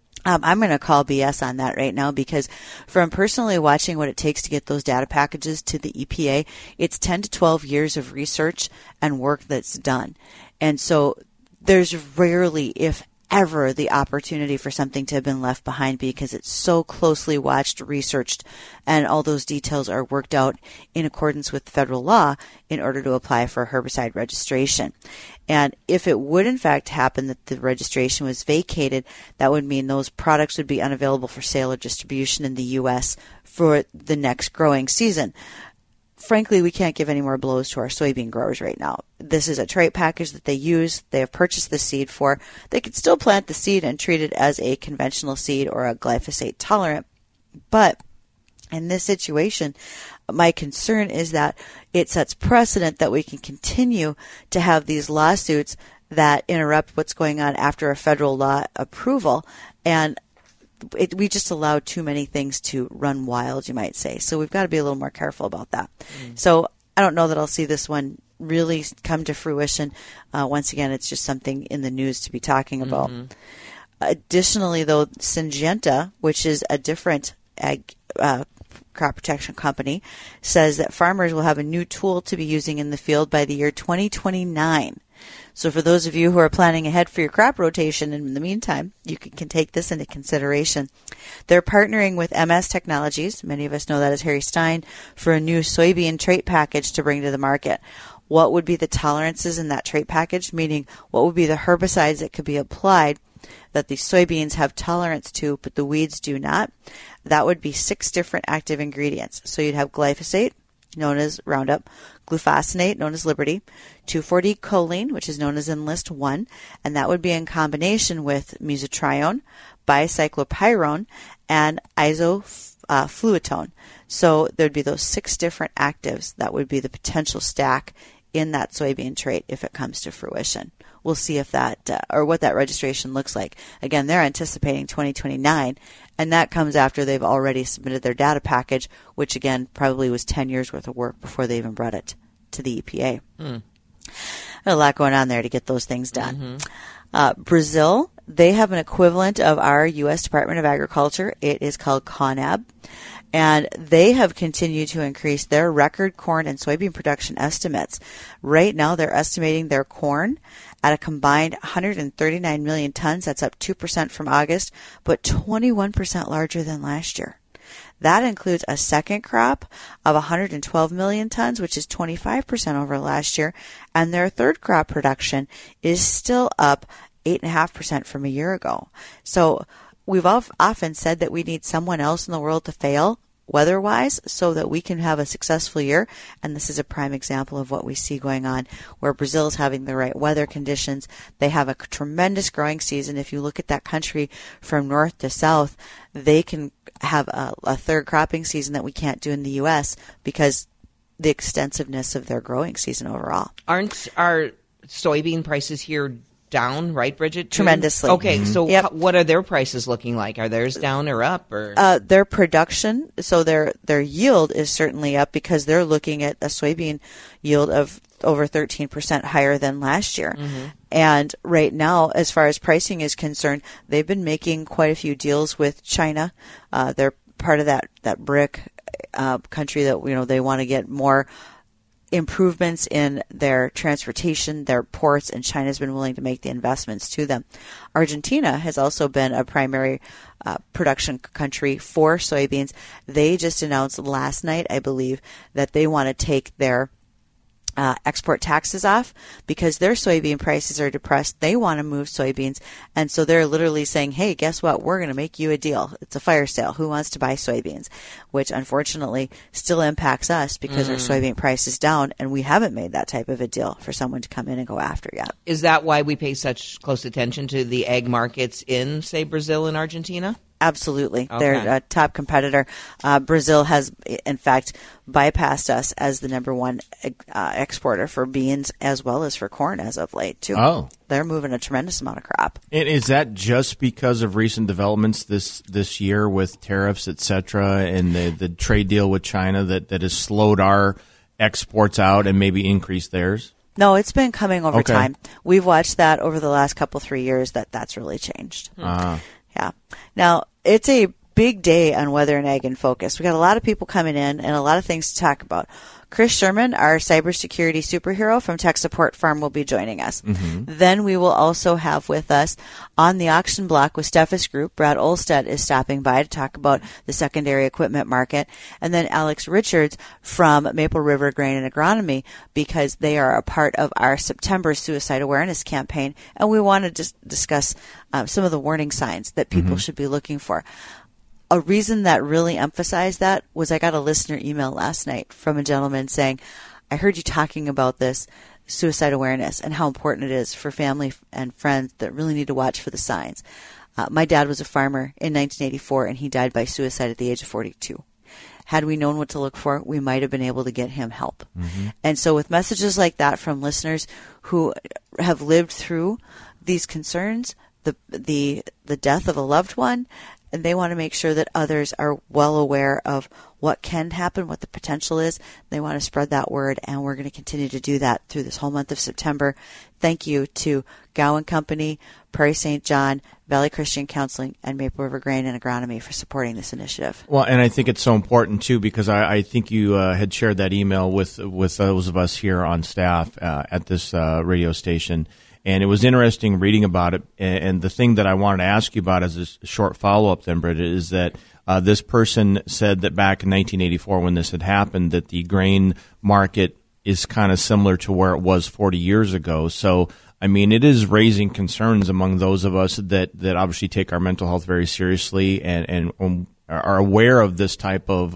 Speaker 6: I'm going to call BS on that right now, because from personally watching what it takes to get those data packages to the EPA, it's 10 to 12 years of research and work that's done. And so there's rarely, if ever, the opportunity for something to have been left behind, because it's so closely watched, researched, and all those details are worked out in accordance with federal law in order to apply for herbicide registration. And if it would in fact happen that the registration was vacated, that would mean those products would be unavailable for sale or distribution in the U.S. for the next growing season. Frankly, we can't give any more blows to our soybean growers right now. This is a trait package that they use. They have purchased the seed for. They could still plant the seed and treat it as a conventional seed or a glyphosate tolerant. But in this situation, my concern is that it sets precedent that we can continue to have these lawsuits that interrupt what's going on after a federal law approval. And we just allow too many things to run wild, you might say. So we've got to be a little more careful about that. So I don't know that I'll see this one really come to fruition. Once again, it's just something in the news to be talking about. Additionally, though, Syngenta, which is a different crop protection company, says that farmers will have a new tool to be using in the field by the year 2029. So for those of you who are planning ahead for your crop rotation in the meantime, you can take this into consideration. They're partnering with MS Technologies, many of us know that as Harry Stein, for a new soybean trait package to bring to the market. What would be the tolerances in that trait package, meaning what would be the herbicides that could be applied that the soybeans have tolerance to, but the weeds do not? That would be 6 different active ingredients. So you'd have glyphosate, known as Roundup, glufosinate, known as Liberty, 2,4-D choline, which is known as Enlist 1, and that would be in combination with mesotrione, bicyclopyrone, and isofluatone. So there'd be those 6 different actives that would be the potential stack in that soybean trait if it comes to fruition. We'll see if that, or what that registration looks like. Again, they're anticipating 2029, and that comes after they've already submitted their data package, which again probably was 10 years worth of work before they even brought it to the EPA. A lot going on there to get those things done. Brazil, they have an equivalent of our U.S. Department of Agriculture. It is called CONAB, And they have continued to increase their record corn and soybean production estimates. Right now, they're estimating their corn at a combined 139 million tons. That's up 2% from August, but 21% larger than last year. That includes a second crop of 112 million tons, which is 25% over last year. And their third crop production is still up 8.5% from a year ago. So we've often said that we need someone else in the world to fail weather-wise so that we can have a successful year. And this is a prime example of what we see going on, where Brazil is having the right weather conditions. They have a tremendous growing season. If you look at that country from north to south, they can have a third cropping season that we can't do in the U.S. because the extensiveness of their growing season overall.
Speaker 1: Aren't our soybean prices here down, right, Bridget?
Speaker 6: Tremendously.
Speaker 1: Okay, so what are their prices looking like? Are theirs down or up? Or
Speaker 6: their production, so their yield is certainly up because they're looking at a soybean yield of over 13% higher than last year. And right now, as far as pricing is concerned, they've been making quite a few deals with China. They're part of that BRIC country that they want to get more improvements in their transportation, their ports, and China's been willing to make the investments to them. Argentina has also been a primary production country for soybeans. They just announced last night, I believe, that they want to take their export taxes off because their soybean prices are depressed. They want to move soybeans. And so they're literally saying, hey, guess what? We're going to make you a deal. It's a fire sale. Who wants to buy soybeans? Which unfortunately still impacts us because our soybean price is down and we haven't made that type of a deal for someone to come in and go after yet.
Speaker 1: Is that why we pay such close attention to the ag markets in, say, Brazil and Argentina?
Speaker 6: Absolutely.
Speaker 1: Okay.
Speaker 6: They're a top competitor. Brazil has, in fact, bypassed us as the number one exporter for beans as well as for corn as of late, too.
Speaker 2: Oh.
Speaker 6: They're moving a tremendous amount of crop.
Speaker 2: And is that just because of recent developments this year with tariffs, et cetera, and the trade deal with China that has slowed our exports out and maybe increased theirs?
Speaker 6: No, it's been coming over time. We've watched that over the last 3 years that's really changed. Yeah. Now, it's a big day on Weather and Ag in Focus. We got a lot of people coming in and a lot of things to talk about. Chris Sherman, our cybersecurity superhero from Tech Support Farm, will be joining us. Then we will also have with us on the auction block with Steffes Group, Brad Olstead is stopping by to talk about the secondary equipment market. And then Alex Richards from Maple River Grain and Agronomy, because they are a part of our September suicide awareness campaign. And we want to just discuss some of the warning signs that people should be looking for. A reason that really emphasized that was I got a listener email last night from a gentleman saying, I heard you talking about this suicide awareness and how important it is for family and friends that really need to watch for the signs. My dad was a farmer in 1984 and he died by suicide at the age of 42. Had we known what to look for, we might have been able to get him help. And so with messages like that from listeners who have lived through these concerns, the death of a loved one, and they want to make sure that others are well aware of what can happen, what the potential is. They want to spread that word, and we're going to continue to do that through this whole month of September. Thank you to Gowan Company, Prairie St. John, Valley Christian Counseling, and Maple River Grain and Agronomy for supporting this initiative.
Speaker 2: Well, and I think it's so important, too, because I think you had shared that email with those of us here on staff at this radio station. And it was interesting reading about it. And the thing that I wanted to ask you about as a short follow-up then, Bridget, is that this person said that back in 1984 when this had happened, that the grain market is kind of similar to where it was 40 years ago. So, I mean, it is raising concerns among those of us that obviously take our mental health very seriously and are aware of this type of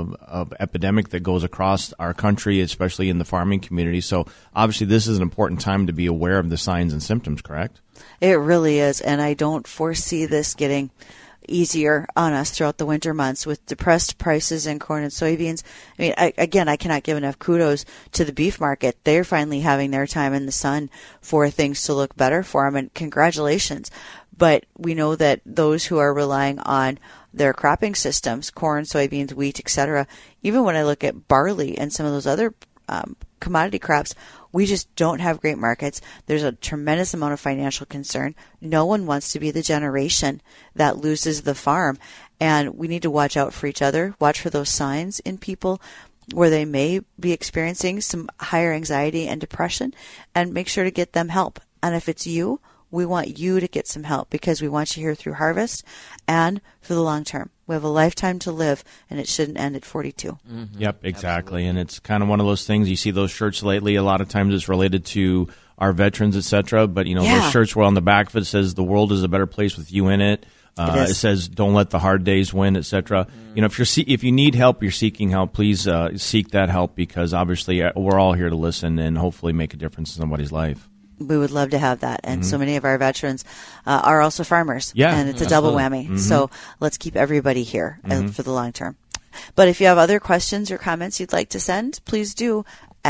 Speaker 2: epidemic that goes across our country, especially in the farming community. So obviously this is an important time to be aware of the signs and symptoms, correct?
Speaker 6: It really is, and I don't foresee this getting easier on us throughout the winter months with depressed prices in corn and soybeans. I mean, I cannot give enough kudos to the beef market. They're finally having their time in the sun for things to look better for them, and congratulations. But we know that those who are relying on their cropping systems, corn, soybeans, wheat, etc., even when I look at barley and some of those other commodity crops, we just don't have great markets. There's a tremendous amount of financial concern. No one wants to be the generation that loses the farm. And we need to watch out for each other, watch for those signs in people where they may be experiencing some higher anxiety and depression, and make sure to get them help. And if it's you, we want you to get some help because we want you here through Harvest and for the long term. We have a lifetime to live, and it shouldn't end at 42.
Speaker 2: Mm-hmm. Yep, exactly. Absolutely. And it's kind of one of those things. You see those shirts lately. A lot of times it's related to our veterans, etc. But, those shirts were on the back of it. It says the world is a better place with you in it. It says don't let the hard days win, etc. If you need help, you're seeking help, please seek that help because obviously we're all here to listen and hopefully make a difference in somebody's life.
Speaker 6: We would love to have that. And so many of our veterans are also farmers.
Speaker 2: Yeah,
Speaker 6: and it's a double whammy. Mm-hmm. So let's keep everybody here for the long term. But if you have other questions or comments you'd like to send, please do.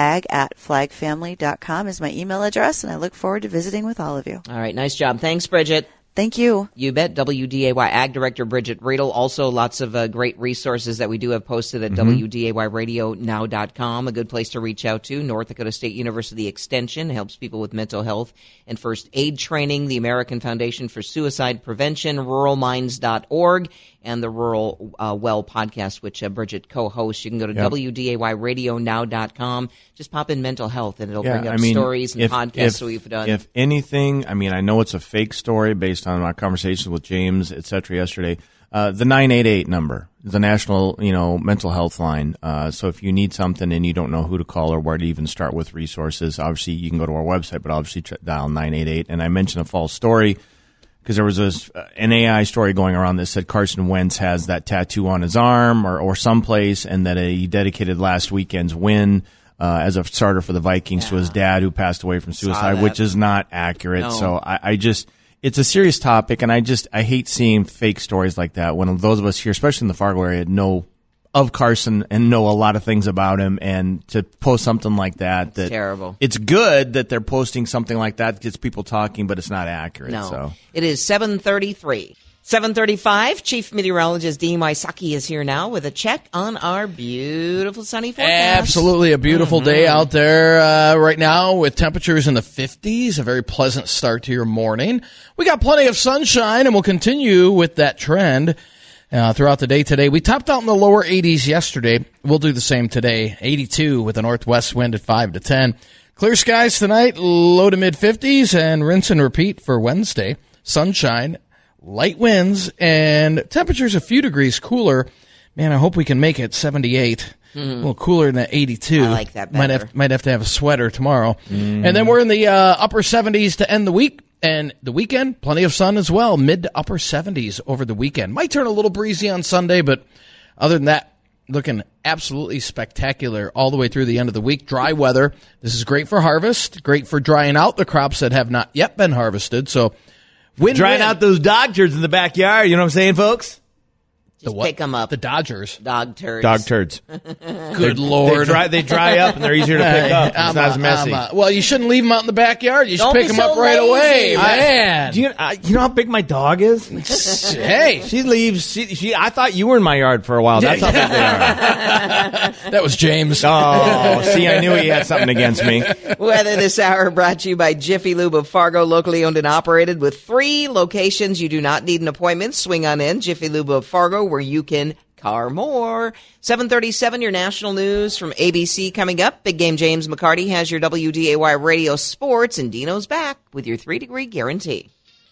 Speaker 6: ag@flagfamily.com is my email address, and I look forward to visiting with all of you.
Speaker 1: All right, nice job. Thanks, Bridget.
Speaker 6: Thank you.
Speaker 1: You bet. WDAY Ag Director Bridget Riedel. Also, lots of great resources that we do have posted at WDAYRadioNow.com. A good place to reach out to. North Dakota State University Extension helps people with mental health and first aid training. The American Foundation for Suicide Prevention, ruralminds.org, and the Rural Well podcast, which Bridget co-hosts. You can go to WDAYRadioNow.com. Just pop in mental health, and it'll bring up stories and podcasts that we've done.
Speaker 2: If anything, I know it's a fake story based on our conversations with James, et cetera, yesterday. The 988 number, the national, mental health line. So if you need something and you don't know who to call or where to even start with resources, obviously you can go to our website, but obviously dial 988. And I mentioned a false story because there was an AI story going around that said Carson Wentz has that tattoo on his arm or someplace, and that he dedicated last weekend's win as a starter for the Vikings to his dad who passed away from suicide, which is not accurate. No. So I just, it's a serious topic, and I hate seeing fake stories like that when those of us here, especially in the Fargo area, know of Carson and know a lot of things about him, and to post something like that,
Speaker 1: it's terrible.
Speaker 2: It's good that they're posting something like that, gets people talking, but it's not accurate.
Speaker 1: No.
Speaker 2: So.
Speaker 1: It is 7:33. 7:35, Chief Meteorologist Dean Wysocki is here now with a check on our beautiful sunny forecast.
Speaker 4: Absolutely a beautiful day out there right now with temperatures in the 50s, a very pleasant start to your morning. We got plenty of sunshine, and we'll continue with that trend throughout the day today. We topped out in the lower 80s yesterday. We'll do the same today, 82 with a northwest wind at 5 to 10. Clear skies tonight, low to mid-50s, and rinse and repeat for Wednesday. Sunshine, light winds, and temperatures a few degrees cooler. Man, I hope we can make it 78. A little cooler than 82.
Speaker 1: I like that better.
Speaker 4: Might have to have a sweater tomorrow. And then we're in the upper 70s to end the week. And the weekend, plenty of sun as well. Mid to upper 70s over the weekend. Might turn a little breezy on Sunday, but other than that, looking absolutely spectacular all the way through the end of the week. Dry weather. This is great for harvest. Great for drying out the crops that have not yet been harvested. So,
Speaker 2: drying out those dog turds in the backyard. You know what I'm saying, folks?
Speaker 1: Just pick them up.
Speaker 4: The Dodgers.
Speaker 1: Dog turds.
Speaker 2: Dog turds.
Speaker 4: Good Lord.
Speaker 2: They dry up and they're easier to pick up. It's not as messy.
Speaker 4: Well, you shouldn't leave them out in the backyard. You should pick them up right away, man.
Speaker 2: Do you know how big my dog is?
Speaker 4: Hey.
Speaker 2: She leaves. I thought you were in my yard for a while. That's how big they are.
Speaker 4: That was James.
Speaker 2: Oh, see, I knew he had something against me.
Speaker 1: Weather this hour brought to you by Jiffy Lube of Fargo, locally owned and operated with 3 locations. You do not need an appointment. Swing on in. Jiffy Lube of Fargo, where you can car more. 7:37, your national news from ABC coming up. Big Game James McCarty has your WDAY radio sports, and Dino's back with your 3-degree guarantee.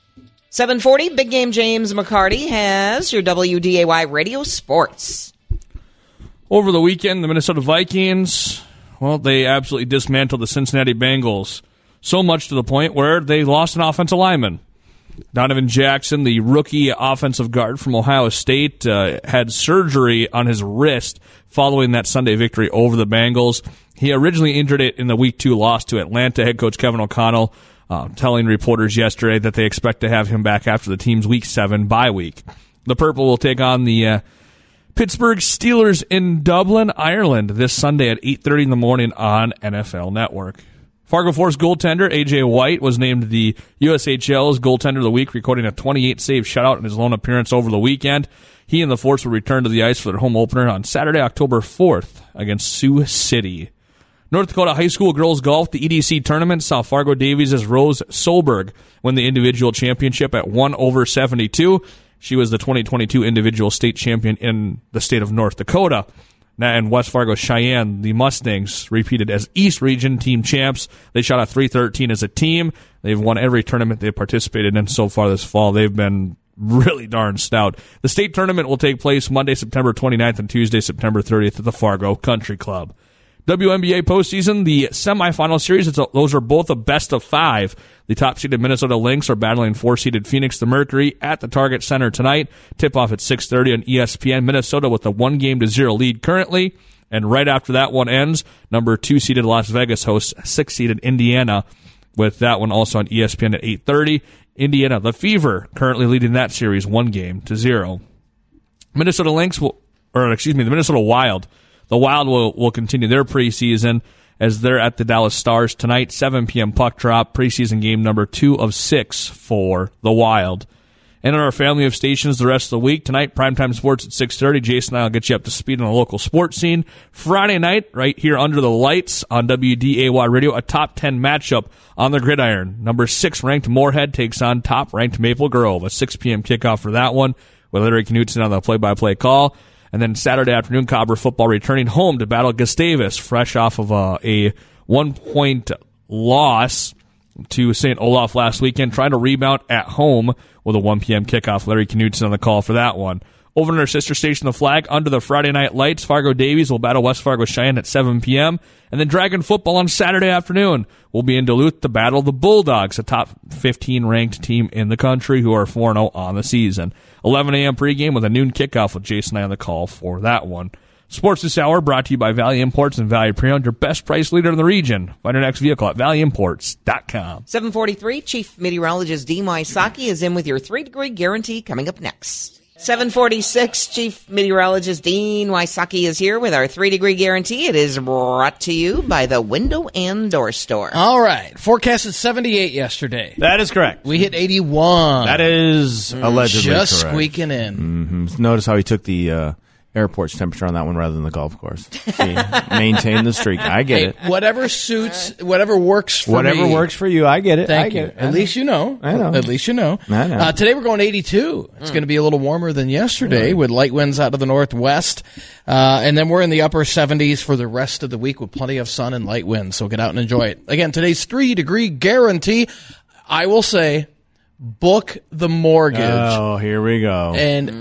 Speaker 1: 7:40, Big Game James McCarty has your WDAY radio sports.
Speaker 5: Over the weekend, the Minnesota Vikings, they absolutely dismantled the Cincinnati Bengals, so much to the point where they lost an offensive lineman. Donovan Jackson, the rookie offensive guard from Ohio State, had surgery on his wrist following that Sunday victory over the Bengals. He originally injured it in the Week 2 loss to Atlanta. Head coach Kevin O'Connell telling reporters yesterday that they expect to have him back after the team's Week 7 bye week. The Purple will take on the Pittsburgh Steelers in Dublin, Ireland, this Sunday at 8:30 in the morning on NFL Network. Fargo Force goaltender A.J. White was named the USHL's Goaltender of the Week, recording a 28-save shutout in his lone appearance over the weekend. He and the Force will return to the ice for their home opener on Saturday, October 4th against Sioux City. North Dakota High School Girls Golf, the EDC tournament, saw Fargo Davies' Rose Solberg win the individual championship at 1/72. She was the 2022 individual state champion in the state of North Dakota. Now, in West Fargo Cheyenne, the Mustangs repeated as East Region team champs. They shot a .313 as a team. They've won every tournament they've participated in so far this fall. They've been really darn stout. The state tournament will take place Monday, September 29th and Tuesday, September 30th at the Fargo Country Club. WNBA postseason, the semifinal series, those are both a best of 5. The top-seeded Minnesota Lynx are battling 4-seeded Phoenix the Mercury at the Target Center tonight. Tip-off at 6:30 on ESPN. Minnesota with a 1-0 lead currently. And right after that one ends, number 2-seeded Las Vegas hosts 6-seeded Indiana, with that one also on ESPN at 8:30. Indiana, the Fever, currently leading that series 1-0. The Minnesota Wild. The Wild will continue their preseason as they're at the Dallas Stars tonight, 7 p.m. puck drop, preseason game number 2 of 6 for the Wild. And in our family of stations the rest of the week, tonight, Primetime Sports at 6:30. Jason and I will get you up to speed on the local sports scene. Friday night, right here under the lights on WDAY Radio, a top 10 matchup on the gridiron. Number 6 ranked Moorhead takes on top ranked Maple Grove. A 6 p.m. kickoff for that one with Larry Knutson on the play-by-play call. And then Saturday afternoon, Cobber football returning home to battle Gustavus, fresh off of a 1-point loss to St. Olaf last weekend, trying to rebound at home with a 1 p.m. kickoff. Larry Knutson on the call for that one. Over in our sister station, The Flag, under the Friday night lights, Fargo Davies will battle West Fargo Cheyenne at 7 p.m. And then Dragon football on Saturday afternoon will be in Duluth to battle the Bulldogs, a top 15 ranked team in the country who are 4-0 on the season. 11 a.m. pregame with a noon kickoff with Jason and I on the call for that one. Sports this hour brought to you by Valley Imports and Valley Pre-Owned, your best price leader in the region. Find your next vehicle at valleyimports.com.
Speaker 1: 7:43, Chief Meteorologist Dean Wysocki is in with your 3-degree guarantee coming up next. 7:46, Chief Meteorologist Dean Wysocki is here with our 3-degree guarantee. It is brought to you by the Window and Door Store.
Speaker 4: All right. Forecasted 78 yesterday.
Speaker 2: That is correct.
Speaker 4: We hit 81.
Speaker 2: That is allegedly
Speaker 4: just
Speaker 2: correct.
Speaker 4: squeaking in.
Speaker 2: Mm-hmm. Notice how he took the airport's temperature on that one rather than the golf course. See, maintain the streak. I get it.
Speaker 4: Whatever suits, whatever works for
Speaker 2: Whatever
Speaker 4: me.
Speaker 2: works for you, I get it.
Speaker 4: Thank
Speaker 2: I get
Speaker 4: you.
Speaker 2: it.
Speaker 4: At least you know.
Speaker 2: I know.
Speaker 4: At least you know.
Speaker 2: I know.
Speaker 4: Today we're going 82. It's going to be a little warmer than yesterday with light winds out of the northwest. And then we're in the upper 70s for the rest of the week with plenty of sun and light winds. So get out and enjoy it. Again, today's 3-degree guarantee. I will say, book the mortgage.
Speaker 2: Oh, here we go.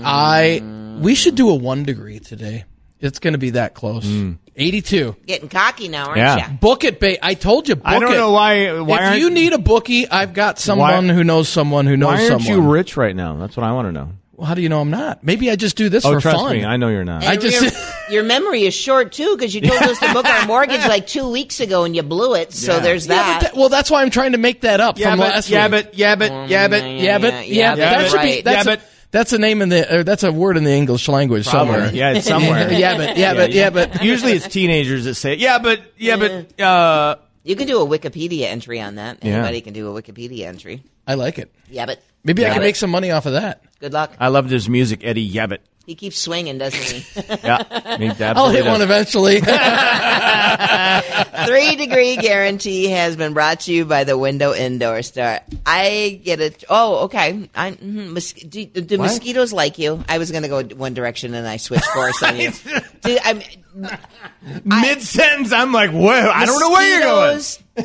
Speaker 4: And we should do a 1 degree today. It's going to be that close. 82.
Speaker 1: Getting cocky now, aren't
Speaker 2: Yeah.
Speaker 1: you?
Speaker 4: Book it, I told you, book it.
Speaker 2: I don't know why
Speaker 4: If you need a bookie, I've got someone who knows someone who knows
Speaker 2: Why aren't
Speaker 4: someone.
Speaker 2: you rich right now? That's what I want to know.
Speaker 4: Well, how do you know I'm not? Maybe I just do this for
Speaker 2: trust
Speaker 4: fun.
Speaker 2: me, I know you're not.
Speaker 4: I just
Speaker 1: your memory is short, too, because you told us to book our mortgage like 2 weeks ago and you blew it, so there's
Speaker 4: Yeah,
Speaker 1: that.
Speaker 4: but that's why I'm trying to make that up from last week. That's a name in the. That's a word in the English language somewhere.
Speaker 2: Yeah, it's somewhere.
Speaker 4: But
Speaker 2: Usually it's teenagers that say, but.
Speaker 1: You can do a Wikipedia entry on that.
Speaker 2: Yeah.
Speaker 1: Anybody can do a Wikipedia entry.
Speaker 4: I like it.
Speaker 1: Yeah, but
Speaker 4: Maybe I can make some money off of that.
Speaker 1: good luck.
Speaker 2: I loved his music, Eddie Yabbit.
Speaker 1: He keeps swinging, doesn't he?
Speaker 2: Yeah, he absolutely
Speaker 4: I'll hit one
Speaker 2: does.
Speaker 4: eventually.
Speaker 1: 3-degree guarantee has been brought to you by the Window Indoor Store. I get it. Oh, okay. Do mosquitoes like you? I was going to go one direction and I switched course on you.
Speaker 2: Mid-sentence, I'm like, whoa, I don't know where you're going.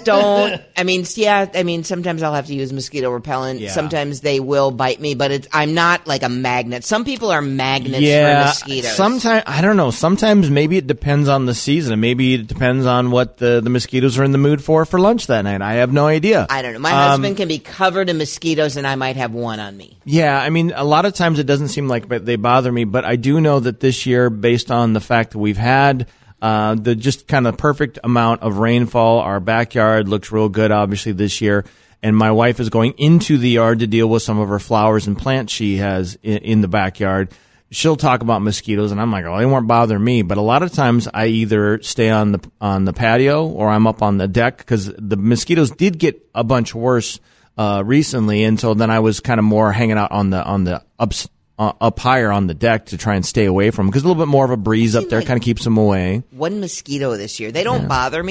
Speaker 1: Sometimes I'll have to use mosquito repellent.
Speaker 2: Yeah.
Speaker 1: Sometimes they will bite me, but I'm not like a magnet. Some people are magnets for mosquitoes.
Speaker 2: Sometimes, I don't know. Sometimes maybe it depends on the season. And maybe it depends on what the mosquitoes are in the mood for lunch that night. I have no idea.
Speaker 1: I don't know. My husband can be covered in mosquitoes and I might have one on me.
Speaker 2: Yeah, I mean, a lot of times it doesn't seem like they bother me, but I do know that this year, based on the fact that we've had the just kind of perfect amount of rainfall, our backyard looks real good, obviously, this year. And my wife is going into the yard to deal with some of her flowers and plants she has in the backyard. She'll talk about mosquitoes, and I'm like, oh, they won't bother me. But a lot of times I either stay on the patio or I'm up on the deck because the mosquitoes did get a bunch worse recently, and so then I was kind of more hanging out on the up higher on the deck to try and stay away from them because a little bit more of a breeze up there kind of keeps them away.
Speaker 1: One mosquito this year. They don't bother me.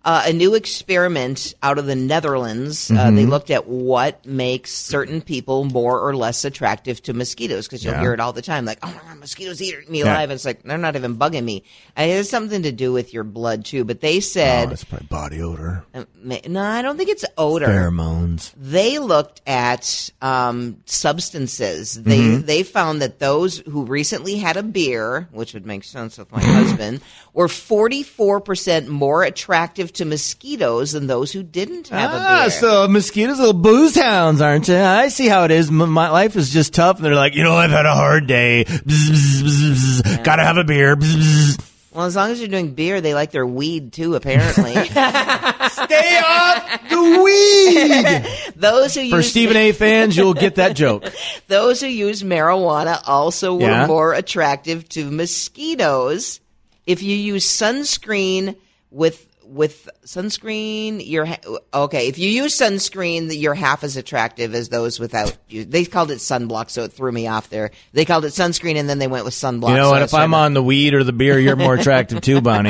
Speaker 1: A new experiment out of the Netherlands. They looked at what makes certain people more or less attractive to mosquitoes, because you'll hear it all the time, like, oh my God, mosquitoes eating me alive. And it's like, they're not even bugging me. And it has something to do with your blood too. But they said,
Speaker 2: it's probably body odor,
Speaker 1: no, I don't think it's odor.
Speaker 2: pheromones.
Speaker 1: They looked at substances. They found that those who recently had a beer, which would make sense with my husband, were 44% more attractive to mosquitoes than those who didn't have a beer.
Speaker 2: So mosquitoes are little booze hounds, aren't you? I see how it is. My life is just tough, and they're like, I've had a hard day. Bzz, bzz, bzz, bzz. Gotta have a beer. Bzz, bzz.
Speaker 1: Well, as long as you're doing beer, they like their weed too, apparently.
Speaker 2: Stay off the weed.
Speaker 1: Those who
Speaker 2: For
Speaker 1: use
Speaker 2: Stephen A. fans, you'll get that joke.
Speaker 1: Those who use marijuana also were more attractive to mosquitoes. If you use sunscreen with sunscreen, if you use sunscreen, you're half as attractive as those without. They called it sunblock, so it threw me off there. They called it sunscreen, and then they went with sunblock.
Speaker 2: You know what? If I'm on the weed or the beer, you're more attractive too, Bonnie.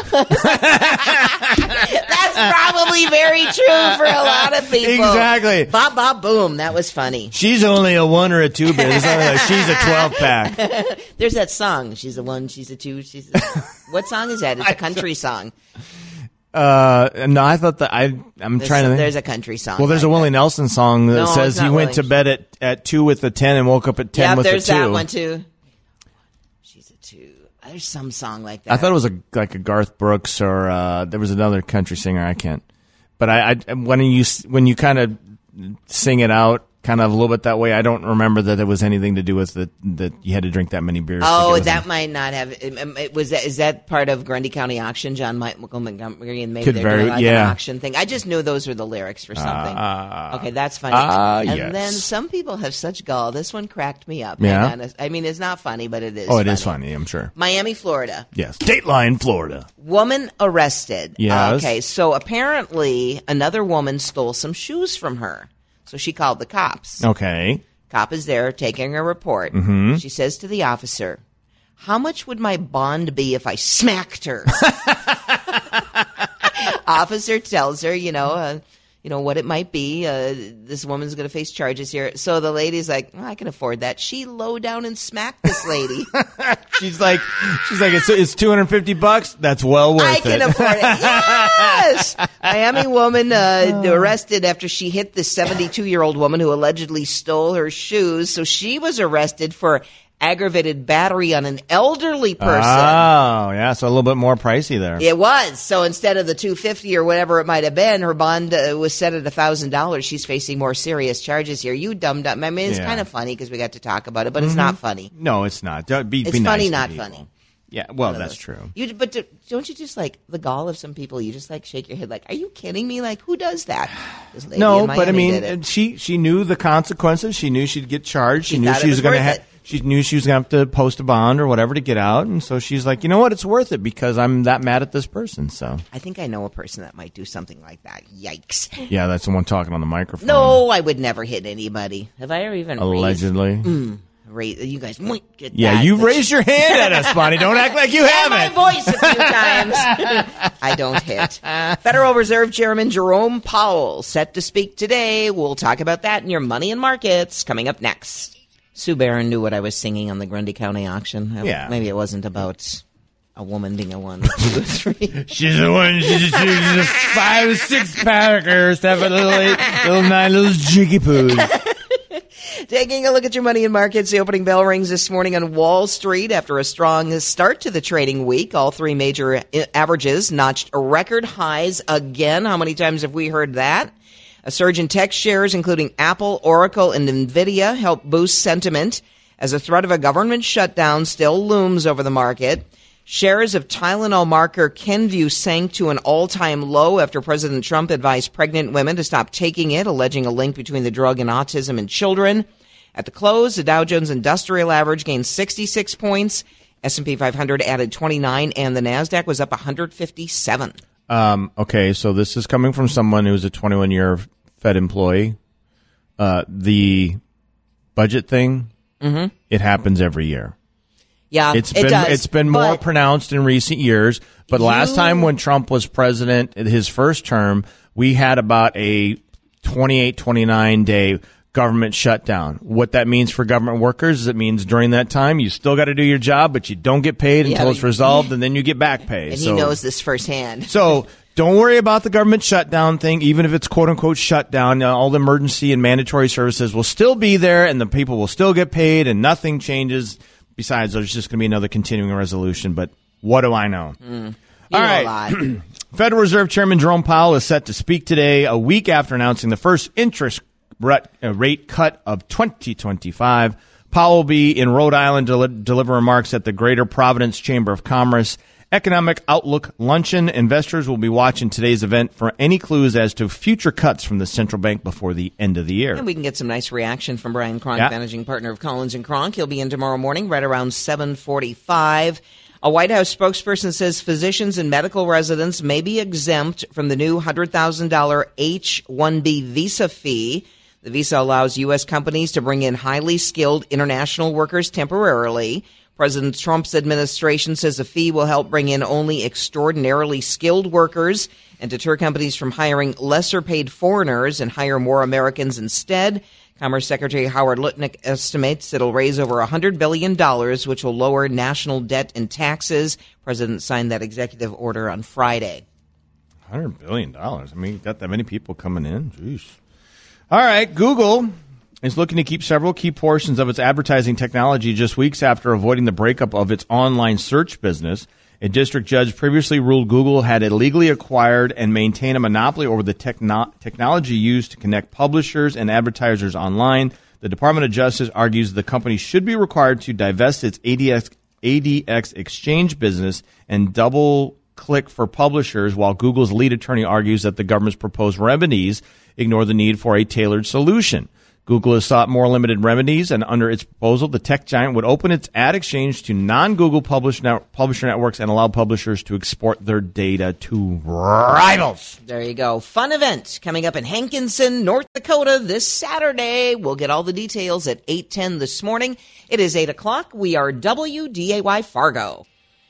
Speaker 1: That's probably very true for a lot of people.
Speaker 2: Exactly.
Speaker 1: Bop, bop, boom. That was funny.
Speaker 2: She's only a 1 or a 2 beer. It's only like she's a 12-pack.
Speaker 1: There's that song. She's a 1, she's a 2, she's a... What song is that? It's a country song.
Speaker 2: No, I thought that I'm trying to think.
Speaker 1: There's a country song.
Speaker 2: Well, there's a Willie Nelson song that says he went to
Speaker 1: Willie.
Speaker 2: bed at 2 with a 10 and woke up at 10 with a 2.
Speaker 1: There's that one too. She's a 2. There's some song like that.
Speaker 2: I thought it was like a Garth Brooks or there was another country singer. I can't. But I when you kind of sing it out, kind of a little bit that way, I don't remember that it was anything to do with that you had to drink that many beers.
Speaker 1: Oh, that might not have. Is that part of Grundy County Auction? John Michael Montgomery and maybe they're doing an auction thing. I just knew those were the lyrics for something. Okay, that's funny. And
Speaker 2: yes.
Speaker 1: then some people have such gall. This one cracked me up.
Speaker 2: Yeah.
Speaker 1: I mean, it's not funny, but it is.
Speaker 2: Oh, it is funny. I'm sure.
Speaker 1: Miami, Florida.
Speaker 2: Yes. Dateline, Florida.
Speaker 1: Woman arrested.
Speaker 2: Yes.
Speaker 1: Okay, so apparently another woman stole some shoes from her. So she called the cops.
Speaker 2: Okay.
Speaker 1: Cop is there taking a report.
Speaker 2: Mm-hmm.
Speaker 1: She says to the officer, "How much would my bond be if I smacked her?" Officer tells her, what it might be. This woman's going to face charges here. So the lady's like, I can afford that. She low down and smacked this lady.
Speaker 2: She's like, it's $250. That's well worth it.
Speaker 1: I can afford it. Yes. Miami woman arrested after she hit this 72-year-old woman who allegedly stole her shoes. So she was arrested for aggravated battery on an elderly person.
Speaker 2: Oh, yeah. So a little bit more pricey there.
Speaker 1: It was. So instead of the $250 or whatever it might have been, her bond was set at $1,000. She's facing more serious charges here. You dumb. I mean, it's kind of funny because we got to talk about it, but it's not funny.
Speaker 2: No, it's not. Be
Speaker 1: It's
Speaker 2: nice
Speaker 1: funny,
Speaker 2: to
Speaker 1: not
Speaker 2: people.
Speaker 1: funny.
Speaker 2: Yeah, well, that's true.
Speaker 1: But don't you just like the gall of some people? You just like shake your head like, are you kidding me? Like, who does that? This lady
Speaker 2: No,
Speaker 1: in
Speaker 2: but I
Speaker 1: Miami did
Speaker 2: mean,
Speaker 1: it.
Speaker 2: she knew the consequences. She knew she'd get charged. She knew
Speaker 1: thought
Speaker 2: she
Speaker 1: it
Speaker 2: was
Speaker 1: was
Speaker 2: going to
Speaker 1: worth
Speaker 2: have.
Speaker 1: it.
Speaker 2: She knew she was going to have to post a bond or whatever to get out, and so she's like, you know what? It's worth it because I'm that mad at this person. So
Speaker 1: I think I know a person that might do something like that. Yikes!
Speaker 2: yeah, that's the one talking on the microphone.
Speaker 1: No, I would never hit anybody. Have I ever even
Speaker 2: Allegedly.
Speaker 1: You guys might get
Speaker 2: Yeah,
Speaker 1: that,
Speaker 2: you've
Speaker 1: but-
Speaker 2: raised your hand at us, Bonnie. Don't act like you
Speaker 1: And my
Speaker 2: haven't.
Speaker 1: voice a few times. I don't hit. Federal Reserve Chairman Jerome Powell set to speak today. We'll talk about that in your money and markets coming up next. Sue Barron knew what I was singing on the Grundy County auction.
Speaker 2: Yeah.
Speaker 1: Maybe it wasn't about a woman being a 1, 2, 3.
Speaker 2: She's a 1, she's a 2, she's a 5, 6 packers. Have a little 8, little 9, little jiggy poos.
Speaker 1: Taking a look at your money and markets, the opening bell rings this morning on Wall Street after a strong start to the trading week. All three major averages notched record highs again. How many times have we heard that? A surge in tech shares, including Apple, Oracle, and NVIDIA, helped boost sentiment as a threat of a government shutdown still looms over the market. Shares of Tylenol marker Kenvue sank to an all-time low after President Trump advised pregnant women to stop taking it, alleging a link between the drug and autism in children. At the close, the Dow Jones Industrial Average gained 66 points, S&P 500 added 29, and the NASDAQ was up 157.
Speaker 2: Okay, so this is coming from someone who's a 21-year Fed employee. The budget thing, it happens every year.
Speaker 1: Yeah,
Speaker 2: It's been more pronounced in recent years. But last time when Trump was president, in his first term, we had about a 28, 29 day government shutdown. What that means for government workers is it means during that time you still got to do your job, but you don't get paid until it's resolved, and then you get back pay.
Speaker 1: And he knows this firsthand.
Speaker 2: So don't worry about the government shutdown thing, even if it's quote-unquote shut down. All the emergency and mandatory services will still be there, and the people will still get paid, and nothing changes. Besides, there's just going to be another continuing resolution, but what do I know? All right. Federal Reserve Chairman Jerome Powell is set to speak today, a week after announcing the first interest rate cut of 2025. Powell will be in Rhode Island to deliver remarks at the Greater Providence Chamber of Commerce Economic Outlook Luncheon. Investors will be watching today's event for any clues as to future cuts from the central bank before the end of the year.
Speaker 1: And we can get some nice reaction from Brian Kronk, managing partner of Collins & Kronk. He'll be in tomorrow morning right around 7:45. A White House spokesperson says physicians and medical residents may be exempt from the new $100,000 H-1B visa fee. The visa allows U.S. companies to bring in highly skilled international workers temporarily. President Trump's administration says the fee will help bring in only extraordinarily skilled workers and deter companies from hiring lesser-paid foreigners and hire more Americans instead. Commerce Secretary Howard Lutnick estimates it'll raise over $100 billion, which will lower national debt and taxes. The president signed that executive order on Friday.
Speaker 2: $100 billion. I mean, you got that many people coming in? Jeez. All right, Google is looking to keep several key portions of its advertising technology just weeks after avoiding the breakup of its online search business. A district judge previously ruled Google had illegally acquired and maintained a monopoly over the technology used to connect publishers and advertisers online. The Department of Justice argues the company should be required to divest its ADX exchange business and double-click for publishers, while Google's lead attorney argues that the government's proposed remedies ignore the need for a tailored solution. Google has sought more limited remedies, and under its proposal, the tech giant would open its ad exchange to non-Google publisher networks and allow publishers to export their data to rivals.
Speaker 1: There you go. Fun event coming up in Hankinson, North Dakota this Saturday. We'll get all the details at 8:10 this morning. It is 8 o'clock. We are WDAY Fargo.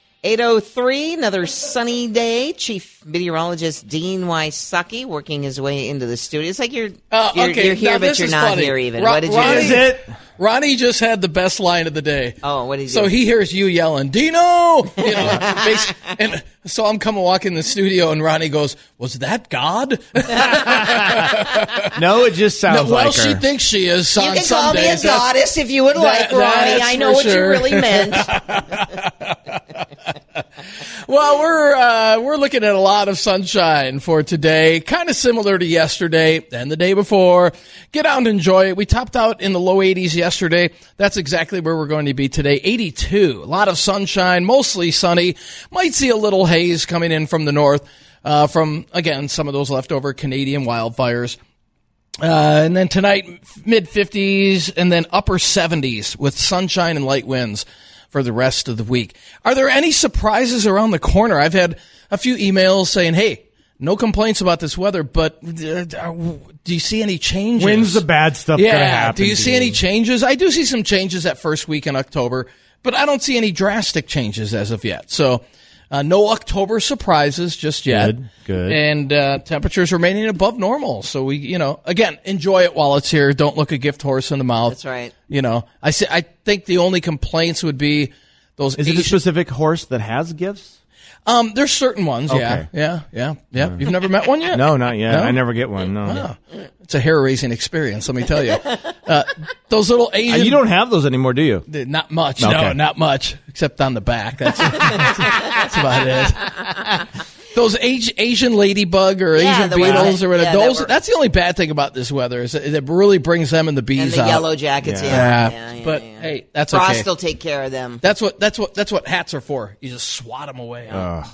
Speaker 1: 8:03, another sunny day. Chief Meteorologist Dean Wysocki working his way into the studio. It's like you're here, but you're not here even. What did you do?
Speaker 4: Is it? Ronnie just had the best line of the day.
Speaker 1: Oh, what did he do?
Speaker 4: So he hears you yelling, Dino! You know, and so I'm coming walk in the studio, and Ronnie goes, was that God?
Speaker 2: No, it just sounds like her.
Speaker 4: Well, she thinks she is on
Speaker 1: you can
Speaker 4: some
Speaker 1: call me a
Speaker 4: days.
Speaker 1: goddess if you would like, Ronnie. I know what you really meant.
Speaker 4: Well, we're looking at a lot of sunshine for today, kind of similar to yesterday and the day before. Get out and enjoy it. We topped out in the low 80s yesterday. That's exactly where we're going to be today. 82. A lot of sunshine, mostly sunny. Might see a little haze coming in from the north from, again, some of those leftover Canadian wildfires. And then tonight, mid-50s and then upper 70s with sunshine and light winds for the rest of the week. Are there any surprises around the corner? I've had a few emails saying, hey, no complaints about this weather, but do you see any changes?
Speaker 2: When's the bad stuff going to happen?
Speaker 4: Do you see any changes? I do see some changes that first week in October, but I don't see any drastic changes as of yet. So no October surprises just yet.
Speaker 2: Good.
Speaker 4: And temperatures remaining above normal. So we, again, enjoy it while it's here. Don't look a gift horse in the mouth.
Speaker 1: That's right.
Speaker 4: I think the only complaints would be those.
Speaker 2: Is it a specific horse that has gifts?
Speaker 4: There's certain ones.
Speaker 2: Okay.
Speaker 4: Yeah. You've never met one yet?
Speaker 2: No, not yet.
Speaker 4: No?
Speaker 2: I never get one. No.
Speaker 4: Oh, it's a hair-raising experience, let me tell you. Those little Asian...
Speaker 2: You don't have those anymore, do you?
Speaker 4: Not much.
Speaker 2: Okay.
Speaker 4: No, not much, except on the back. That's about it. Those Asian ladybug or Asian beetles or whatever. That's the only bad thing about this weather is it really brings them and the bees
Speaker 1: and the
Speaker 4: out.
Speaker 1: Yellow Jackets.
Speaker 4: Yeah. But hey, that's okay.
Speaker 1: Frost will take care of them.
Speaker 4: That's what hats are for. You just swat them away.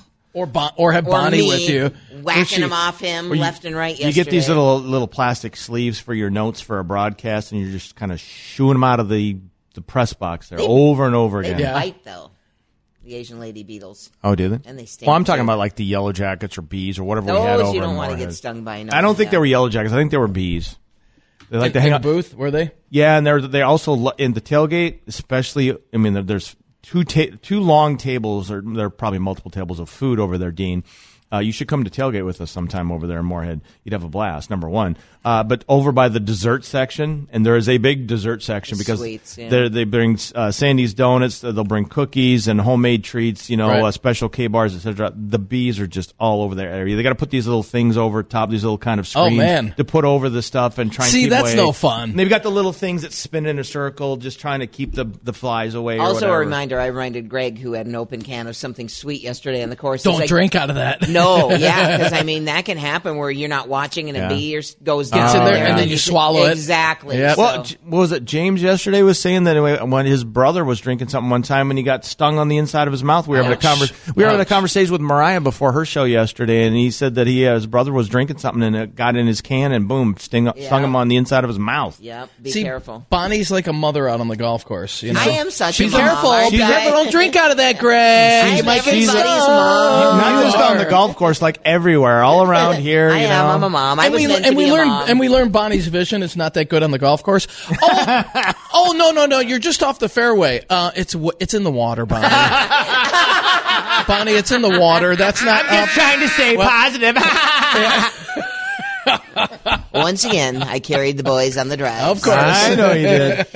Speaker 4: Or have Bonnie with you,
Speaker 1: whacking them off him left and right.
Speaker 2: You get these little plastic sleeves for your notes for a broadcast, and you're just kind of shooing them out of the press box there over and over again.
Speaker 1: They bite though. The Asian lady beetles.
Speaker 2: Oh, do they?
Speaker 1: And they sting.
Speaker 2: Well, I'm talking about like the yellow jackets or bees or whatever we had over.
Speaker 1: You don't want to get stung by.
Speaker 2: I don't think they were yellow jackets. I think they were bees. They like to hang
Speaker 4: in
Speaker 2: out
Speaker 4: a booth. Were they?
Speaker 2: Yeah, and they also in the tailgate, especially. I mean, there's two long tables, or there are probably multiple tables of food over there, Dean. You should come to tailgate with us sometime over there in Moorhead. You'd have a blast, number one. But over by the dessert section, and there is a big dessert section because
Speaker 1: sweets, yeah.
Speaker 2: they bring Sandy's Donuts. They'll bring cookies and homemade treats,
Speaker 4: Right.
Speaker 2: Special K-bars, etc. The bees are just all over their area. They got to put these little things over top, these little kind of screens
Speaker 4: man.
Speaker 2: to put over the stuff and try and
Speaker 4: See,
Speaker 2: keep
Speaker 4: that's
Speaker 2: away.
Speaker 4: no fun.
Speaker 2: And they've got the little things that spin in a circle, just trying to keep the flies away. or
Speaker 1: Also,
Speaker 2: whatever.
Speaker 1: a reminder, I reminded Greg, who had an open can of something sweet yesterday on the course.
Speaker 4: Don't
Speaker 1: He's like,
Speaker 4: drink out of that.
Speaker 1: No, yeah, because, that can happen where you're not watching and a
Speaker 2: Yeah.
Speaker 1: bee goes
Speaker 4: Gets
Speaker 1: down
Speaker 4: in there, and then you swallow it.
Speaker 1: Exactly.
Speaker 4: Yep.
Speaker 2: Well,
Speaker 1: So-
Speaker 2: what was it? James yesterday was saying that when his brother was drinking something one time and he got stung on the inside of his mouth. We were having a conversation with Mariah before her show yesterday, and he said that his brother was drinking something and it got in his can and boom, stung him on the inside of his mouth.
Speaker 1: Yep, be
Speaker 4: See,
Speaker 1: careful.
Speaker 4: Bonnie's like a mother out on the golf course.
Speaker 1: I am such
Speaker 4: Be
Speaker 1: a mom,
Speaker 4: careful.
Speaker 1: aren't
Speaker 4: Be
Speaker 1: I?
Speaker 4: careful. Don't drink out of that, Greg.
Speaker 1: I'm
Speaker 4: You might get
Speaker 1: everybody's
Speaker 4: stung.
Speaker 1: mom.
Speaker 2: Not just on the golf course, like everywhere, all around here.
Speaker 1: I am. I'm a mom. I was meant to be a mom.
Speaker 4: And we learned Bonnie's vision is not that good on the golf course. Oh, no! You're just off the fairway. It's in the water, Bonnie. Bonnie, it's in the water. That's not.
Speaker 2: I'm just trying to stay positive.
Speaker 1: Once again, I carried the boys on the drive.
Speaker 4: Of course.
Speaker 2: I know you did.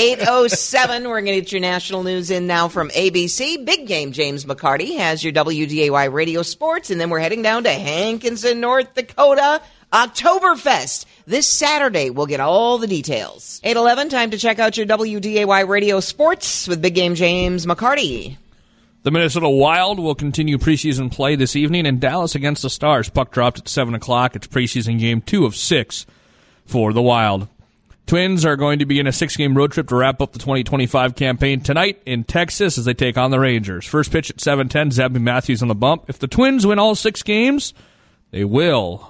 Speaker 1: 8:07. We're going to get your national news in now from ABC. Big game. James McCarty has your WDAY radio sports, and then we're heading down to Hankinson, North Dakota. Oktoberfest this Saturday. We'll get all the details. 8:11. Time to check out your WDAY radio sports with Big Game James McCarty.
Speaker 5: The Minnesota Wild will continue preseason play this evening in Dallas against the Stars. Puck dropped at 7 o'clock. It's preseason game 2 of 6 for the Wild. Twins are going to be in a 6-game road trip to wrap up the 2025 campaign tonight in Texas as they take on the Rangers. First pitch at 7:10, Zabby Matthews on the bump. If the Twins win all 6 games, they will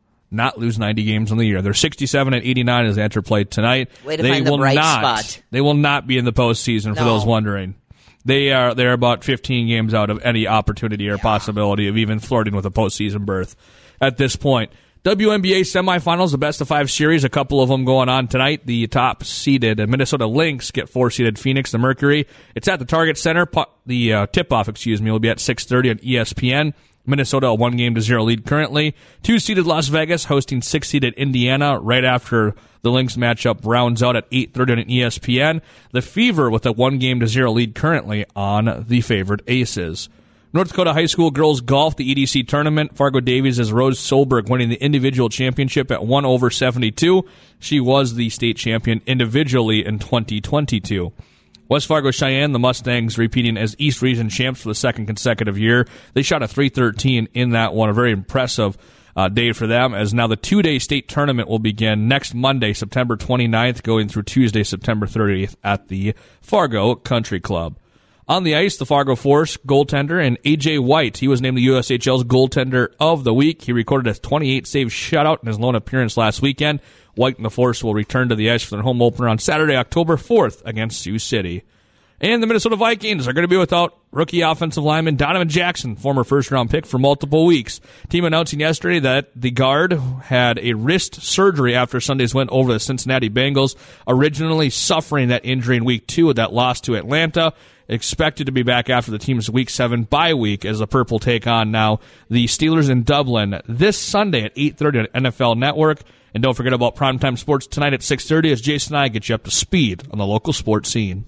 Speaker 5: not lose 90 games on the year. They're 67 and 89 as they enter play tonight.
Speaker 1: Way to find the bright spot.
Speaker 5: They will not be in the postseason for
Speaker 1: No.
Speaker 5: those wondering. They're about 15 games out of any opportunity or possibility of even flirting with a postseason berth at this point. WNBA semifinals, the best-of-5 series, a couple of them going on tonight. The top-seeded Minnesota Lynx get 4-seeded Phoenix, the Mercury. It's at the Target Center. The tip-off, will be at 6:30 on ESPN. Minnesota a 1-0 lead currently. 2-seeded Las Vegas hosting 6-seeded Indiana right after the Lynx matchup rounds out at 8:30 on ESPN. The Fever with a 1-0 lead currently on the favored Aces. North Dakota High School Girls Golf, the EDC tournament. Fargo Davies' Rose Solberg winning the individual championship at 1/72. She was the state champion individually in 2022. West Fargo Cheyenne, the Mustangs repeating as East Region champs for the second consecutive year. They shot a .313 in that one, a very impressive day for them, as now the 2-day state tournament will begin next Monday, September 29th, going through Tuesday, September 30th at the Fargo Country Club. On the ice, the Fargo Force goaltender and A.J. White. He was named the USHL's goaltender of the week. He recorded a 28-save shutout in his lone appearance last weekend. White and the Force will return to the ice for their home opener on Saturday, October 4th against Sioux City. And the Minnesota Vikings are going to be without rookie offensive lineman Donovan Jackson, former first-round pick, for multiple weeks. Team announcing yesterday that the guard had a wrist surgery after Sunday's win over the Cincinnati Bengals, originally suffering that injury in Week 2 of that loss to Atlanta. Expected to be back after the team's Week 7 bye week as the Purple take on now the Steelers in Dublin this Sunday at 8:30 on NFL Network. And don't forget about primetime sports tonight at 6:30 as Jason and I get you up to speed on the local sports scene.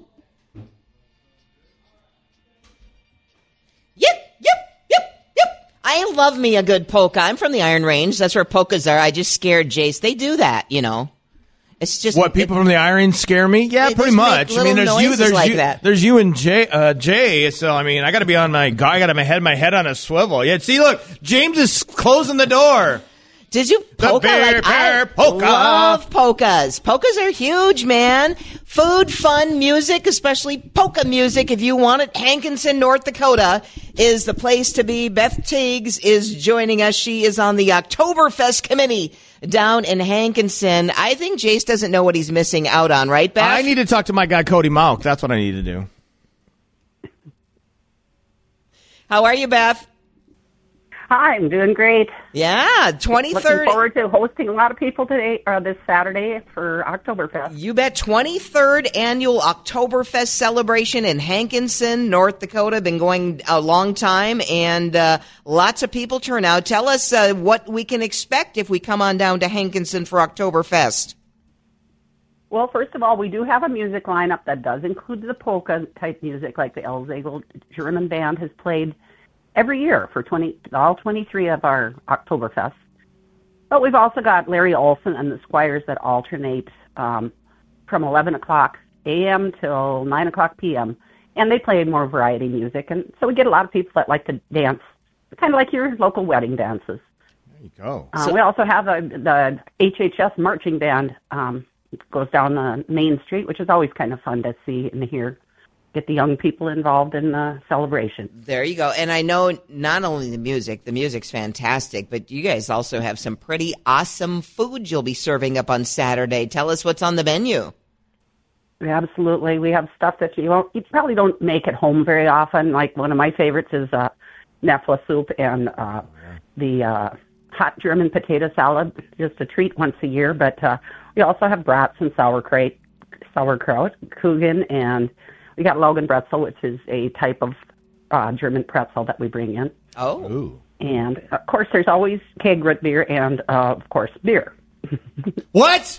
Speaker 1: Yep. I love me a good polka. I'm from the Iron Range. That's where polkas are. I just scared Jace. They do that, It's just
Speaker 2: What, people from the Iron scare me? Yeah,
Speaker 1: They
Speaker 2: pretty
Speaker 1: just
Speaker 2: much.
Speaker 1: make little noises like that.
Speaker 2: There's you and Jay. So I got to be on my guard. I got to have my head on a swivel. Yeah, see, look, James is closing the door.
Speaker 1: Did you polka?
Speaker 2: Bear
Speaker 1: I
Speaker 2: polka.
Speaker 1: love polkas. Polkas are huge, man. Food, fun, music, especially polka music. If you want it, Hankinson, North Dakota is the place to be. Beth Tiggs is joining us. She is on the Oktoberfest committee down in Hankinson. I think Jace doesn't know what he's missing out on, right, Beth?
Speaker 2: I need to talk to my guy, Cody Malk. That's what I need to do.
Speaker 1: How are you, Beth?
Speaker 7: Hi, I'm doing great.
Speaker 1: Yeah,
Speaker 7: Looking
Speaker 1: 23rd.
Speaker 7: forward to hosting a lot of people today, this Saturday for Oktoberfest.
Speaker 1: You bet. 23rd annual Oktoberfest celebration in Hankinson, North Dakota. Been going a long time, and lots of people turn out. Tell us what we can expect if we come on down to Hankinson for Oktoberfest.
Speaker 7: Well, first of all, we do have a music lineup that does include the polka-type music, like the Elzegel German band has played every year for all 23 of our Oktoberfests. But we've also got Larry Olson and the Squires that alternate from 11 o'clock a.m. till 9 o'clock p.m., and they play more variety music. And so we get a lot of people that like to dance, kind of like your local wedding dances.
Speaker 2: There you go.
Speaker 7: We also have the HHS marching band goes down the main street, which is always kind of fun to see and hear. Get the young people involved in the celebration.
Speaker 1: There you go. And I know not only the music's fantastic, but you guys also have some pretty awesome food you'll be serving up on Saturday. Tell us what's on the menu.
Speaker 7: Absolutely. We have stuff that you probably don't make at home very often. Like one of my favorites is Nefla soup and the hot German potato salad, just a treat once a year. But we also have brats and sauerkraut, Kuchen, and we got Logan Pretzel, which is a type of German pretzel that we bring in.
Speaker 1: Oh.
Speaker 2: Ooh.
Speaker 7: And, of course, there's always keg root beer and, of course, beer.
Speaker 2: What?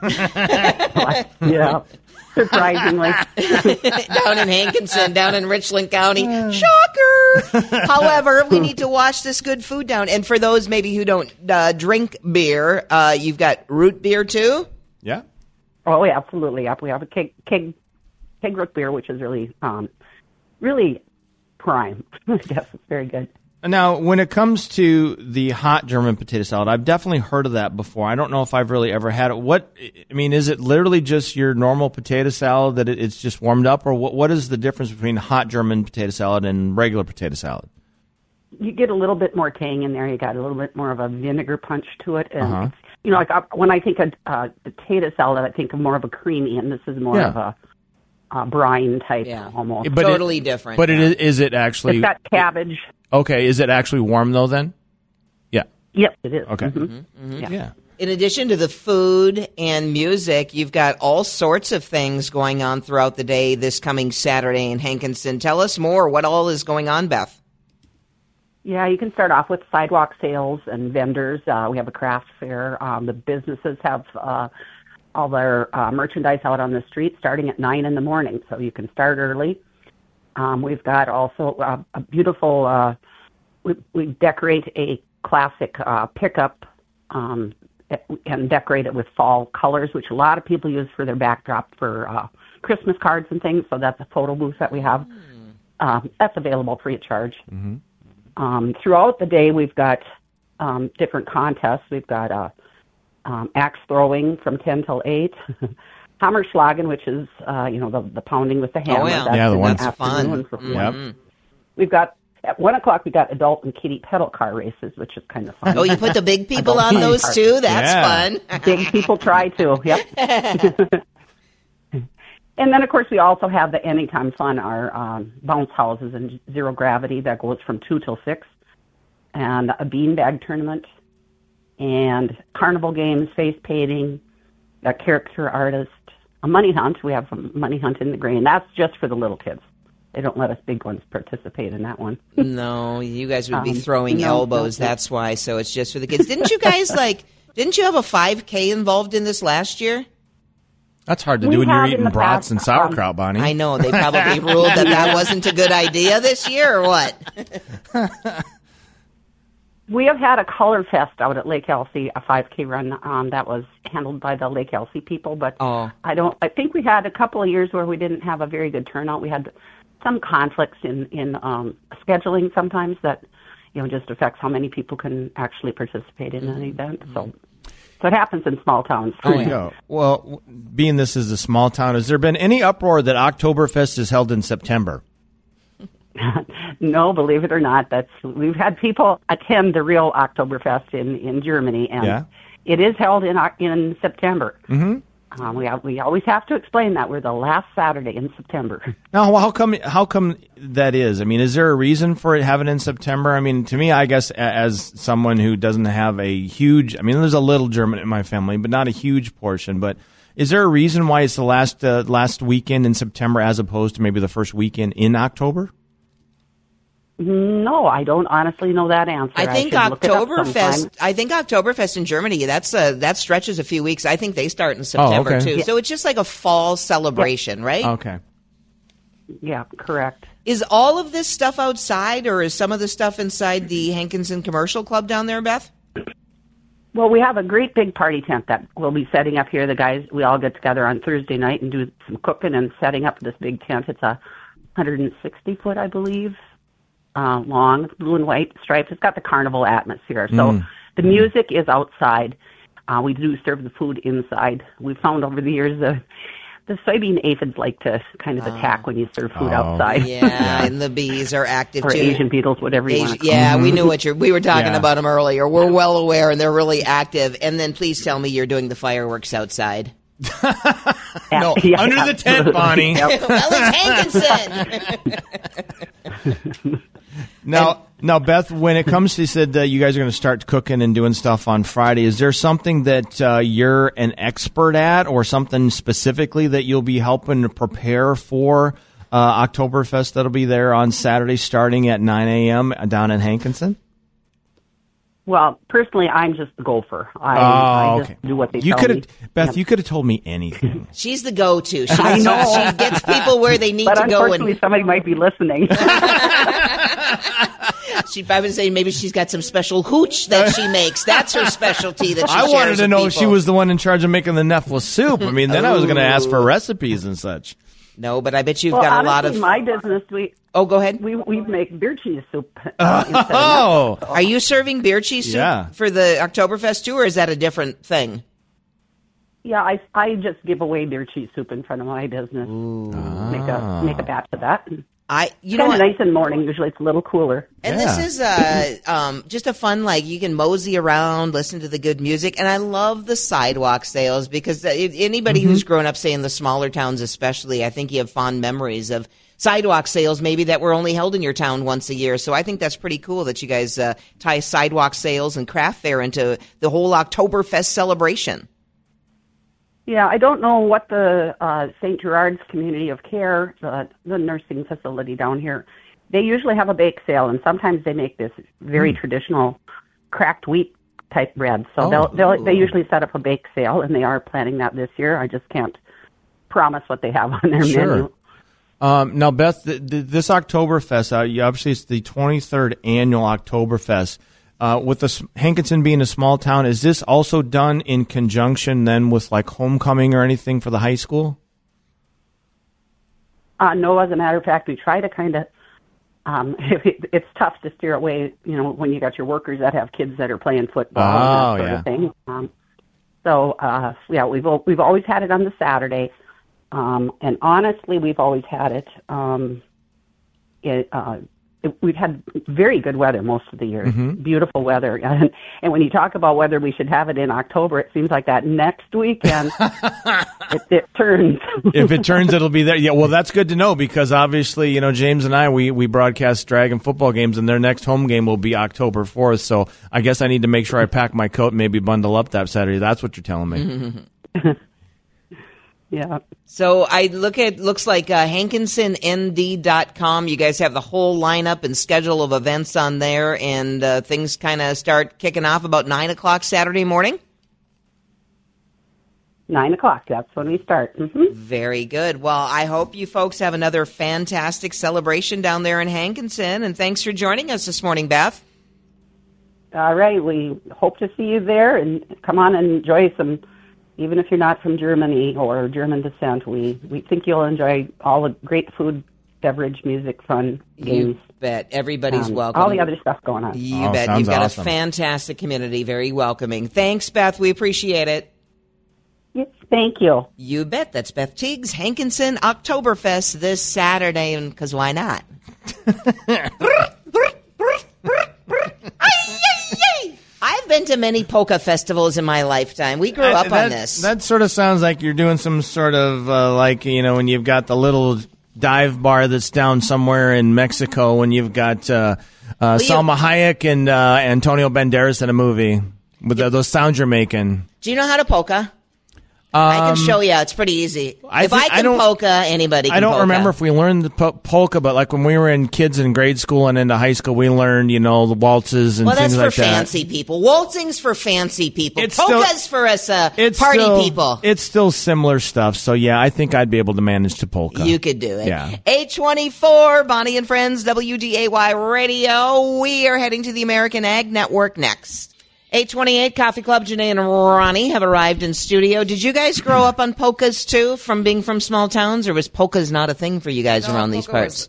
Speaker 7: Yeah, surprisingly.
Speaker 1: Down in Hankinson, down in Richland County. Shocker! However, we need to wash this good food down. And for those maybe who don't drink beer, you've got root beer, too?
Speaker 2: Yeah.
Speaker 7: Oh, yeah, absolutely. Yep. We have a keg root beer, which is really, really prime. I guess it's very good.
Speaker 2: Now, when it comes to the hot German potato salad, I've definitely heard of that before. I don't know if I've really ever had it. Is it literally just your normal potato salad that it's just warmed up, or what is the difference between hot German potato salad and regular potato salad?
Speaker 7: You get a little bit more tang in there. You got a little bit more of a vinegar punch to it. And, when I think of potato salad, I think of more of a creamy, and this is more of a brine type almost.
Speaker 2: But
Speaker 1: totally different.
Speaker 2: But is it actually...
Speaker 7: It's got cabbage.
Speaker 2: Okay, is it actually warm, though, then? Yeah.
Speaker 7: Yes, it is.
Speaker 2: Okay.
Speaker 7: Mm-hmm.
Speaker 2: Yeah.
Speaker 1: In addition to the food and music, you've got all sorts of things going on throughout the day this coming Saturday in Hankinson. Tell us more. What all is going on, Beth?
Speaker 7: Yeah, you can start off with sidewalk sales and vendors. We have a craft fair. The businesses have all their merchandise out on the street starting at 9 in the morning, so you can start early. We've got also a beautiful, we decorate a classic pickup and decorate it with fall colors, which a lot of people use for their backdrop for Christmas cards and things. So that's a photo booth that we have. That's available free of charge. Mm-hmm. Throughout the day, we've got different contests. We've got axe throwing from 10 till 8. Hammerschlagen, which is, the pounding with the hammer.
Speaker 1: Oh, yeah.
Speaker 2: Yeah, the one's
Speaker 1: fun.
Speaker 2: Yep.
Speaker 7: We've got, at 1 o'clock, we got adult and kiddie pedal car races, which is kind of fun.
Speaker 1: Oh, you put the big people
Speaker 7: Adult
Speaker 1: on those
Speaker 7: cars.
Speaker 1: too? That's fun.
Speaker 7: Big people try to, yep. And then, of course, we also have the Anytime Fun, our bounce houses and zero gravity that goes from 2 till 6, and a beanbag tournament, and carnival games, face painting, a character artist, a money hunt. We have a money hunt in the green. That's just for the little kids. They don't let us big ones participate in that one.
Speaker 1: No, you guys would be throwing elbows. No. That's why. So it's just for the kids. Didn't you guys didn't you have a 5K involved in this last year?
Speaker 2: That's hard to do when you're eating brats and sauerkraut, Bonnie.
Speaker 1: I know. They probably ruled that wasn't a good idea this year, or what?
Speaker 7: We have had a Color Fest out at Lake Elsie, a 5K run that was handled by the Lake Elsie people. But I think we had a couple of years where we didn't have a very good turnout. We had some conflicts in scheduling sometimes that just affects how many people can actually participate in an event. So it happens in small towns.
Speaker 2: There you go. Well, being this is a small town, has there been any uproar that Oktoberfest is held in September?
Speaker 7: No, believe it or not, we've had people attend the real Oktoberfest in Germany, and it is held in September.
Speaker 2: Mm-hmm.
Speaker 7: We always have to explain that we're the last Saturday in September.
Speaker 2: Now, how come that is? I mean, is there a reason for it having in September? I mean, to me, I guess as someone who doesn't have a huge, I mean, there's a little German in my family, but not a huge portion. But is there a reason why it's the last weekend in September as opposed to maybe the first weekend in October?
Speaker 7: No, I don't honestly know that answer.
Speaker 1: I think Oktoberfest in Germany, that stretches a few weeks. I think they start in September too.
Speaker 7: Yeah.
Speaker 1: So it's just like a fall celebration, right?
Speaker 2: Okay.
Speaker 7: Yeah, correct.
Speaker 1: Is all of this stuff outside, or is some of the stuff inside the Hankinson Commercial Club down there, Beth?
Speaker 7: Well, we have a great big party tent that we'll be setting up here. The guys, we all get together on Thursday night and do some cooking and setting up this big tent. It's 160 foot, I believe. Long, blue and white stripes. It's got the carnival atmosphere. So the music is outside. We do serve the food inside. We've found over the years the soybean aphids like to kind of attack when you serve food outside.
Speaker 1: Yeah, and the bees are active
Speaker 7: or
Speaker 1: too.
Speaker 7: Asian beetles, whatever you want to call them.
Speaker 1: Yeah, we knew we were talking about them earlier. We're well aware, and they're really active. And then please tell me you're doing the fireworks outside.
Speaker 2: No,
Speaker 7: Yeah,
Speaker 2: under the tent, Bonnie.
Speaker 1: Well, it's Hankinson.
Speaker 2: Now, Beth, when it comes to, you said that you guys are going to start cooking and doing stuff on Friday, is there something that you're an expert at or something specifically that you'll be helping to prepare for Oktoberfest that'll be there on Saturday starting at 9 a.m. down in Hankinson?
Speaker 7: Well, personally, I'm just the gopher. I just do what they tell me.
Speaker 2: Beth, you could have told me anything.
Speaker 1: She's the go-to.
Speaker 7: I know.
Speaker 1: She gets people where they need
Speaker 7: but
Speaker 1: to go.
Speaker 7: Unfortunately, somebody might be listening.
Speaker 1: I would say maybe she's got some special hooch that she makes. That's her specialty that she
Speaker 2: I
Speaker 1: shares
Speaker 2: wanted to
Speaker 1: with
Speaker 2: know if
Speaker 1: people.
Speaker 2: she was the one in charge of making the Nefla soup. I mean, then I was going to ask for recipes and such.
Speaker 1: No, but I bet you've
Speaker 7: well,
Speaker 1: got
Speaker 7: honestly,
Speaker 1: a lot of...
Speaker 7: my business,
Speaker 1: Oh, go ahead.
Speaker 7: we make beer cheese soup.
Speaker 2: Oh,
Speaker 1: Are you serving beer cheese soup for the Oktoberfest too, or is that a different thing?
Speaker 7: Yeah, I just give away beer cheese soup in front of my business. Make a batch of that.
Speaker 1: You know
Speaker 7: Kind of
Speaker 1: what?
Speaker 7: nice in the morning. Usually it's a little cooler.
Speaker 1: And this is just a fun, like, you can mosey around, listen to the good music. And I love the sidewalk sales because anybody who's grown up, say, in the smaller towns especially, I think you have fond memories of sidewalk sales maybe that were only held in your town once a year. So I think that's pretty cool that you guys tie sidewalk sales and craft fair into the whole Oktoberfest celebration.
Speaker 7: Yeah, I don't know what the St. Gerard's Community of Care, the nursing facility down here, they usually have a bake sale, and sometimes they make this very traditional cracked wheat type bread. So they usually set up a bake sale, and they are planning that this year. I just can't promise what they have on their menu.
Speaker 2: Now, Beth, this Oktoberfest, obviously it's the 23rd annual Oktoberfest. With Hankinson being a small town, is this also done in conjunction then with like homecoming or anything for the high school?
Speaker 7: No, as a matter of fact, we try to kind of. It's tough to steer away, when you got your workers that have kids that are playing football and that sort of thing. We've always had it on the Saturday, and honestly, we've always had it. We've had very good weather most of the year, beautiful weather. And when you talk about whether we should have it in October, it seems like that next weekend it turns.
Speaker 2: If it turns, it'll be there. Yeah, well, that's good to know because obviously, James and I, we broadcast Dragon football games, and their next home game will be October 4th. So I guess I need to make sure I pack my coat and maybe bundle up that Saturday. That's what you're telling me.
Speaker 7: Yeah.
Speaker 1: So I looks like hankinsonnd.com. You guys have the whole lineup and schedule of events on there, and things kind of start kicking off about 9 o'clock Saturday morning.
Speaker 7: 9 o'clock. That's when we start.
Speaker 1: Very good. Well, I hope you folks have another fantastic celebration down there in Hankinson, and thanks for joining us this morning, Beth.
Speaker 7: All right. We hope to see you there, and come on and enjoy some. Even if you're not from Germany or German descent, we think you'll enjoy all the great food, beverage, music, fun, games.
Speaker 1: You bet. Everybody's welcome.
Speaker 7: All the other stuff going on.
Speaker 1: You bet. You've got a fantastic community, very welcoming. Thanks, Beth. We appreciate it.
Speaker 7: Yes, thank you.
Speaker 1: You bet. That's Beth Teagues, Hankinson Oktoberfest this Saturday, and because why not? I've been been to many polka festivals in my lifetime. We grew up on this.
Speaker 2: That sort of sounds like you're doing some sort of when you've got the little dive bar that's down somewhere in Mexico, when you've got Salma Hayek and Antonio Banderas in a movie with those sounds you're making.
Speaker 1: Do you know how to polka? I can show you. It's pretty easy. If I can polka, anybody can polka.
Speaker 2: I don't remember if we learned the polka, but like when we were kids in grade school and into high school, we learned, the waltzes and things like that.
Speaker 1: Well, that's for fancy people. Waltzing's for fancy people.
Speaker 2: It's
Speaker 1: Polka's for us party people.
Speaker 2: It's still similar stuff. So, yeah, I think I'd be able to manage to polka.
Speaker 1: You could do it.
Speaker 2: Yeah.
Speaker 1: 824, Bonnie and Friends, WDAY Radio. We are heading to the American Ag Network next. 828 Coffee Club, Janae and Ronnie have arrived in studio. Did you guys grow up on polkas, too, from being from small towns, or was polkas not a thing for you guys around these parts?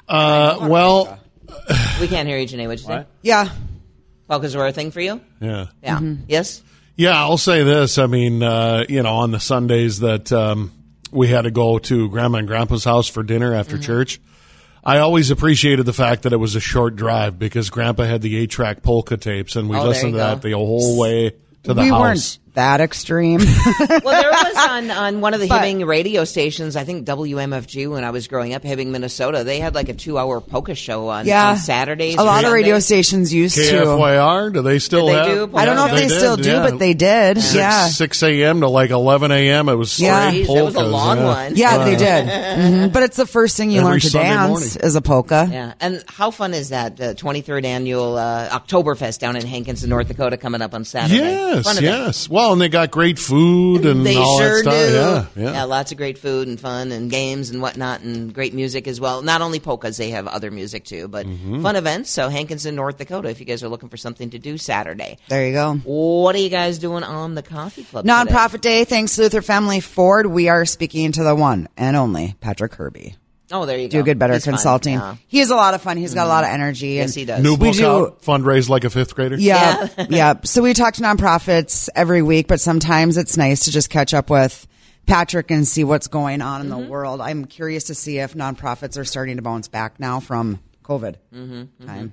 Speaker 8: Well...
Speaker 1: We can't hear you, Janae. What'd you say?
Speaker 6: Yeah.
Speaker 1: Polkas were a thing for you?
Speaker 8: Yeah.
Speaker 1: Yeah.
Speaker 6: Mm-hmm.
Speaker 1: Yes?
Speaker 8: Yeah, I'll say this. I mean, on the Sundays that we had to go to Grandma and Grandpa's house for dinner after church, I always appreciated the fact that it was a short drive because Grandpa had the 8-track polka tapes, and we listened to that the whole way to the house.
Speaker 9: We weren't that extreme.
Speaker 1: Well, there was on one of the Hibbing radio stations, I think WMFG, when I was growing up, Hibbing, Minnesota, they had like a 2-hour polka show on Saturdays.
Speaker 9: A lot of radio stations used
Speaker 8: KFYR, do they still have?
Speaker 9: I don't know if they still do, but they did.
Speaker 8: 6 a.m. to like 11 a.m. It was straight polkas.
Speaker 1: That was a long one.
Speaker 9: Yeah, they did. But it's the first thing you learn to dance is a polka.
Speaker 1: Yeah, and how fun is that? The 23rd annual Oktoberfest down in Hankinson, North Dakota, coming up on Saturday.
Speaker 8: Yes. Well, and they got great food and all that stuff.
Speaker 1: Yeah, lots of great food and fun and games and whatnot and great music as well. Not only polkas, they have other music too, but fun events. So Hankinson, North Dakota, if you guys are looking for something to do Saturday.
Speaker 9: There you go.
Speaker 1: What are you guys doing on the Coffee Club
Speaker 9: Nonprofit Day, thanks to Luther Family Ford. We are speaking to the one and only Patrick Kirby.
Speaker 1: Oh, there you go.
Speaker 9: Do Good Better Consulting.
Speaker 1: Yeah.
Speaker 9: He has a lot of fun. He's got a lot of energy.
Speaker 1: Yes, he does.
Speaker 8: New book out, Fundraise Like a Fifth Grader.
Speaker 9: Yeah, yeah. So we talk to nonprofits every week, but sometimes it's nice to just catch up with Patrick and see what's going on in the world. I'm curious to see if nonprofits are starting to bounce back now from COVID time.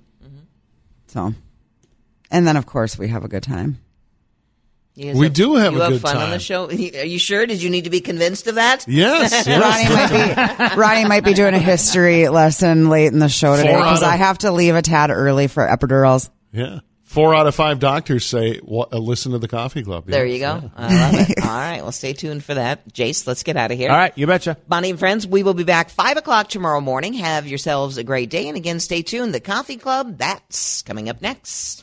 Speaker 9: So, and then of course we have a good time.
Speaker 8: We do have a good
Speaker 1: fun
Speaker 8: time
Speaker 1: on the show. Are you sure? Did you need to be convinced of that?
Speaker 8: Yes.
Speaker 9: Ronnie might be doing a history lesson late in the show today because I have to leave a tad early for epidurals.
Speaker 8: Yeah. 4 out of 5 doctors say, listen to the Coffee Club.
Speaker 1: There you go. Yeah. I love it. All right. Well, stay tuned for that. Jace, let's get out of here.
Speaker 2: All right. You betcha.
Speaker 1: Bonnie and Friends, we will be back 5 o'clock tomorrow morning. Have yourselves a great day. And again, stay tuned. The Coffee Club, that's coming up next.